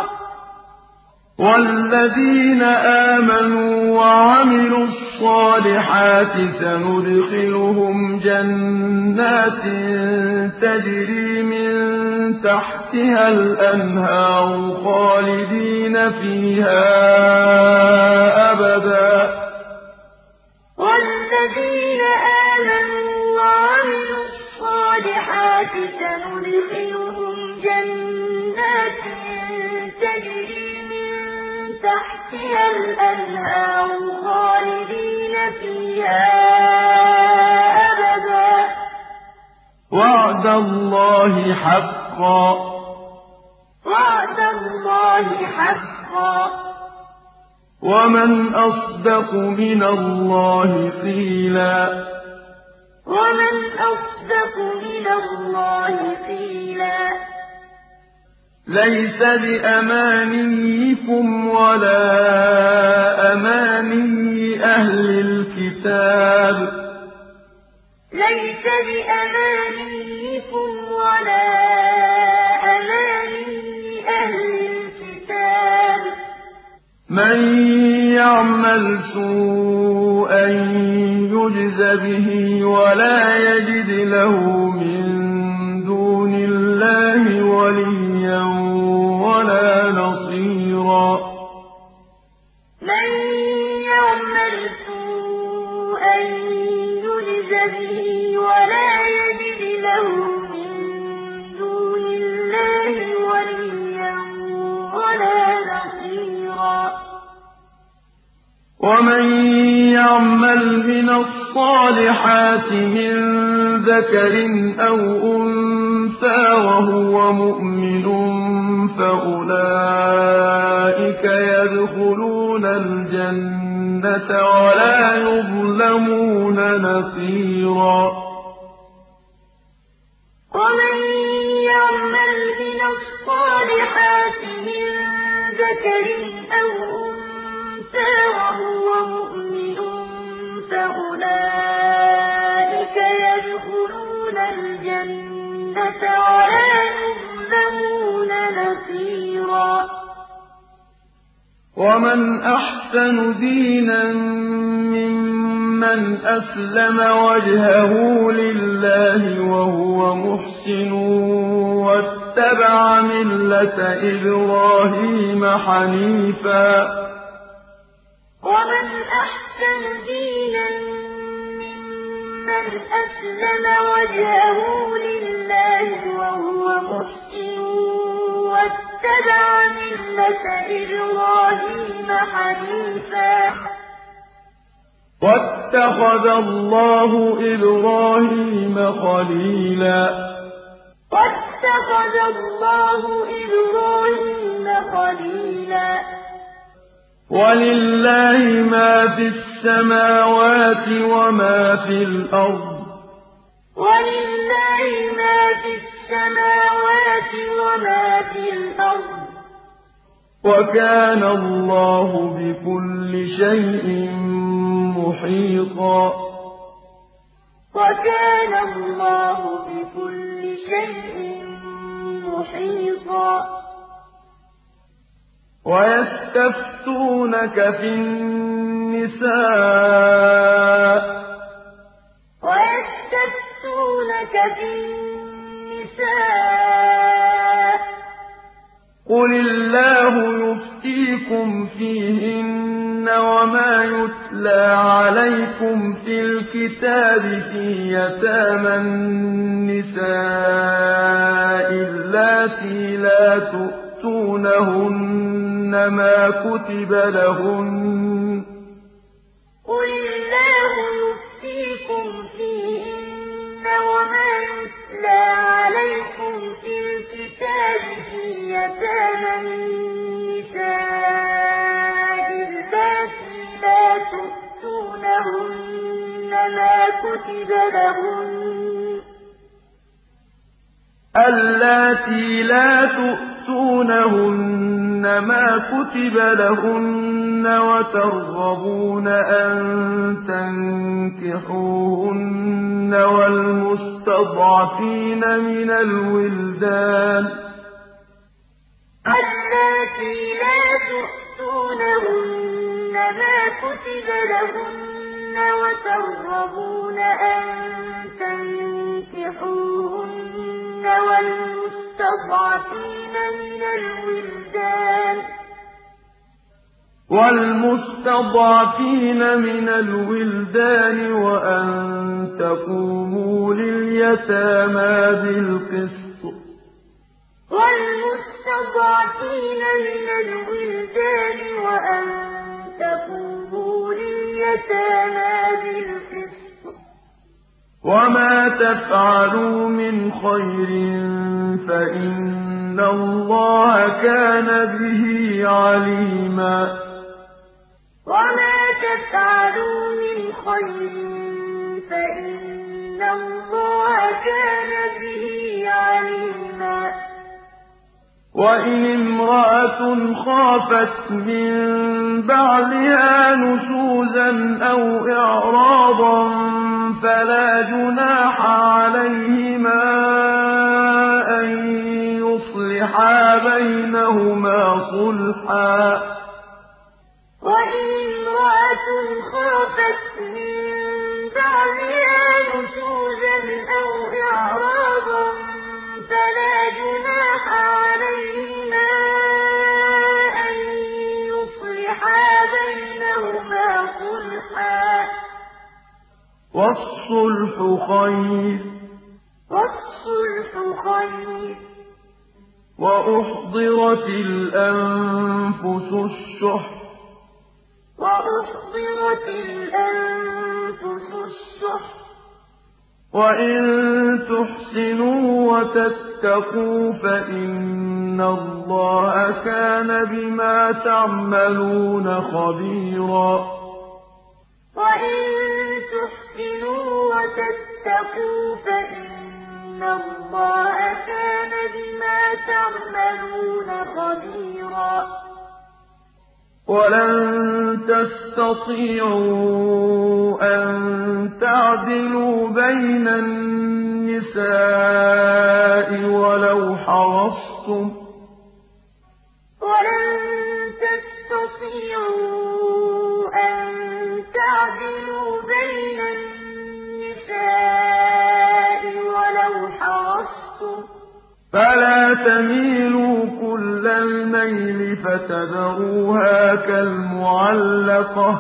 Speaker 1: والذين آمنوا وعملوا الصالحات سندخلهم جنات تجري من تحتها الأنهار خالدين فيها أبدا.
Speaker 2: والذين آمنوا وعملوا الصالحات سندخلهم جنات تجري من تحتها الأنهار خالدين فيها أبدا.
Speaker 1: وعد الله حقا.
Speaker 2: وعد الله حقا.
Speaker 1: ومن أصدق من الله قيلا.
Speaker 2: ومن أصدق من الله قيلا.
Speaker 1: ليس بأمانيكم ولا أماني أهل الكتاب.
Speaker 2: ليس بأمانيكم ولا أماني أهل الكتاب.
Speaker 1: من يعمل سوءا يجز به ولا يجد له من دون الله وليا ولا نصيرا.
Speaker 2: من يعمل سوءا يجز به ولا يجد له من دون الله وليا ولا نصيرا.
Speaker 1: ومن يعمل من الصالحات من ذكر أو أنثى وهو مؤمن فأولئك يدخلون الجنة ولا يظلمون نقيرا.
Speaker 2: ومن يعمل من الصالحات من ذكر أو أنثى وهو مؤمن فأولئك يدخلون الجنة ولا يظلمون نقيرا.
Speaker 1: ومن أحسن دينا ممن أسلم وجهه لله وهو محسن واتبع ملة إبراهيم حنيفا.
Speaker 2: ومن أحسن دينا ممن أسلم وجهه لله وهو محسن واتبع ملة إبراهيم حنيفا.
Speaker 1: واتخذ الله إبراهيم خليلا.
Speaker 2: واتخذ الله إبراهيم خليلا.
Speaker 1: ولله ما في السماوات وما في الأرض.
Speaker 2: ولله ما في السماوات وما في الأرض.
Speaker 1: وكان الله بكل شيء محيطا.
Speaker 2: وكان الله بكل شيء محيطا.
Speaker 1: ويستفتونك في النساء قل الله يفتيكم فيهن وما يتلى عليكم في الكتاب في يتامى النساء اللاتي لا تؤتونهن ما كتب لهن
Speaker 2: قل الله يفتيكم فيهن وما يتلى عليكم في الكتاب في يتامى النساء اللاتي لا تؤتونهن ما كتب لهن
Speaker 1: اللاتي لا تؤتونهن ما كتب لهن وترغبون أن تنكحوهن والمستضعفين من الولدان
Speaker 2: اللاتي لا تؤتونهن ما كتب لهن وترغبون أن تنكحوهن
Speaker 1: والمستضعفين من الولدان وأن تقوموا لليتامى بالقسط
Speaker 2: والمستضعفين من الولدان وأن تقوموا لليتامى بالقسط
Speaker 1: وما تفعلوا من خير فإن الله كان به عليما
Speaker 2: وما تفعلوا من خير فإن الله كان به عليما
Speaker 1: وإن امرأة خافت من بعلها نشوزا أو إعراضا فلا جناح عليهما أن يصلحا بينهما صلحا
Speaker 2: وإن امرأة خافت من بعلها نشوزا أو إعراضا فلا جناح عليهما أن يصلحا بينهما صلحا
Speaker 1: والصلح خير وأحضرت الأنفس الشح وإن تحسنوا وتتقوا فإن الله كان بما تعملون خبيرا
Speaker 2: وإن تحسنوا وتتقوا فإن الله كان بما تعملون خبيرا
Speaker 1: ولن تستطيعوا أن تعدلوا بين النساء ولو حرصتم
Speaker 2: ولن تستطيعوا أن تعدلوا بين النساء ولو حرصتم
Speaker 1: فلا تميلوا كل الميل فتذروها كالمعلقة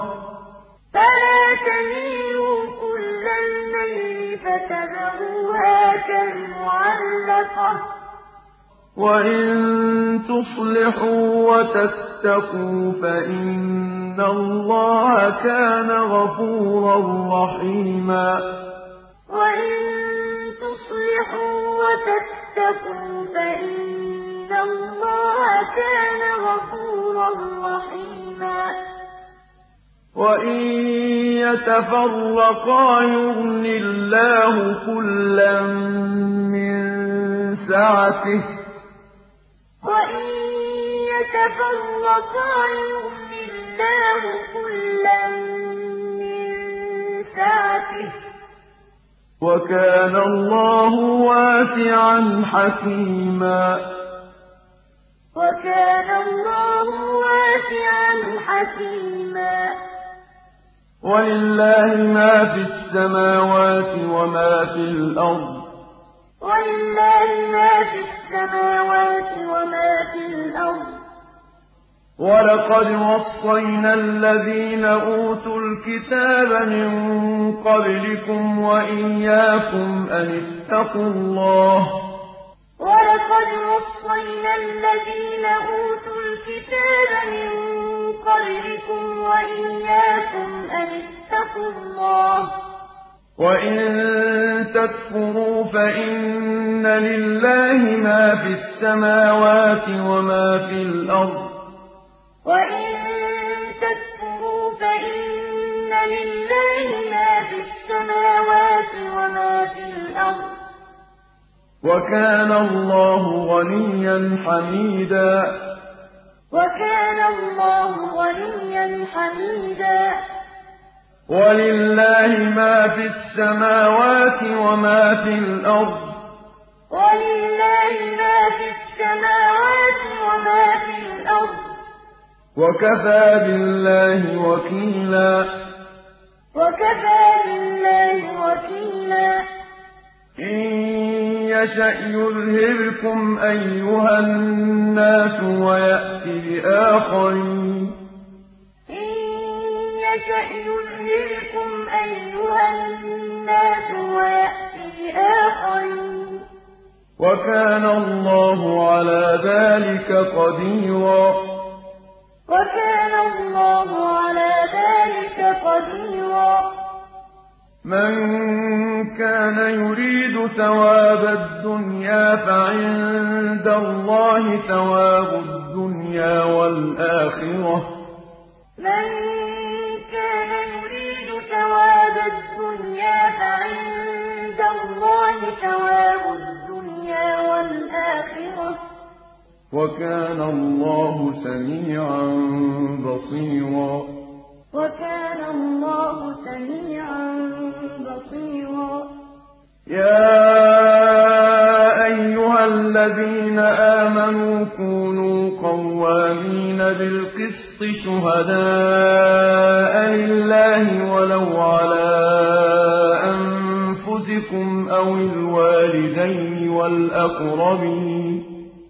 Speaker 1: وإن تصلحوا وتتقوا فإن الله كان غفورا رحيما
Speaker 2: وإن تصلحوا وتتقوا فإن الله كان غفورا رحيما
Speaker 1: وإن يتفرقا يغن الله كلا من سعته
Speaker 2: وإن يتفرقا يغن الله كلا من سعته
Speaker 1: وكان الله واسعا حكيما
Speaker 2: وَكَانَ اللَّهُ وَاسِعًا حَكِيمًا.
Speaker 1: وَلِلَّهِ مَا فِي السَّمَاوَاتِ وَمَا فِي الْأَرْضِ ۚ
Speaker 2: وَلِلَّهِ مَا فِي السَّمَاوَاتِ وَمَا فِي الْأَرْضِ ۚ
Speaker 1: وَلَقَدْ وَصَّيْنَا الَّذِينَ أُوتُوا الْكِتَابَ مِن قَبْلِكُمْ وَإِيَّاكُمْ أَنِ اتَّقُوا اللَّهَ ۚ
Speaker 2: وَلَقَدْ وَصَّيْنَا الَّذِينَ أُوتُوا الْكِتَابَ مِن قَبْلِكُمْ وَإِيَّاكُمْ أَنِ اتَّقُوا اللَّهَ ۚ
Speaker 1: وَإِن تَكْفُرُوا فَإِنَّ لِلَّهِ مَا في السَّمَاوَاتِ وَمَا في الْأَرْضِ ۚ
Speaker 2: وَإِن تَكْفُرُوا فَإِنَّ لِلَّهِ مَا فِي السَّمَاوَاتِ وَمَا فِي الْأَرْضِ ۚ
Speaker 1: وَكَانَ اللَّهُ غَنِيًّا حَمِيدًا.
Speaker 2: وَكَانَ اللَّهُ غَنِيًّا حَمِيدًا.
Speaker 1: وَلِلَّهِ مَا في السَّمَاوَاتِ وَمَا في الْأَرْضِ ۚ
Speaker 2: وَلِلَّهِ مَا فِي السَّمَاوَاتِ وَمَا فِي الْأَرْضِ ۚ
Speaker 1: وَكَفَىٰ بِاللَّهِ وَكِيلًا.
Speaker 2: وَكَفَىٰ بِاللَّهِ وَكِيلًا.
Speaker 1: إِن يَشَأْ يُذْهِبْكُمْ أَيُّهَا النَّاسُ وَيَأْتِ بِآخَرِينَ.
Speaker 2: إِن يَشَأْ يُذْهِبْكُمْ أَيُّهَا النَّاسُ وَيَأْتِ بِآخَرِينَ.
Speaker 1: وَكَانَ اللَّهُ عَلَىٰ ذَٰلِكَ قَدِيرًا.
Speaker 2: وَكَانَ اللَّهُ عَلَىٰ ذَٰلِكَ قَدِيرًا.
Speaker 1: مَن كَانَ يُرِيدُ ثَوَابَ الدُّنْيَا فَعِندَ اللَّهِ ثَوَابُ الدُّنْيَا وَالْآخِرَةِ ۚ
Speaker 2: مَن كَانَ يُرِيدُ ثَوَابَ الدُّنْيَا فَعِندَ اللَّهِ ثَوَابُ الدُّنْيَا وَالْآخِرَةِ ۚ
Speaker 1: وَكَانَ اللَّهُ سَمِيعًا بَصِيرًا.
Speaker 2: وَكَانَ اللَّهُ سَمِيعًا بَصِيرًا.
Speaker 1: يَا أَيُّهَا الَّذِينَ آمَنُوا كُونُوا قَوَّامِينَ بِالْقِسْطِ شُهَدَاءَ لِلَّهِ وَلَوْ عَلَىٰ أَنفُسِكُمْ أَوِ الْوَالِدَيْنِ وَالْأَقْرَبِينَ.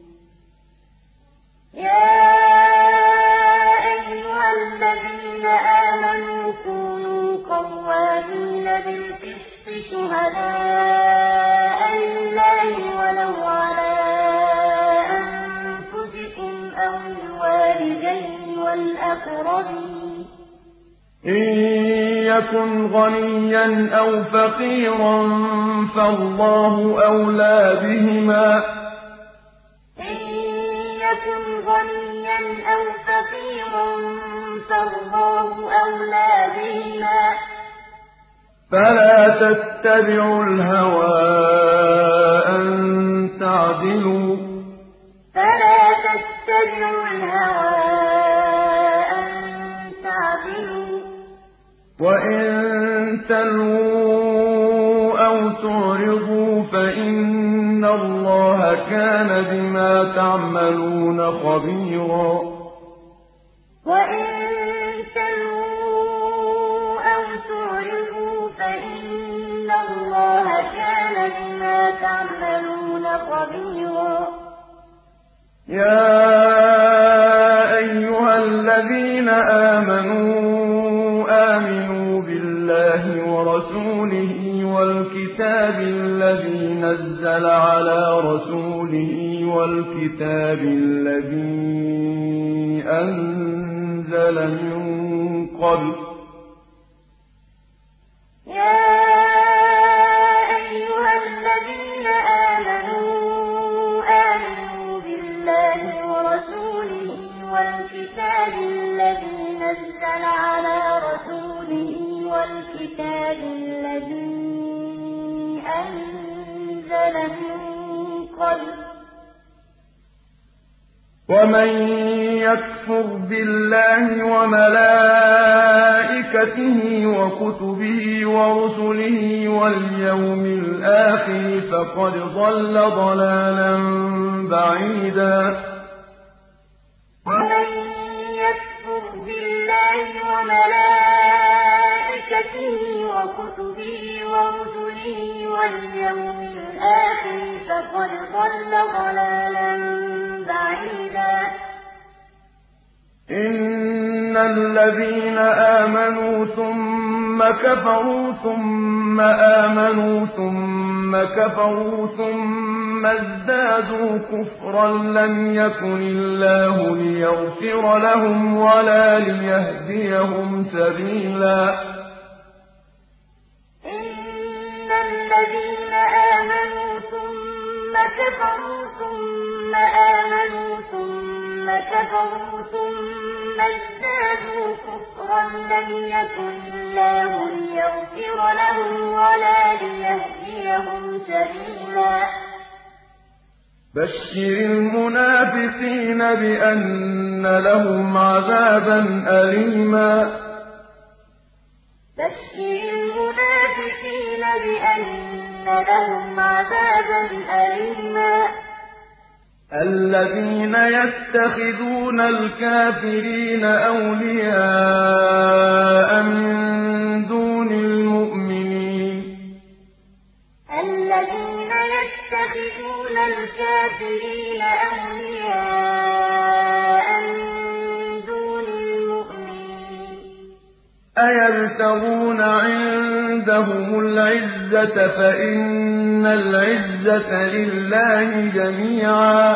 Speaker 2: قَوَّامِينَ بِالْقِسْطِ شُهَدَاءَ لِلَّهِ وَلَوْ عَلَىٰ أَنفُسِكُمْ أَوِ الْوَالِدَيْنِ وَالْأَقْرَبِينَ.
Speaker 1: إِن يَكُنْ غَنِيًّا أَوْ فَقِيرًا فَاللَّهُ أَوْلَىٰ بِهِمَا ۖ فَلَا تَتَّبِعُوا الْهَوَىٰ أَن تَعْدِلُوا ۚ وَإِن تَلْوُوا أَوْ تُعْرِضُوا فَإِنَّ اللَّهَ كَانَ بِمَا تَعْمَلُونَ خَبِيرًا.
Speaker 2: وَإِن تَلْوُوا أَوْ تُعْرِضُوا فَإِنَّ اللَّهَ كَانَ بِمَا تَعْمَلُونَ خَبِيرًا.
Speaker 1: يَا أَيُّهَا الَّذِينَ آمَنُوا بِاللَّهِ وَرَسُولِهِ وَالْكِتَابِ الَّذِي نَزَّلَ عَلَىٰ رَسُولِهِ وَالْكِتَابِ الَّذِي أَنزَلَ مِن قَبْلُ ۚ
Speaker 2: وَالْكِتَابِ الَّذِي نَزَّلَ عَلَىٰ رَسُولِهِ وَالْكِتَابِ الَّذِي أَنزَلَ مِن قَبْلُ ۚ
Speaker 1: وَمَن يَكْفُرْ بِاللَّهِ وَمَلَائِكَتِهِ وَكُتُبِهِ وَرُسُلِهِ وَالْيَوْمِ الْآخِرِ فَقَدْ ضَلَّ ضَلَالًا بَعِيدًا.
Speaker 2: وملائكته وكتبه ورسله واليوم الآخر فقد ضل ضلالا بعيدا
Speaker 1: إن الذين آمنوا ثم كفروا ثم آمنوا ثم كفروا ثم ازدادوا كفرا لم يكن الله ليغفر لهم ولا ليهديهم سبيلا
Speaker 2: إن الذين آمنوا ثم كفروا ثم آمنوا ثم كفروا ثم ازدادوا كفرا لم يكن الله ليغفر لهم ولا ليهديهم سبيلا
Speaker 1: بشر المنافقين بأن لهم عذابا أليما
Speaker 2: بشر المنافقين بأن لهم عذابا أليما
Speaker 1: الذين يتخذون الكافرين أولياء من دون المؤمنين
Speaker 2: الذين يتخذون الكافرين أولياء من دون المؤمنين
Speaker 1: أيبتغون عندهم العزة فإن العزة لله جميعا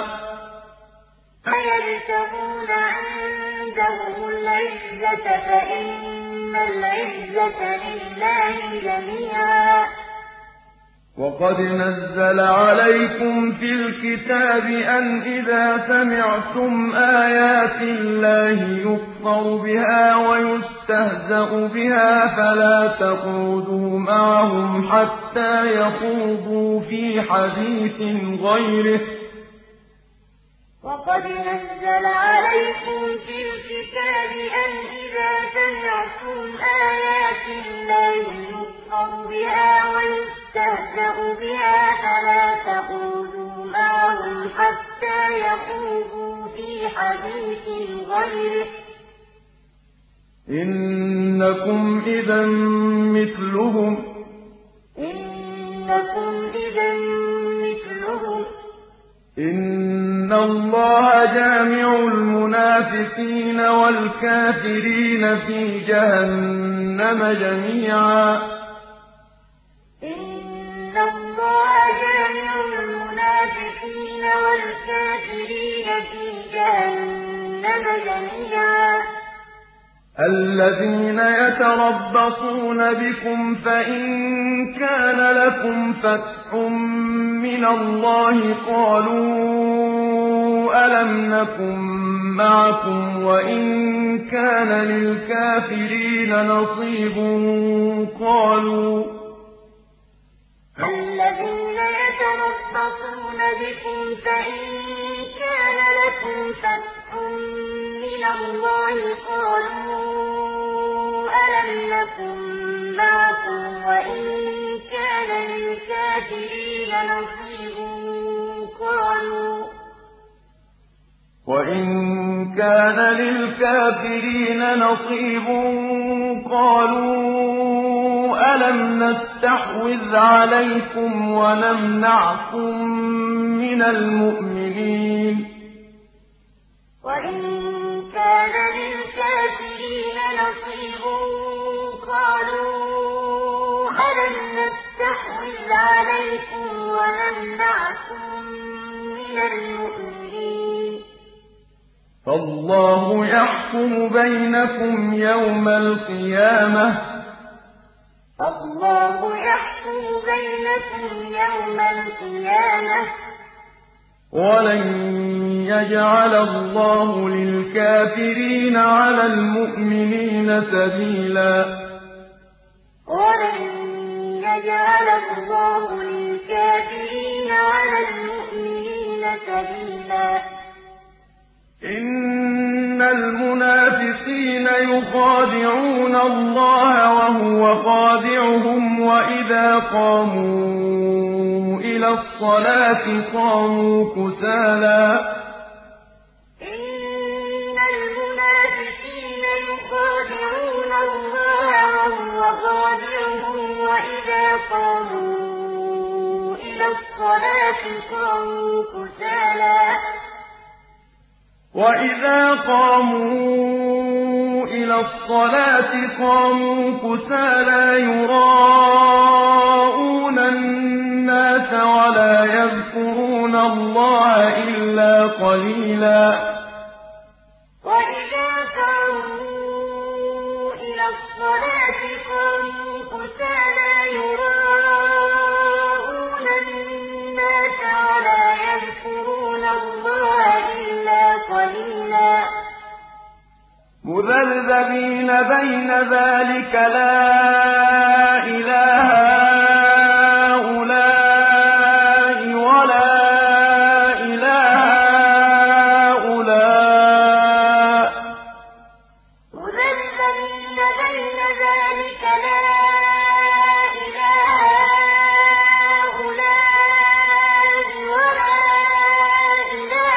Speaker 2: أيبتغون عندهم العزة فإن العزة لله جميعا
Speaker 1: وقد نزل عليكم في الكتاب أن إذا سمعتم آيات الله يكفر بها ويستهزأ بها فلا تقعدوا معهم حتى يخوضوا في حديث غيره
Speaker 2: وقد نزل عليكم في الكتاب أن إذا سمعتم آيات الله يكفر بها ويستهزأ بها فلا تقعدوا معهم حتى يخوضوا في حديث غيره
Speaker 1: إنكم إذا مثلهم إن الله جامع المنافقين والكافرين في جهنم جميعا
Speaker 2: إن الله جامع المنافقين والكافرين في جهنم جميعا
Speaker 1: الذين يتربصون بكم فإن كان لكم فتح من الله قالوا ألم نكن معكم وإن كان للكافرين نصيب قالوا
Speaker 2: الذين يتربصون بكم فإن كان لكم فتح من الله قالوا ألم نكن معكم وإن كان للكافرين نصيب قالوا
Speaker 1: وإن كان للكافرين نصيب قالوا ألم نستحوذ عليكم ونمنعكم من المؤمنين
Speaker 2: وإن كان للكافرين نصيب قالوا ألم نستحوذ عليكم ونمنعكم من المؤمنين
Speaker 1: فالله يحكم بينكم يوم القيامة
Speaker 2: الله يحكم بينكم يوم القيامة
Speaker 1: ولن يجعل الله للكافرين على المؤمنين سبيلا
Speaker 2: ولن يجعل الله للكافرين على المؤمنين سبيلا
Speaker 1: إن المنافقين يخادعون الله وهو خادعهم وإذا قاموا إلى الصلاة قاموا كسالى
Speaker 2: إن المنافقين يخادعون اللَّهَ وَهُوَ خَادِعُهُمْ وَإِذَا قَامُوا إِلَى الصَّلَاةِ
Speaker 1: قَامُوا كُسَالَىٰ يُرَاءُونَ النَّاسَ وَلَا يَذْكُرُونَ اللَّهَ إِلَّا قَلِيلًا
Speaker 2: وَإِذَا قَامُوا إِلَى الصَّلَاةِ قَامُوا كُسَالَىٰ يُرَاءُونَ النَّاسَ وَلَا يَذْكُرُونَ اللَّهَ إِلَّا قَلِيلًا
Speaker 1: مُّذَبْذَبِينَ بَيْنَ ذَٰلِكَ لَا إِلَىٰ هَٰؤُلَاءِ وَلَا إِلَىٰ هَٰؤُلَاءِ ۚ
Speaker 2: مُّذَبْذَبِينَ بَيْنَ ذَٰلِكَ لَا إِلَىٰ هَٰؤُلَاءِ وَلَا إِلَىٰ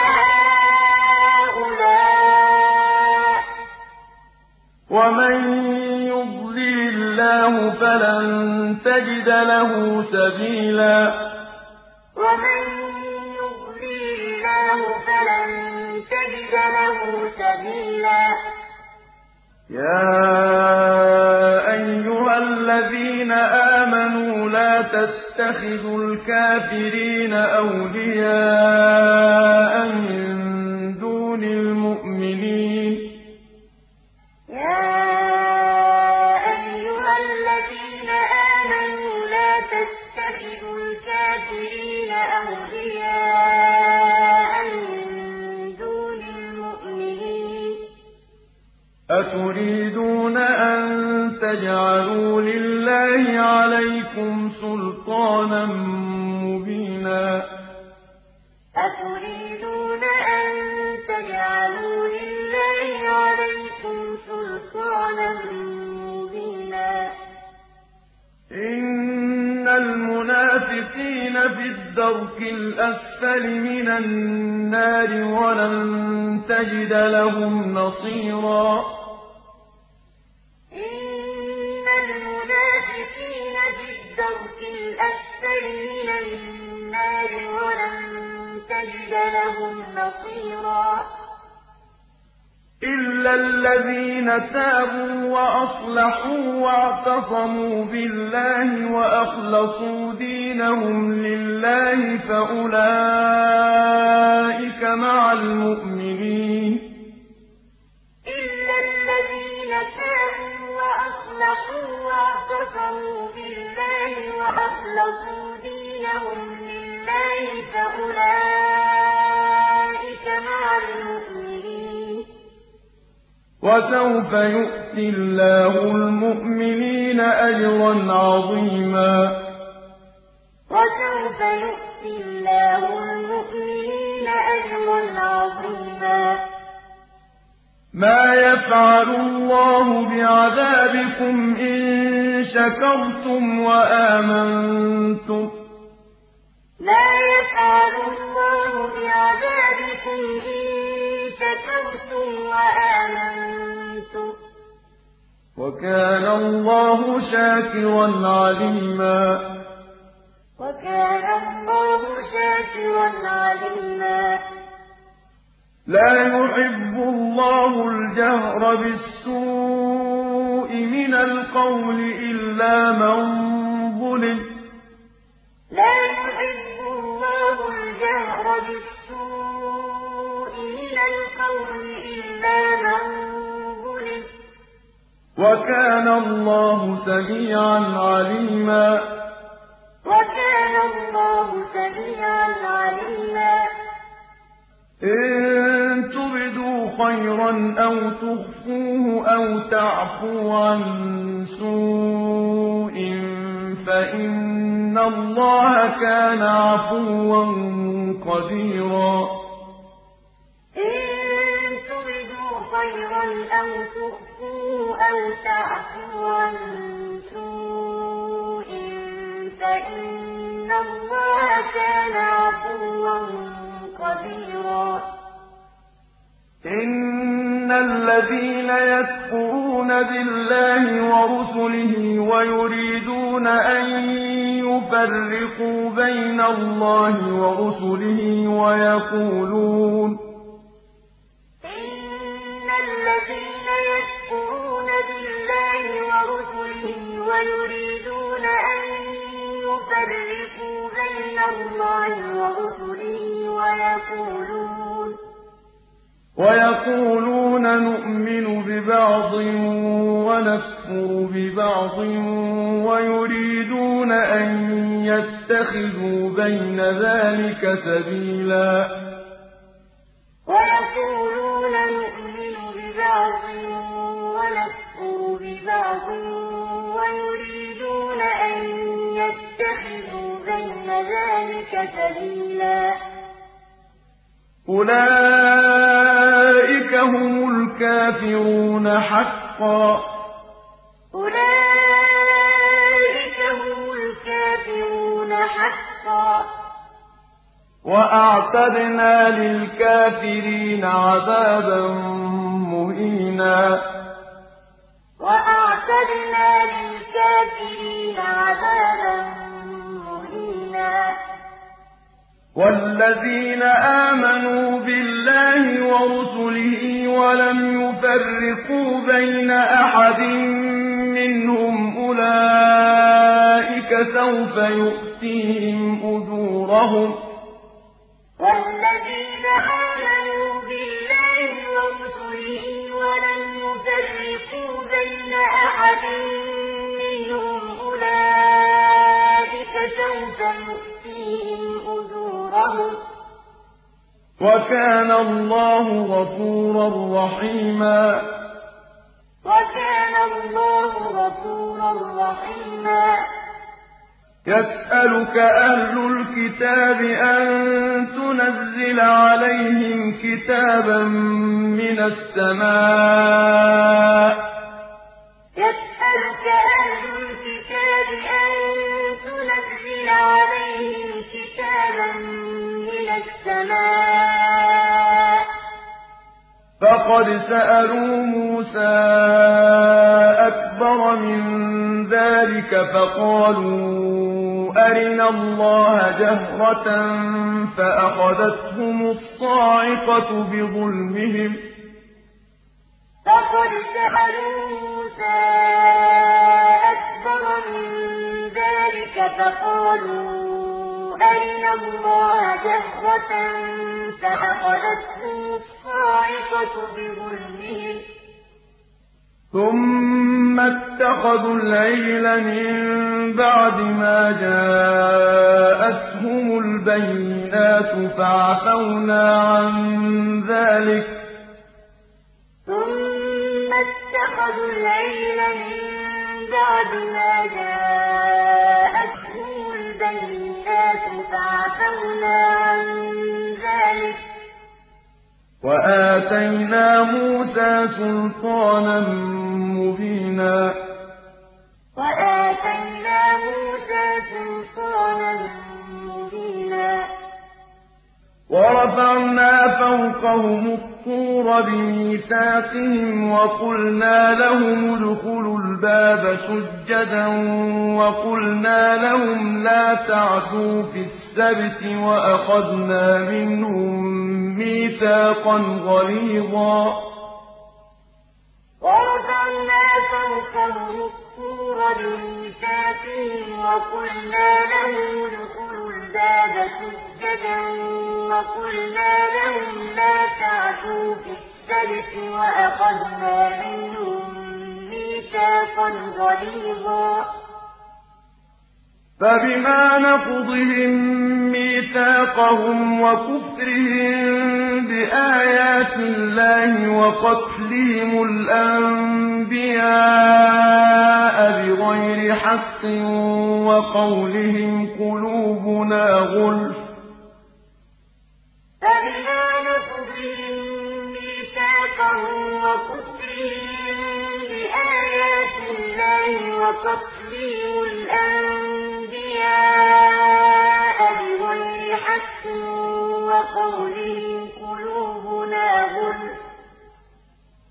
Speaker 2: هَٰؤُلَاءِ ۚ وَمَن يُضْلِلِ اللَّهُ
Speaker 1: فَلَن تَجِدَ لَهُ سَبِيلًا
Speaker 2: وَمَن يُضْلِلِ اللَّهُ فَلَن تَجِدَ لَهُ سَبِيلًا
Speaker 1: يَا أَيُّهَا الَّذِينَ آمَنُوا لَا تَتَّخِذُوا الْكَافِرِينَ أَوْلِيَاءَ مِن دُونِ الْمُؤْمِنِينَ
Speaker 2: يَا أَيُّهَا الَّذِينَ آمَنُوا لَا تَتَّخِذُوا الْكَافِرِينَ أَوْلِيَاءَ مِن دُونِ الْمُؤْمِنِينَ
Speaker 1: أَتُرِيدُونَ أَن تَجْعَلُوا لِلَّهِ عَلَيْكُمْ سُلْطَانًا مُّبِينًا
Speaker 2: أَتُرِيدُونَ أَن تَجْعَلُوا لِلَّهِ عَلَيْكُمْ سُلْطَانًا مُّبِينًا
Speaker 1: إِنَّ الْمُنَافِقِينَ فِي الدَّرْكِ الْأَسْفَلِ مِنَ النَّارِ وَلَن تَجِدَ لَهُمْ نَصِيرًا
Speaker 2: إِنَّ الْمُنَافِقِينَ فِي الدَّرْكِ الْأَسْفَلِ مِنَ النَّارِ وَلَن تَجِدَ لَهُمْ نَصِيرًا
Speaker 1: إِلَّا الَّذِينَ تَابُوا وَأَصْلَحُوا وَاعْتَصَمُوا بِاللَّهِ وَأَخْلَصُوا دِينَهُمْ لِلَّهِ فَأُولَٰئِكَ مَعَ الْمُؤْمِنِينَ
Speaker 2: إِلَّا الَّذِينَ تَابُوا وَأَصْلَحُوا وَاعْتَصَمُوا بِاللَّهِ وَأَخْلَصُوا دِينَهُمْ لِلَّهِ فَأُولَٰئِكَ مَعَ الْمُؤْمِنِينَ
Speaker 1: وَسَوْفَ يُؤْتِ اللَّهُ الْمُؤْمِنِينَ أَجْرًا عَظِيمًا
Speaker 2: وَسَوْفَ يُؤْتِ اللَّهُ الْمُؤْمِنِينَ أَجْرًا عَظِيمًا
Speaker 1: مَا يَفْعَلُ اللَّهُ بِعَذَابِكُمْ إِن شَكَرْتُمْ وَآمَنتُمْ
Speaker 2: مَا يَفْعَلُ اللَّهُ بِعَذَابِكُمْ إِن شَكَرْتُمْ وَآمَنتُمْ ۚ
Speaker 1: وَكَانَ اللَّهُ شَاكِرًا عَلِيمًا
Speaker 2: وَكَانَ اللَّهُ شَاكِرًا عَلِيمًا
Speaker 1: لَا يُحِبُّ اللَّهُ الْجَهْرَ بِالسُّوءِ مِنَ الْقَوْلِ إِلَّا مَن ظُلِمَ
Speaker 2: لَا يُحِبُّ اللَّهُ الْجَهْرَ بِالسُّوءِ مِنَ الْقَوْلِ إِلَّا مَن ظُلِمَ ۚ
Speaker 1: وَكَانَ اللَّهُ سَمِيعًا عَلِيمًا
Speaker 2: وَكَانَ اللَّهُ سَمِيعًا عَلِيمًا
Speaker 1: إِن تُبْدُوا خَيْرًا أَوْ تُخْفُوهُ أَوْ تَعْفُوا عَن سُوءٍ فَإِنَّ اللَّهَ كَانَ عَفُوًّا قَدِيرًا
Speaker 2: إِن تُبْدُوا خَيْرًا أَوْ تُخْفُوهُ أَوْ تَعْفُوا عَن سُوءٍ فَإِنَّ اللَّهَ كَانَ عَفُوًّا قَدِيرًا
Speaker 1: إِنَّ الَّذِينَ يَكْفُرُونَ بِاللَّهِ وَرُسُلِهِ وَيُرِيدُونَ أَن يُفَرِّقُوا بَيْنَ اللَّهِ وَرُسُلِهِ وَيَقُولُونَ
Speaker 2: إِنَّ الَّذِينَ يَكْفُرُونَ بِاللَّهِ وَرُسُلِهِ وَيُرِيدُونَ أَن يُفَرِّقُوا بَيْنَ اللَّهِ وَرُسُلِهِ
Speaker 1: وَيَقُولُونَ نُؤْمِنُ بِبَعْضٍ وَنَكْفُرُ بِبَعْضٍ وَيُرِيدُونَ أَن يَتَّخِذُوا بَيْنَ ذَٰلِكَ سَبِيلًا
Speaker 2: وَيَقُولُونَ نُؤْمِنُ بِبَعْضٍ وَنَكْفُرُ بِبَعْضٍ وَيُرِيدُونَ أَن يَتَّخِذُوا بَيْنَ ذَٰلِكَ سَبِيلًا
Speaker 1: أُولَٰئِكَ هُمُ الْكَافِرُونَ حَقًّا ۚ
Speaker 2: أُولَٰئِكَ هُمُ الْكَافِرُونَ حَقًّا ۚ
Speaker 1: وَأَعْتَدْنَا لِلْكَافِرِينَ عَذَابًا مُّهِينًا
Speaker 2: وَأَعْتَدْنَا لِلْكَافِرِينَ عَذَابًا مُّهِينًا
Speaker 1: وَالَّذِينَ آمَنُوا بِاللَّهِ وَرُسُلِهِ وَلَمْ يُفَرِّقُوا بَيْنَ أَحَدٍ مِّنْهُمْ أُولَٰئِكَ سَوْفَ يُؤْتِيهِمْ أُجُورَهُمْ ۗ
Speaker 2: وَالَّذِينَ آمَنُوا بِاللَّهِ وَرُسُلِهِ وَلَمْ يُفَرِّقُوا بَيْنَ أَحَدٍ مِّنْهُمْ أُولَٰئِكَ سَوْفَ يُؤْتِيهِمْ أُجُورَهُمْ ۗ
Speaker 1: وَكَانَ اللَّهُ غَفُورًا رَّحِيمًا
Speaker 2: وَكَانَ اللَّهُ غَفُورًا رَّحِيمًا
Speaker 1: يَسْأَلُكَ أَهْلُ الْكِتَابِ أَن تُنَزِّلَ عَلَيْهِمْ كِتَابًا مِّنَ السَّمَاءِ ۚ
Speaker 2: يَسْأَلُكَ أَهْلُ الْكِتَابِ أَن تُنَزِّلَ عَلَيْهِمْ كِتَابًا مِّنَ السَّمَاءِ ۚ
Speaker 1: فَقَدْ سَأَلُوا مُوسَىٰ أَكْبَرَ مِن ذَٰلِكَ فَقَالُوا أَرِنَا اللَّهَ جَهْرَةً فَأَخَذَتْهُمُ الصَّاعِقَةُ بِظُلْمِهِمْ ۚ
Speaker 2: فَقَدْ سَأَلُوا مُوسَىٰ أَكْبَرَ مِن ذَٰلِكَ فَقَالُوا أَرِنَا اللَّهَ جَهْرَةً فَأَخَذَتْهُمُ الصَّاعِقَةُ بِظُلْمِهِمْ ۚ
Speaker 1: ثُمَّ اتَّخَذُوا الْعِجْلَ مِن بَعْدِ مَا جَاءَتْهُمُ الْبَيِّنَاتُ فَعَفَوْنَا عَن ذَٰلِكَ ۚ
Speaker 2: ثُمَّ اتَّخَذُوا الْعِجْلَ مِن بَعْدِ مَا جَاءَتْهُمُ الْبَيِّنَاتُ فَعَفَوْنَا عَن ذَٰلِكَ ۚ
Speaker 1: وَآتَيْنَا مُوسَىٰ سُلْطَانًا مُّبِينًا
Speaker 2: وَآتَيْنَا مُوسَىٰ سُلْطَانًا مُّبِينًا
Speaker 1: وَرَفَعْنَا فَوْقَهُمُ الطُّورَ بِمِيثَاقِهِمْ وَقُلْنَا لَهُمُ ادْخُلُوا الْبَابَ سُجَّدًا وَقُلْنَا لَهُمْ لَا تَعْدُوا فِي السَّبْتِ وَأَخَذْنَا مِنْهُم مِّيثَاقًا غَلِيظًا
Speaker 2: وَرَفَعْنَا فَوْقَهُمُ الطُّورَ بِمِيثَاقِهِمْ وَقُلْنَا لَهُمُ ادْخُلُوا الْبَابَ سُجَّدًا وَقُلْنَا لَهُمْ لَا تَعْدُوا فِي السَّبْتِ وَأَخَذْنَا مِنْهُم مِّيثَاقًا غَلِيظًا
Speaker 1: فَبِمَا نَقْضِهِم مِّيثَاقَهُمْ وَكُفْرِهِم بِآيَاتِ اللَّهِ وَقَتْلِهِمُ الْأَنبِيَاءَ بِغَيْرِ حَقٍّ وَقَوْلِهِمْ قُلُوبُنَا غُلْفٌ ۚ
Speaker 2: فَبِمَا نَقْضِهِم مِّيثَاقَهُمْ وَكُفْرِهِم بِآيَاتِ اللَّهِ وَقَتْلِهِمُ الْأَنبِيَاءَ بِغَيْرِ حَقٍّ وَقَوْلِهِمْ قُلُوبُنَا غُلْفٌ ۚ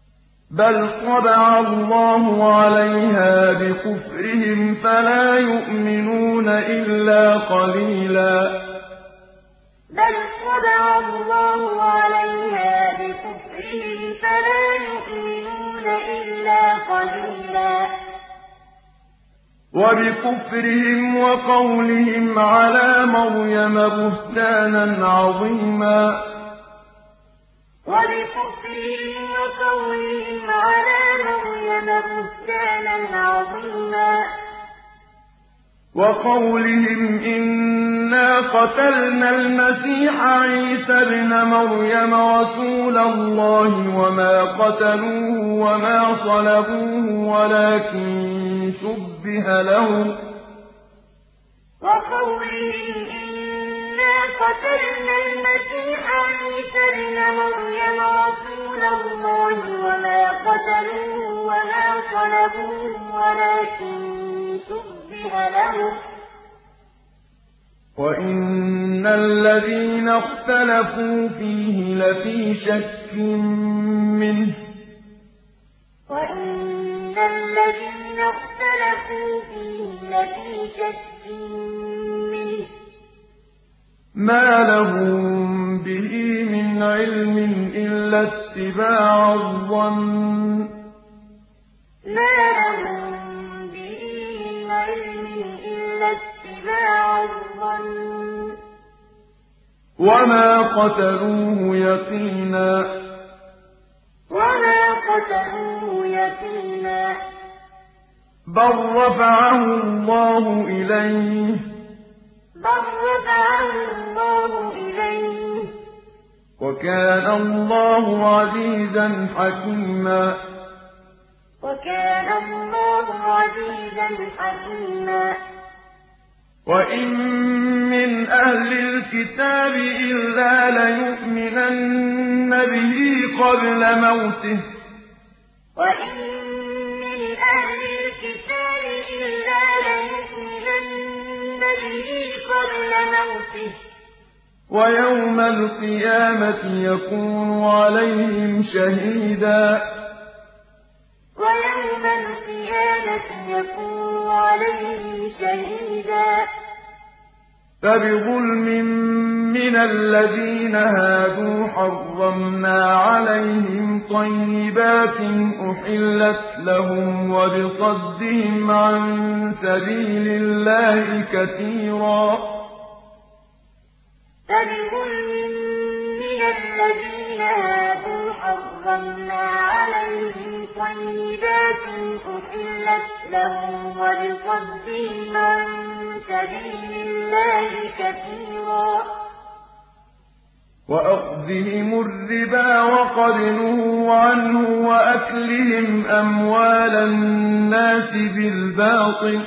Speaker 1: بل طبع الله عليها بكفرهم فلا يؤمنون إلا قليلا
Speaker 2: بل طبع الله عليها بكفرهم فلا يؤمنون إلا قليلا
Speaker 1: وبكفرهم وقولهم على مريم بهتانا عظيما
Speaker 2: وبكفرهم وقولهم على مريم بهتانا عظيما
Speaker 1: وقولهم إنا قتلنا المسيح عيسى ابن مريم رسول الله وما قتلوه وما صلبوه ولكن شبه لهم
Speaker 2: وقولهم إنا قتلنا المسيح عيسى ابن مريم رسول الله وما قتلوه وما صلبوه ولكن شبه لهم
Speaker 1: وإن الذين اختلفوا فيه لفي شك منه
Speaker 2: وإن الذين اختلفوا فيه لفي شك منه
Speaker 1: ما لهم به من علم إلا اتباع الظن
Speaker 2: ما لهم به من علم إلا اتباع الظن
Speaker 1: وما قتلوه يقينا
Speaker 2: وما قتلوه يقينا
Speaker 1: بل رفعه الله إليه
Speaker 2: بل رفعه الله إليه
Speaker 1: وكان الله عزيزا حكيما
Speaker 2: وكان الله عزيزا حكيما
Speaker 1: وإن من أهل الكتاب إلا ليؤمنن به قبل موته
Speaker 2: وإن من أهل الكتاب إلا ليؤمنن به قبل موته
Speaker 1: ويوم القيامة يكون عليهم شهيدا
Speaker 2: ويوم القيامة يكون عليهم شهيدا
Speaker 1: فبظلم من الذين هادوا حرمنا عليهم طيبات أحلت لهم وبصدهم عن سبيل الله كثيرا
Speaker 2: فبظلم من الذين هادوا حرمنا عليهم طيبات أحلت لهم وبصدهم عن سبيل الله كثيرا
Speaker 1: وأخذهم الربا وقد نهوا عنه وأكلهم أموال الناس بالباطل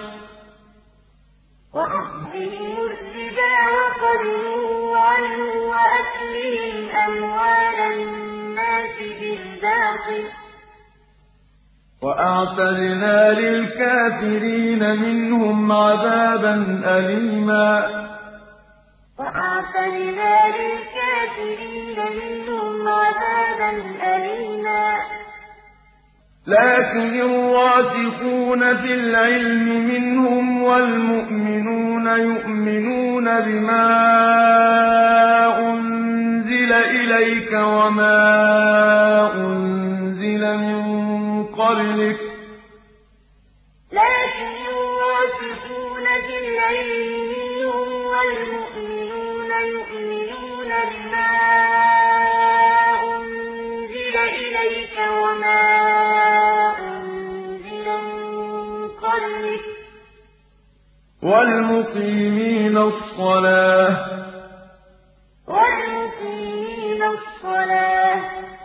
Speaker 2: وأخذهم الربا وقد نهوا عنه وأكلهم أموال الناس بالباطل
Speaker 1: وأعتدنا للكافرين منهم عذابا أليما
Speaker 2: وأعتدنا للكافرين منهم عذابا أليما
Speaker 1: لكن الراسخون في العلم منهم والمؤمنون يؤمنون بما أنزل إليك وما أنزل من قبلك
Speaker 2: لكن الراسخون في العلم منهم والمؤمنون يؤمنون بما أنزل إليك وما أنزل من قبلك
Speaker 1: والمقيمين الصلاة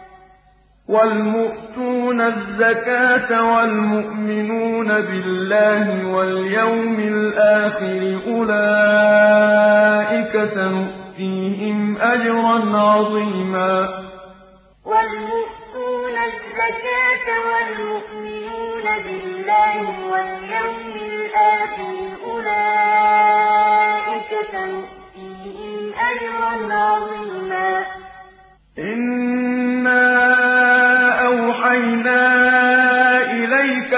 Speaker 1: والمؤتون الزكاة والمؤمنون بالله واليوم الآخر أولئك سنؤتيهم أجرا عظيما
Speaker 2: والمؤتون الزكاة والمؤمنون بالله واليوم الآخر أولئك سنؤتيهم أجرا عظيما
Speaker 1: إنا أوحينا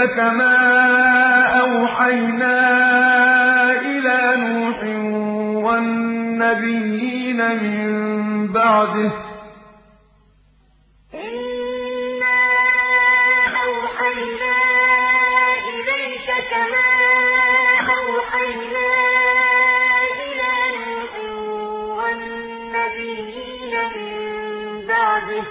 Speaker 1: كما أوحينا إلى نوح والنبيين من بعده
Speaker 2: إنا أوحينا إليك كما أوحينا إلى نوح والنبيين من بعده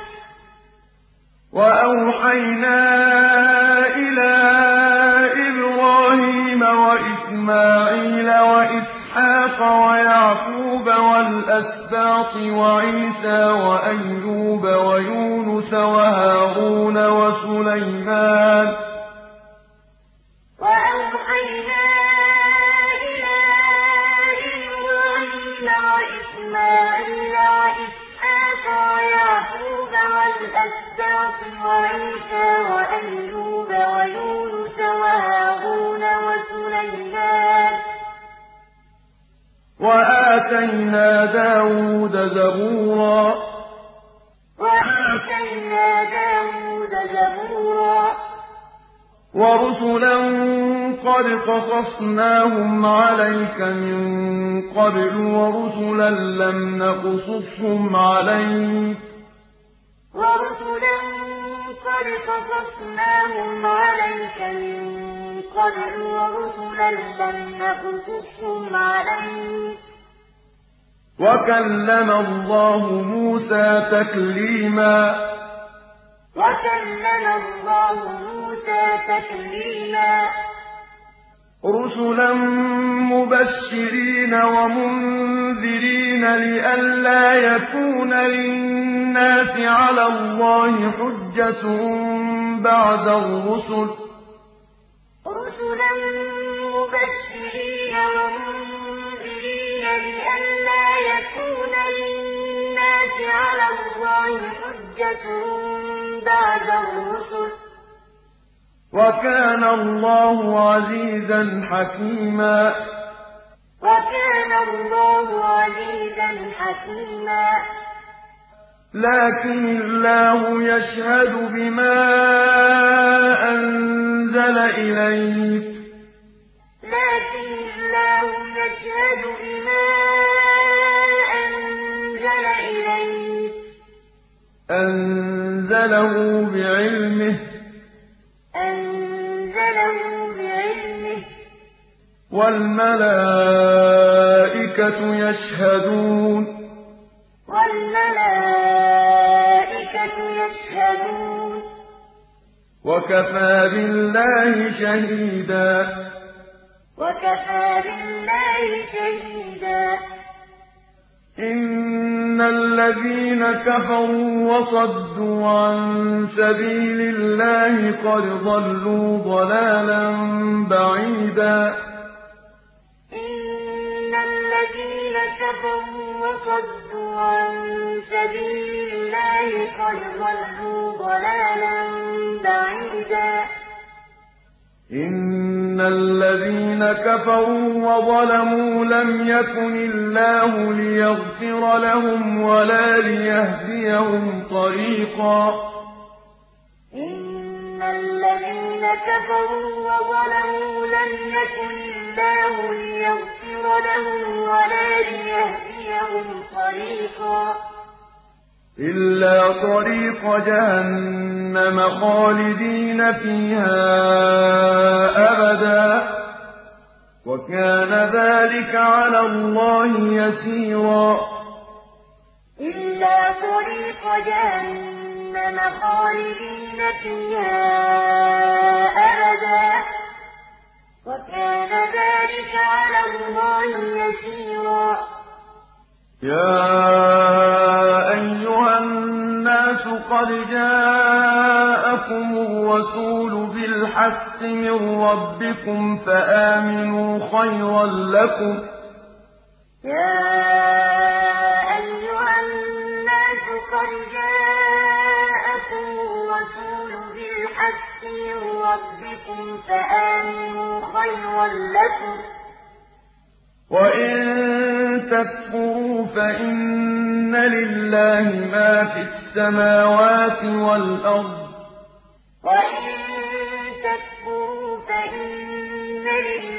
Speaker 1: وأوحينا إلى إبراهيم وإسماعيل وإسحاق ويعقوب والأسباط وعيسى وأيوب ويونس وهارون وسليمان
Speaker 2: وأوحينا إلى إبراهيم وإسماعيل وإسحاق ويعقوب والأسباط وعيسى وأيوب ويونس وهارون وسليمان
Speaker 1: وآتينا داود زبورا
Speaker 2: وآتينا داود زبورا
Speaker 1: ورسلا قد قصصناهم عليك من قبل ورسلا لم نقصصهم عليك
Speaker 2: ورسلا قد قصصناهم عليك من قبل ورسلا لم نقصصهم عليك
Speaker 1: وكلم الله موسى تكليما
Speaker 2: وكلم الله موسى تكليما
Speaker 1: رسلا مبشرين ومنذرين لئلا يكون للناس على الله حجة بعد الرسل
Speaker 2: رسلا مبشرين ومنذرين لئلا يكون للناس على الله حجة بعد الرسل
Speaker 1: وكان الله عزيزا حكيما
Speaker 2: وكان الله عزيزا حكيما
Speaker 1: لكن الله يشهد بما أنزل إليك
Speaker 2: لكن الله يشهد بما أنزل إليك
Speaker 1: أنزله بعلمه
Speaker 2: أنزله بعلمه
Speaker 1: والملائكة يشهدون
Speaker 2: والملائكة يشهدون
Speaker 1: وكفى بالله شهيدا
Speaker 2: وكفى بالله شهيدا
Speaker 1: إن الذين كفروا وصدوا عن سبيل الله قد ضلوا ضلالا بعيدا
Speaker 2: إن الذين كفروا وصدوا عن سبيل الله قد ضلوا ضلالا بعيدا
Speaker 1: إن الذين كفروا وظلموا لم يكن الله ليغفر لهم ولا ليهديهم طريقا
Speaker 2: إن الذين كفروا وظلموا لم يكن الله ليغفر لهم ولا ليهديهم طريقا
Speaker 1: إلا طريق جهنم خالدين فيها أبدا وكان ذلك على الله يسيرا
Speaker 2: إلا طريق جهنم خالدين فيها أبدا وكان ذلك على الله يسيرا
Speaker 1: يا أيها الناس قد جاءكم الرسول بالحق من ربكم فآمنوا خيرا لكم
Speaker 2: يا أيها الناس قد جاءكم الرسول بالحق من ربكم فآمنوا خيرا لكم
Speaker 1: وإن تكفروا فإن لله ما في السماوات والأرض
Speaker 2: وإن تكفروا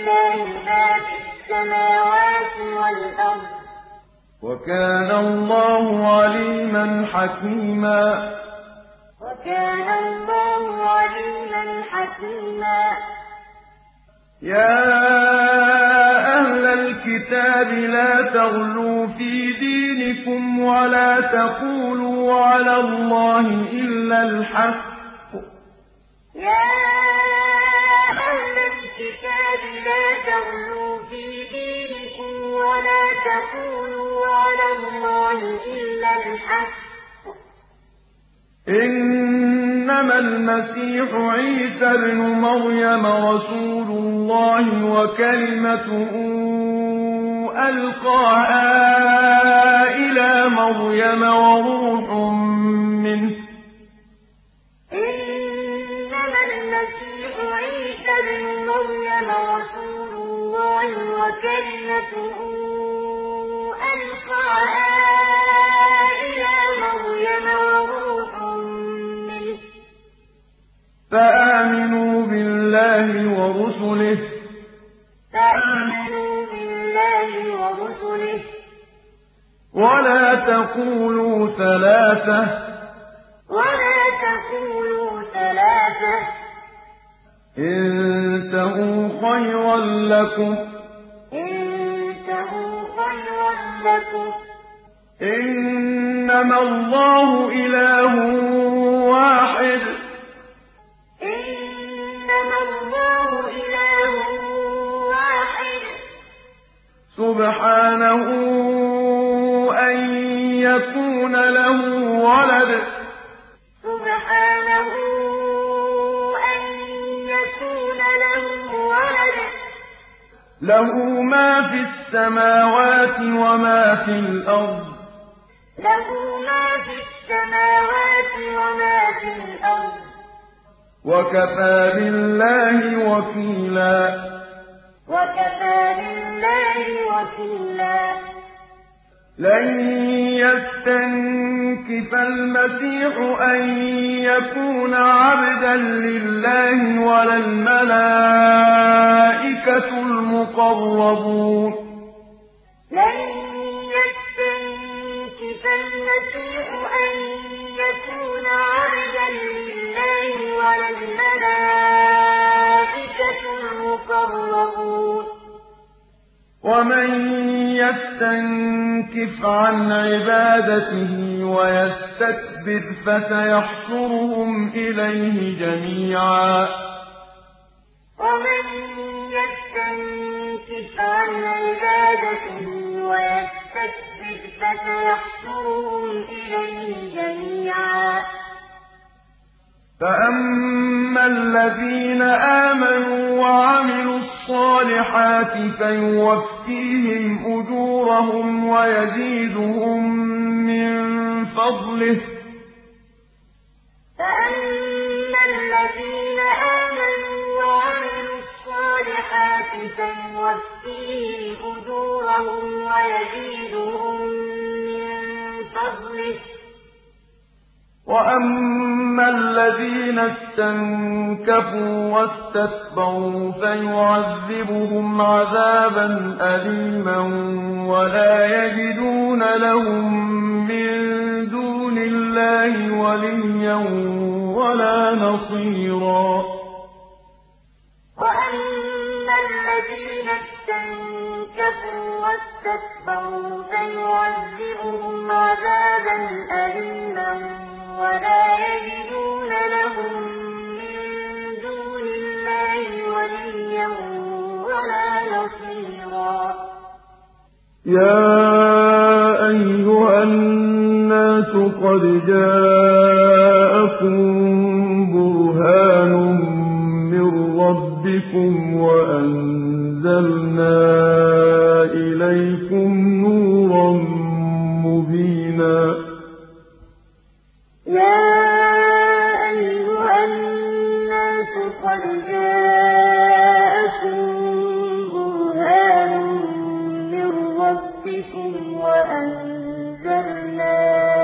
Speaker 2: لله ما في السماوات والأرض
Speaker 1: وكان الله عليما حكيما
Speaker 2: وكان الله عليما حكيما
Speaker 1: يا أهل الكتاب لا تغلوا في دينكم ولا تقولوا على الله إلا الحق
Speaker 2: يا أهل الكتاب لا تغلوا في دينكم ولا تقولوا على الله إلا الحق
Speaker 1: إنما المسيح عيسى ابن مريم رسول الله وكلمته ألقاها إلى مريم وروح منه
Speaker 2: إنما المسيح عيسى ابن مريم رسول الله وكلمته ألقاها إلى مريم وروح منه
Speaker 1: فآمنوا بالله ورسله ولا تقولوا ثلاثة انتهوا خيرا لكم إنما الله إله واحد سبحانه أن يكون له ولد له ما في السماوات وما في الأرض وكفى بالله وكيلا لن يستنكف المسيح أن يكون عبدا لله ولا الملائكة المقربون
Speaker 2: لن يستنكف المسيح أن يكون عبدا لله ولا الملائكة المقربون
Speaker 1: ومن يستنكف عن عبادته ويستكبر فسيحشرهم إليه جميعا
Speaker 2: ومن يستنكف عن عبادته ويستكبر فسيحشرهم إليه جميعا
Speaker 1: فأما الذين آمنوا وعملوا الصالحات فيوفيهم أجورهم ويزيدهم من فضله
Speaker 2: فأما الذين آمنوا وعملوا الصالحات فيوفيهم أجورهم ويزيدهم من فضله
Speaker 1: وأما الذين استنكفوا واستكبروا فيعذبهم عذابا أليما ولا يجدون لهم من دون الله وليا ولا نصيرا
Speaker 2: وأما الذين استنكفوا واستكبروا فيعذبهم عذابا أليما ولا يجدون لهم من دون الله وليا ولا نصيرا
Speaker 1: يا أيها الناس قد جاءكم برهان من ربكم وأنزلنا إليكم نورا مبينا
Speaker 2: يا أيها الناس قد جاءكم برهان من ربكم وأنزلنا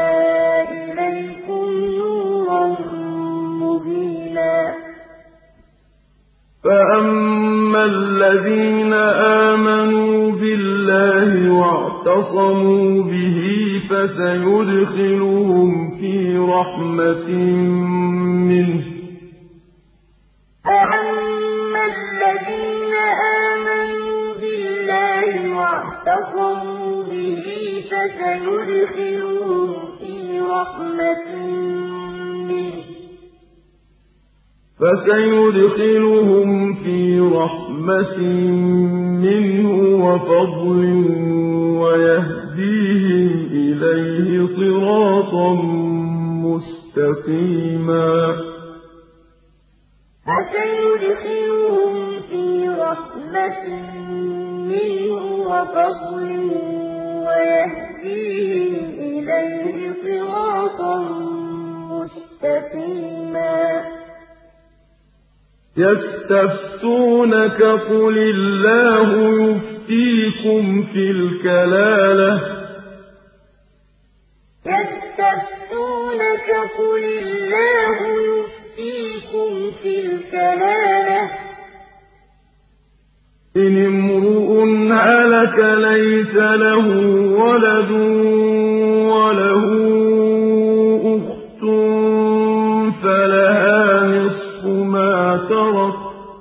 Speaker 2: إليكم نورا مبينا
Speaker 1: فأما الَّذِينَ آمَنُوا بِاللَّهِ وَاعْتَصَمُوا بِهِ فَسَيُدْخِلُهُمْ فِي رَحْمَةٍ مِّنْهُ ۚ
Speaker 2: فَأَمَّا الَّذِينَ آمَنُوا بِاللَّهِ وَاعْتَصَمُوا بِهِ فَسَيُدْخِلُهُمْ فِي رَحْمَةٍ
Speaker 1: مِّنْهُ وَفَضْلٍ وَيَهْدِيهِمْ إِلَيْهِ صِرَاطًا مُّسْتَقِيمًا
Speaker 2: فَسَيُدْخِلُهُمْ فِي رَحْمَةٍ مِّنْهُ وَفَضْلٍ وَيَهْدِيهِمْ إِلَيْهِ صِرَاطًا مُّسْتَقِيمًا
Speaker 1: يَسْتَفْتُونَكَ قُلِ اللَّهُ يُفْتِيكُمْ فِي الْكَلَالَةِ إِنِ امْرُؤٌ هَلَكَ لَيْسَ لَهُ وَلَدٌ وَلَهُ أُخْتٌ فَلَهَا نِصْفُ مَا تَرَكَ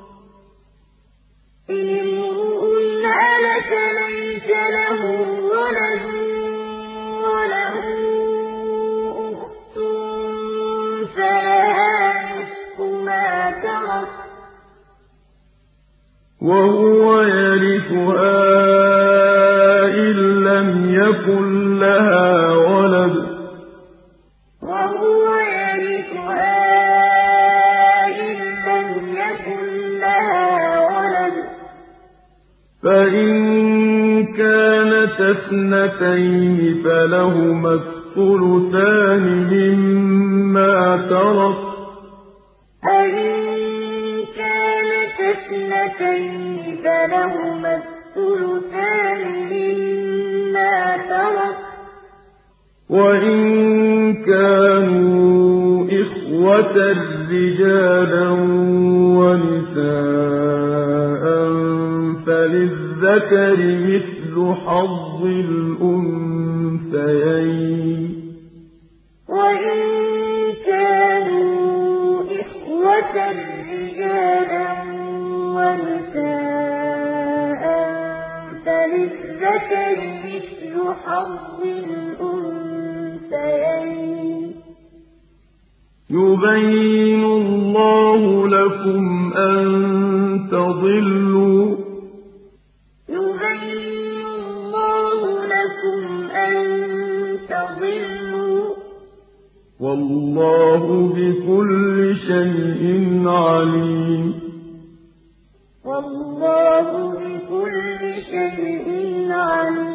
Speaker 1: وَهُوَ يَرِثُهَا إِن لَّمْ يَكُن لَّهَا وَلَدٌ فَإِن كَانَتَا اثْنَتَيْنِ فَلَهُمَا الثُّلُثَانِ مِمَّا تَرَكَ ۚ وَإِن كَانُوا إِخْوَةً رِّجَالًا وَنِسَاءً فَلِلذَّكَرِ مِثْلُ حَظِّ الْأُنثَيَيْنِ يُبَيِّنُ اللَّهُ لَكُمْ أَن تَضِلُّوا ۗ وَاللَّهُ بِكُلِّ شَيْءٍ عَلِيمٌ
Speaker 2: وَاللَّهُ بِكُلِّ شَيْءٍ عَلِيمٌ